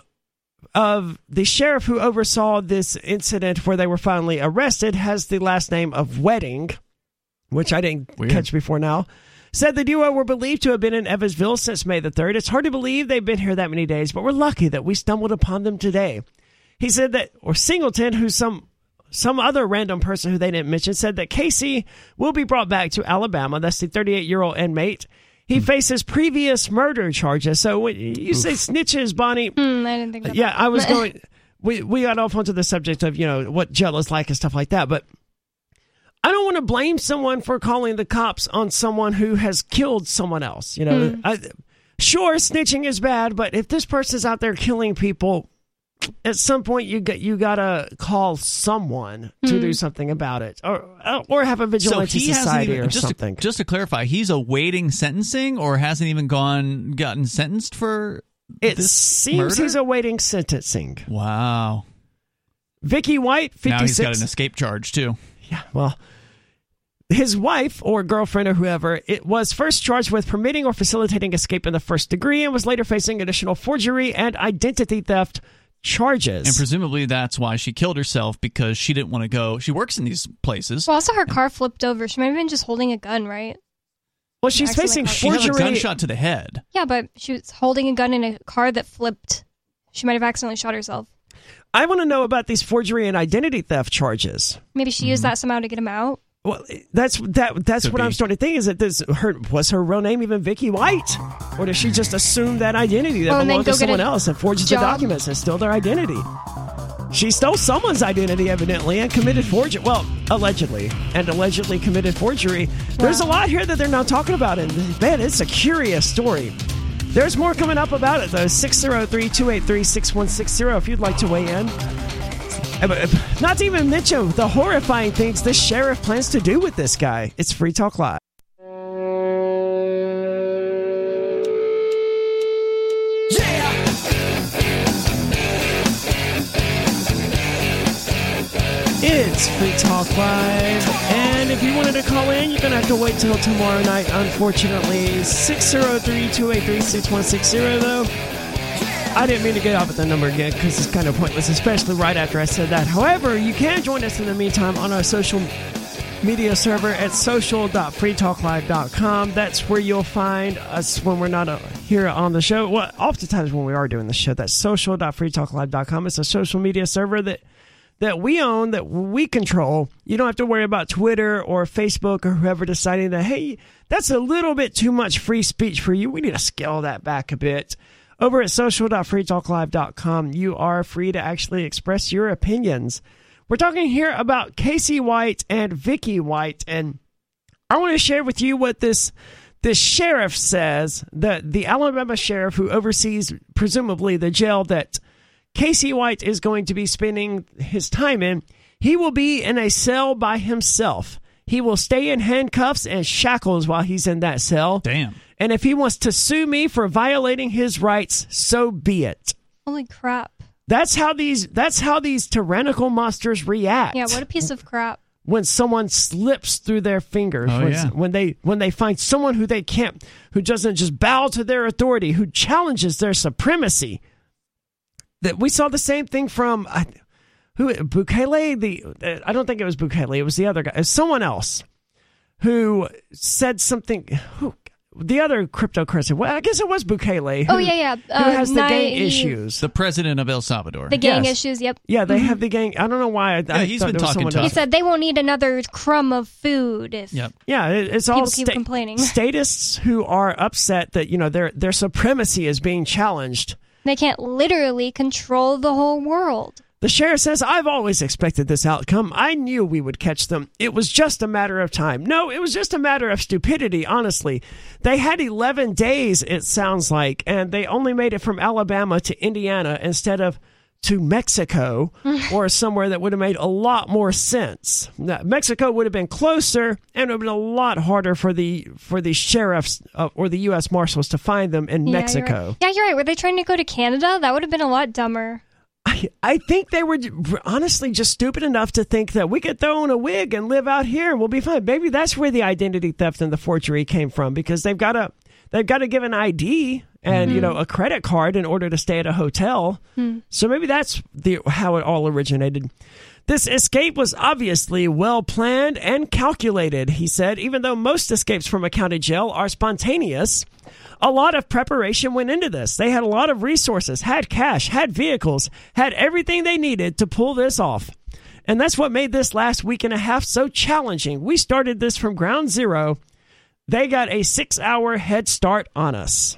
Speaker 1: oversaw this incident where they were finally arrested has the last name of Wedding, which I didn't catch before now. Said the duo were believed to have been in Evansville since May the 3rd. It's hard to believe they've been here that many days, but we're lucky that we stumbled upon them today. He said that, or Singleton, who's some other random person who they didn't mention, said that Casey will be brought back to Alabama. That's the 38-year-old inmate. He faces previous murder charges. So when you say snitches, Bonnie.
Speaker 3: I didn't think about that.
Speaker 1: Yeah, I was going. We got off onto the subject of what jail is like and stuff like that, but I don't want to blame someone for calling the cops on someone who has killed someone else. Sure, snitching is bad, but if this person's out there killing people, at some point you gotta call someone to do something about it, or have a vigilante society or something.
Speaker 2: Just to clarify, he's awaiting sentencing, or hasn't even gotten sentenced for.
Speaker 1: It seems he's awaiting sentencing.
Speaker 2: Wow.
Speaker 1: Vicky White, 56.
Speaker 2: Now he's got an escape charge too.
Speaker 1: Yeah, well, his wife or girlfriend or whoever, it was first charged with permitting or facilitating escape in the first degree and was later facing additional forgery and identity theft charges.
Speaker 2: And presumably that's why she killed herself, because she didn't want to go. She works in these places.
Speaker 3: Well, also her car flipped over. She might have been just holding a gun, right?
Speaker 1: Well, she's facing forgery.
Speaker 2: She had a gunshot to the head.
Speaker 3: Yeah, but she was holding a gun in a car that flipped. She might have accidentally shot herself.
Speaker 1: I want to know about these forgery and identity theft charges.
Speaker 3: Maybe she used that somehow to get him out.
Speaker 1: Well, that's what I'm starting to think, is that was her real name even Vicky White? Or does she just assume that identity that belonged to someone else and forges the documents and steal their identity? She stole someone's identity, evidently, and committed forgery. Well, allegedly committed forgery. Wow. There's a lot here that they're not talking about, and man, it's a curious story. There's more coming up about it, though. 603-283-6160 if you'd like to weigh in. Not to even mention the horrifying things the sheriff plans to do with this guy. It's Free Talk Live. It's It's Free Talk Live. And if you wanted to call in, you're going to have to wait till tomorrow night, unfortunately. 603-283-6160, though. I didn't mean to get off at the number again because it's kind of pointless, especially right after I said that. However, you can join us in the meantime on our social media server at social.freetalklive.com. That's where you'll find us when we're not here on the show. Well, oftentimes when we are doing the show, that's social.freetalklive.com. It's a social media server that we own, that we control. You don't have to worry about Twitter or Facebook or whoever deciding that, hey, that's a little bit too much free speech for you. We need to scale that back a bit. Over at social.freetalklive.com, you are free to actually express your opinions. We're talking here about Casey White and Vicky White, and I want to share with you what this sheriff says, the Alabama sheriff who oversees, presumably, the jail that Casey White is going to be spending his time in. He will be in a cell by himself. He will stay in handcuffs and shackles while he's in that cell.
Speaker 2: Damn.
Speaker 1: And if he wants to sue me for violating his rights, so be it.
Speaker 3: Holy crap.
Speaker 1: That's how these tyrannical monsters react.
Speaker 3: Yeah, what a piece of crap.
Speaker 1: When someone slips through their fingers, when they find someone who doesn't just bow to their authority, who challenges their supremacy. That we saw the same thing from Bukele. I don't think it was Bukele. It was the other guy. It was someone else who said something. The other cryptocurrency. Well, I guess it was Bukele.
Speaker 3: Who
Speaker 1: has the gang issues?
Speaker 2: The president of El Salvador.
Speaker 3: The gang issues, yep.
Speaker 1: Yeah, they have the gang. I don't know why.
Speaker 2: He's been talking tough.
Speaker 3: He said they won't need another crumb of food if
Speaker 1: it's all
Speaker 3: people keep complaining.
Speaker 1: Statists who are upset that their supremacy is being challenged.
Speaker 3: They can't literally control the whole world.
Speaker 1: The sheriff says, I've always expected this outcome. I knew we would catch them. It was just a matter of time. No, it was just a matter of stupidity, honestly. They had 11 days, it sounds like, and they only made it from Alabama to Indiana instead of to Mexico or somewhere that would have made a lot more sense. Now, Mexico would have been closer, and it would have been a lot harder for the sheriffs or the U.S. Marshals to find them in Mexico.
Speaker 3: You're right. Were they trying to go to Canada? That would have been a lot dumber.
Speaker 1: I think they were honestly just stupid enough to think that we could throw on a wig and live out here and we'll be fine. Maybe that's where the identity theft and the forgery came from, because they've got to give an ID and a credit card in order to stay at a hotel. So maybe that's how it all originated. This escape was obviously well planned and calculated, he said. Even though most escapes from a county jail are spontaneous, a lot of preparation went into this. They had a lot of resources, had cash, had vehicles, had everything they needed to pull this off. And that's what made this last week and a half so challenging. We started this from ground zero. They got a 6-hour head start on us.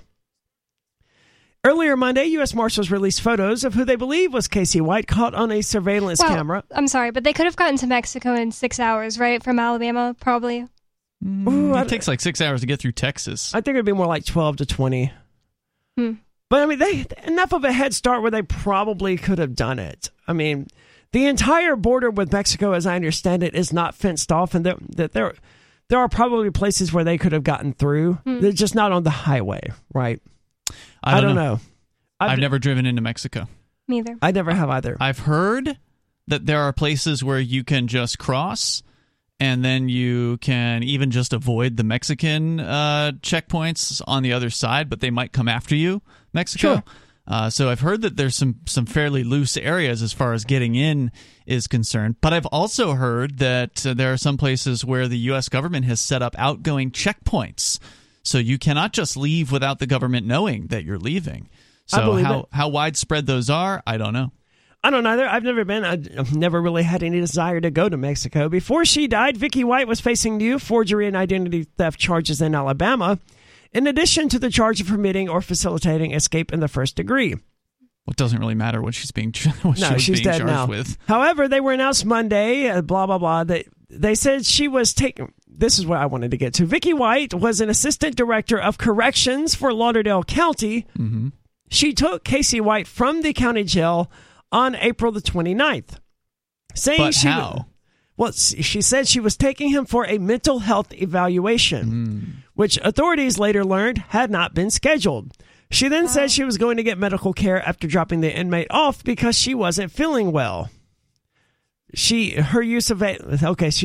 Speaker 1: Earlier Monday, U.S. Marshals released photos of who they believe was Casey White caught on a surveillance camera.
Speaker 3: I'm sorry, but they could have gotten to Mexico in 6 hours, right? From Alabama, probably.
Speaker 2: It takes like 6 hours to get through Texas.
Speaker 1: I think it'd be more like 12 to 20. But I mean, they enough of a head start where they probably could have done it. I mean, the entire border with Mexico, as I understand it, is not fenced off, and that there are probably places where they could have gotten through. They're just not on the highway, right? I don't know.
Speaker 2: I've never driven into Mexico.
Speaker 3: Me either.
Speaker 1: I never have either.
Speaker 2: I've heard that there are places where you can just cross, and then you can even just avoid the Mexican checkpoints on the other side, but they might come after you, Mexico. Sure. So I've heard that there's some fairly loose areas as far as getting in is concerned. But I've also heard that there are some places where the U.S. government has set up outgoing checkpoints. So you cannot just leave without the government knowing that you're leaving. So how widespread those are, I don't know.
Speaker 1: I don't either. I've never been. I've never really had any desire to go to Mexico. Before she died, Vicky White was facing new forgery and identity theft charges in Alabama, in addition to the charge of permitting or facilitating escape in the first degree.
Speaker 2: Well, it doesn't really matter what she's being
Speaker 1: she's
Speaker 2: dead
Speaker 1: charged
Speaker 2: now. With.
Speaker 1: However, they were announced Monday, blah, blah, blah. They said she was taking... This is what I wanted to get to. Vicky White was an assistant director of corrections for Lauderdale County. Mm-hmm. She took Casey White from the county jail on April the 29th.
Speaker 2: How?
Speaker 1: She said she was taking him for a mental health evaluation, which authorities later learned had not been scheduled. She then said she was going to get medical care after dropping the inmate off because she wasn't feeling well. her use of it. Okay, she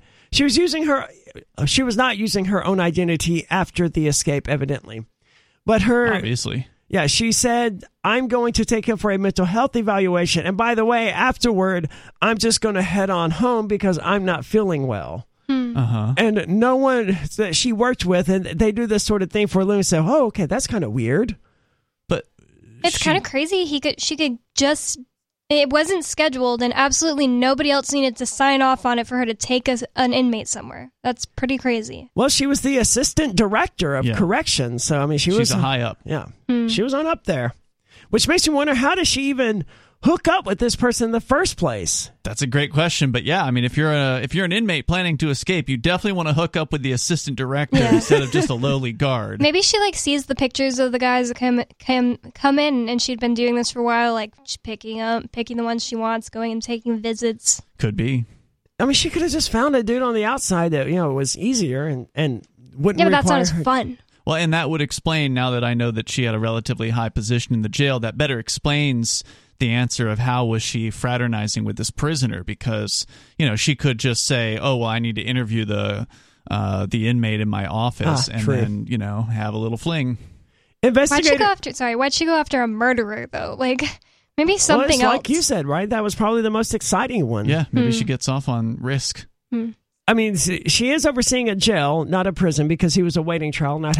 Speaker 1: was not using her own identity after the escape, evidently. But
Speaker 2: obviously.
Speaker 1: Yeah, she said, I'm going to take him for a mental health evaluation. And by the way, afterward, I'm just going to head on home because I'm not feeling well. And no one that she worked with, and they do this sort of thing for a living, and say, oh, okay, that's kind of weird.
Speaker 2: But
Speaker 3: it's kind of crazy. She could just... It wasn't scheduled, and absolutely nobody else needed to sign off on it for her to take an inmate somewhere. That's pretty crazy.
Speaker 1: Well, she was the assistant director of corrections, so I mean, she's
Speaker 2: a high up.
Speaker 1: Yeah, she was on up there, which makes me wonder, how does she even hook up with this person in the first place?
Speaker 2: That's a great question, but yeah, I mean, if you're an inmate planning to escape, you definitely want to hook up with the assistant director instead of just a lowly guard.
Speaker 3: Maybe she sees the pictures of the guys that come in, and she'd been doing this for a while, like picking the ones she wants, going and taking visits.
Speaker 2: Could be.
Speaker 1: I mean, she could have just found a dude on the outside that was easier and wouldn't.
Speaker 3: Yeah, but that's not as fun.
Speaker 2: Well, and that would explain, now that I know that she had a relatively high position in the jail, that better explains the answer of how was she fraternizing with this prisoner, because she could just say, oh, well, I need to interview the inmate in my office and then have a little fling.
Speaker 3: Why'd she go after a murderer though? Like, maybe something else.
Speaker 1: Like you said, right? That was probably the most exciting one.
Speaker 2: Yeah, maybe she gets off on risk.
Speaker 1: I mean, she is overseeing a jail, not a prison, because he was awaiting trial, not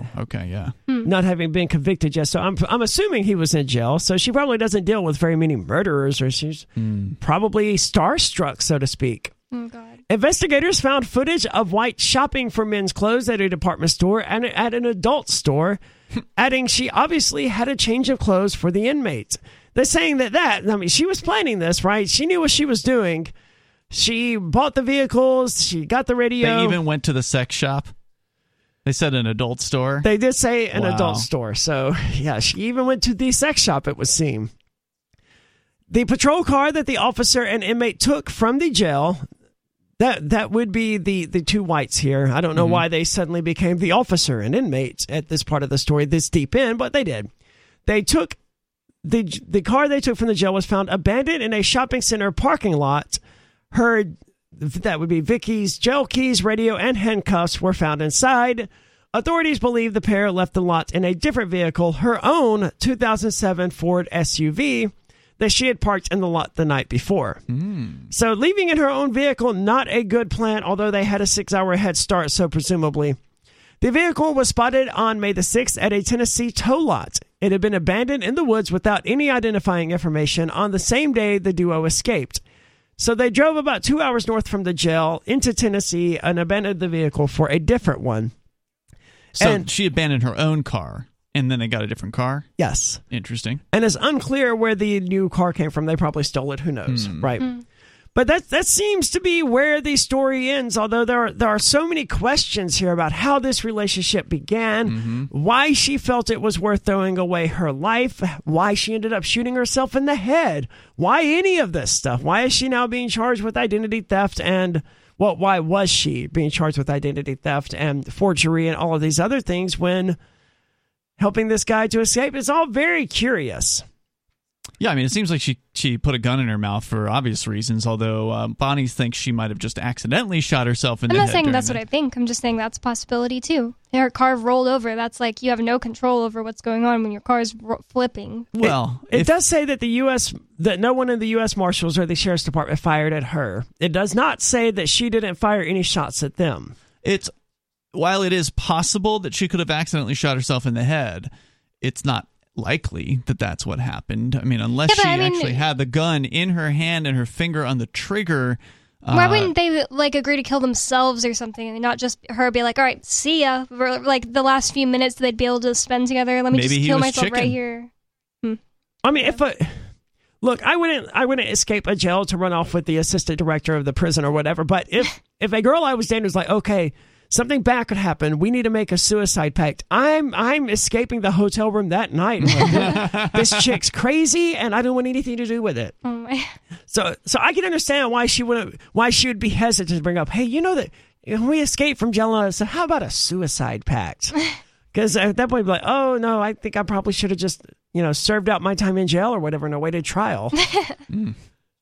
Speaker 1: having been convicted yet. So I'm assuming he was in jail. So she probably doesn't deal with very many murderers, or she's probably starstruck, so to speak.
Speaker 3: Oh, God.
Speaker 1: Investigators found footage of White shopping for men's clothes at a department store and at an adult store, adding she obviously had a change of clothes for the inmates. They're saying she was planning this, right? She knew what she was doing. She bought the vehicles. She got the radio.
Speaker 2: They even went to the sex shop. They said an adult store.
Speaker 1: They did say an adult store. So, yeah, she even went to the sex shop, it would seem. The patrol car that the officer and inmate took from the jail, that would be the two whites here. I don't know why they suddenly became the officer and inmate at this part of the story this deep in, but they did. They took the car they took from the jail was found abandoned in a shopping center parking lot. That would be Vicky's jail keys, radio, and handcuffs were found inside. Authorities believe the pair left the lot in a different vehicle, her own 2007 Ford SUV that she had parked in the lot the night before. So leaving in her own vehicle, not a good plan, although they had a 6-hour head start, so presumably. The vehicle was spotted on May the 6th at a Tennessee tow lot. It had been abandoned in the woods without any identifying information on the same day the duo escaped. So they drove about 2 hours north from the jail into Tennessee and abandoned the vehicle for a different one.
Speaker 2: So she abandoned her own car, and then they got a different car?
Speaker 1: Yes.
Speaker 2: Interesting.
Speaker 1: And it's unclear where the new car came from. They probably stole it. Who knows? Right. But that seems to be where the story ends, although there are so many questions here about how this relationship began, why she felt it was worth throwing away her life, why she ended up shooting herself in the head, why any of this stuff. Why is she now being charged with identity theft and, why was she being charged with identity theft and forgery and all of these other things when helping this guy to escape? It's all very curious.
Speaker 2: Yeah, I mean, it seems like she put a gun in her mouth for obvious reasons, although Bonnie thinks she might have just accidentally shot herself in the head.
Speaker 3: I'm not saying that's what I think. I'm just saying that's a possibility, too. Her car rolled over. That's like you have no control over what's going on when your car is flipping.
Speaker 2: Well,
Speaker 1: it does say that that no one in the U.S. Marshals or the Sheriff's Department fired at her. It does not say that she didn't fire any shots at them.
Speaker 2: While it is possible that she could have accidentally shot herself in the head, it's not likely that that's what happened. I mean, unless she actually had the gun in her hand and her finger on the trigger.
Speaker 3: Why wouldn't they agree to kill themselves or something, and not just her be like, all right, see ya, for the last few minutes they'd be able to spend together. Let me just kill myself right here.
Speaker 1: I mean, look, I wouldn't escape a jail to run off with the assistant director of the prison or whatever, but if a girl I was dating was like, okay, something bad could happen. We need to make a suicide pact. I'm escaping the hotel room that night. This chick's crazy, and I don't want anything to do with it.
Speaker 3: Oh my.
Speaker 1: So I can understand why she would be hesitant to bring up, hey, you know that when we escaped from jail, so how about a suicide pact? Because at that point, be like, oh no, I think I probably should have just served out my time in jail or whatever and awaited trial.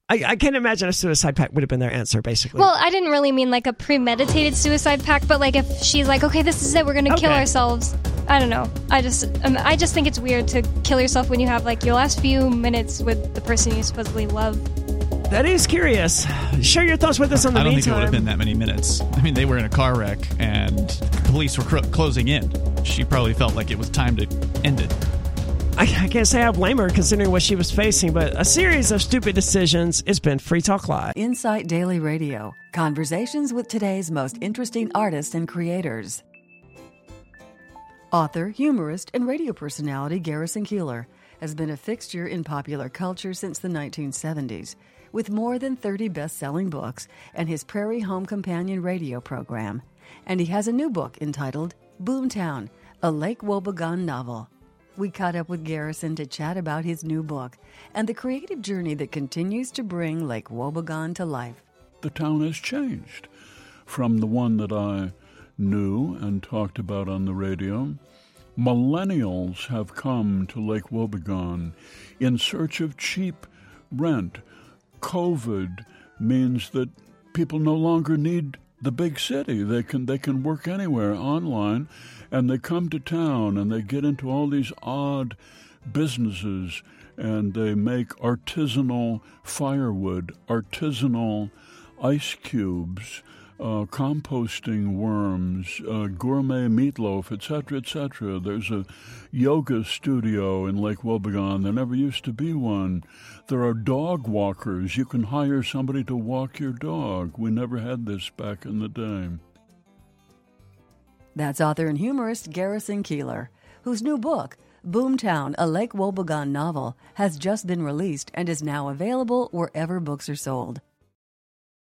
Speaker 1: I can't imagine a suicide pact would have been their answer, basically.
Speaker 3: Well, I didn't really mean like a premeditated suicide pact, but like if she's like, okay, this is it, we're going to kill ourselves. I don't know. I just think it's weird to kill yourself when you have like your last few minutes with the person you supposedly love.
Speaker 1: That is curious. Share your thoughts with us on the
Speaker 2: meantime. I don't think it would have
Speaker 1: meantime.
Speaker 2: been that many minutes. I mean, they were in a car wreck and police were closing in. She probably felt like it was time to end it.
Speaker 1: I can't say I blame her considering what she was facing, but a series of stupid decisions. It's been Free Talk Live.
Speaker 10: Insight Daily Radio. Conversations with today's most interesting artists and creators. Author, humorist, and radio personality Garrison Keillor has been a fixture in popular culture since the 1970s, with more than 30 best-selling books and his Prairie Home Companion radio program. And he has a new book entitled Boomtown, a Lake Wobegon novel. We caught up with Garrison to chat about his new book and the creative journey that continues to bring Lake Wobegon to life.
Speaker 11: The town has changed from the one that I knew and talked about on the radio. Millennials have come to Lake Wobegon in search of cheap rent. COVID means that people no longer need the big city. They can work anywhere online, and they come to town and they get into all these odd businesses, and they make artisanal firewood, artisanal ice cubes, composting worms, gourmet meatloaf, etc., etc. There's a yoga studio in Lake Wobegon. There never used to be one. There are dog walkers. You can hire somebody to walk your dog. We never had this back in the day.
Speaker 10: That's author and humorist Garrison Keillor, whose new book, Boomtown, a Lake Wobegon novel, has just been released and is now available wherever books are sold.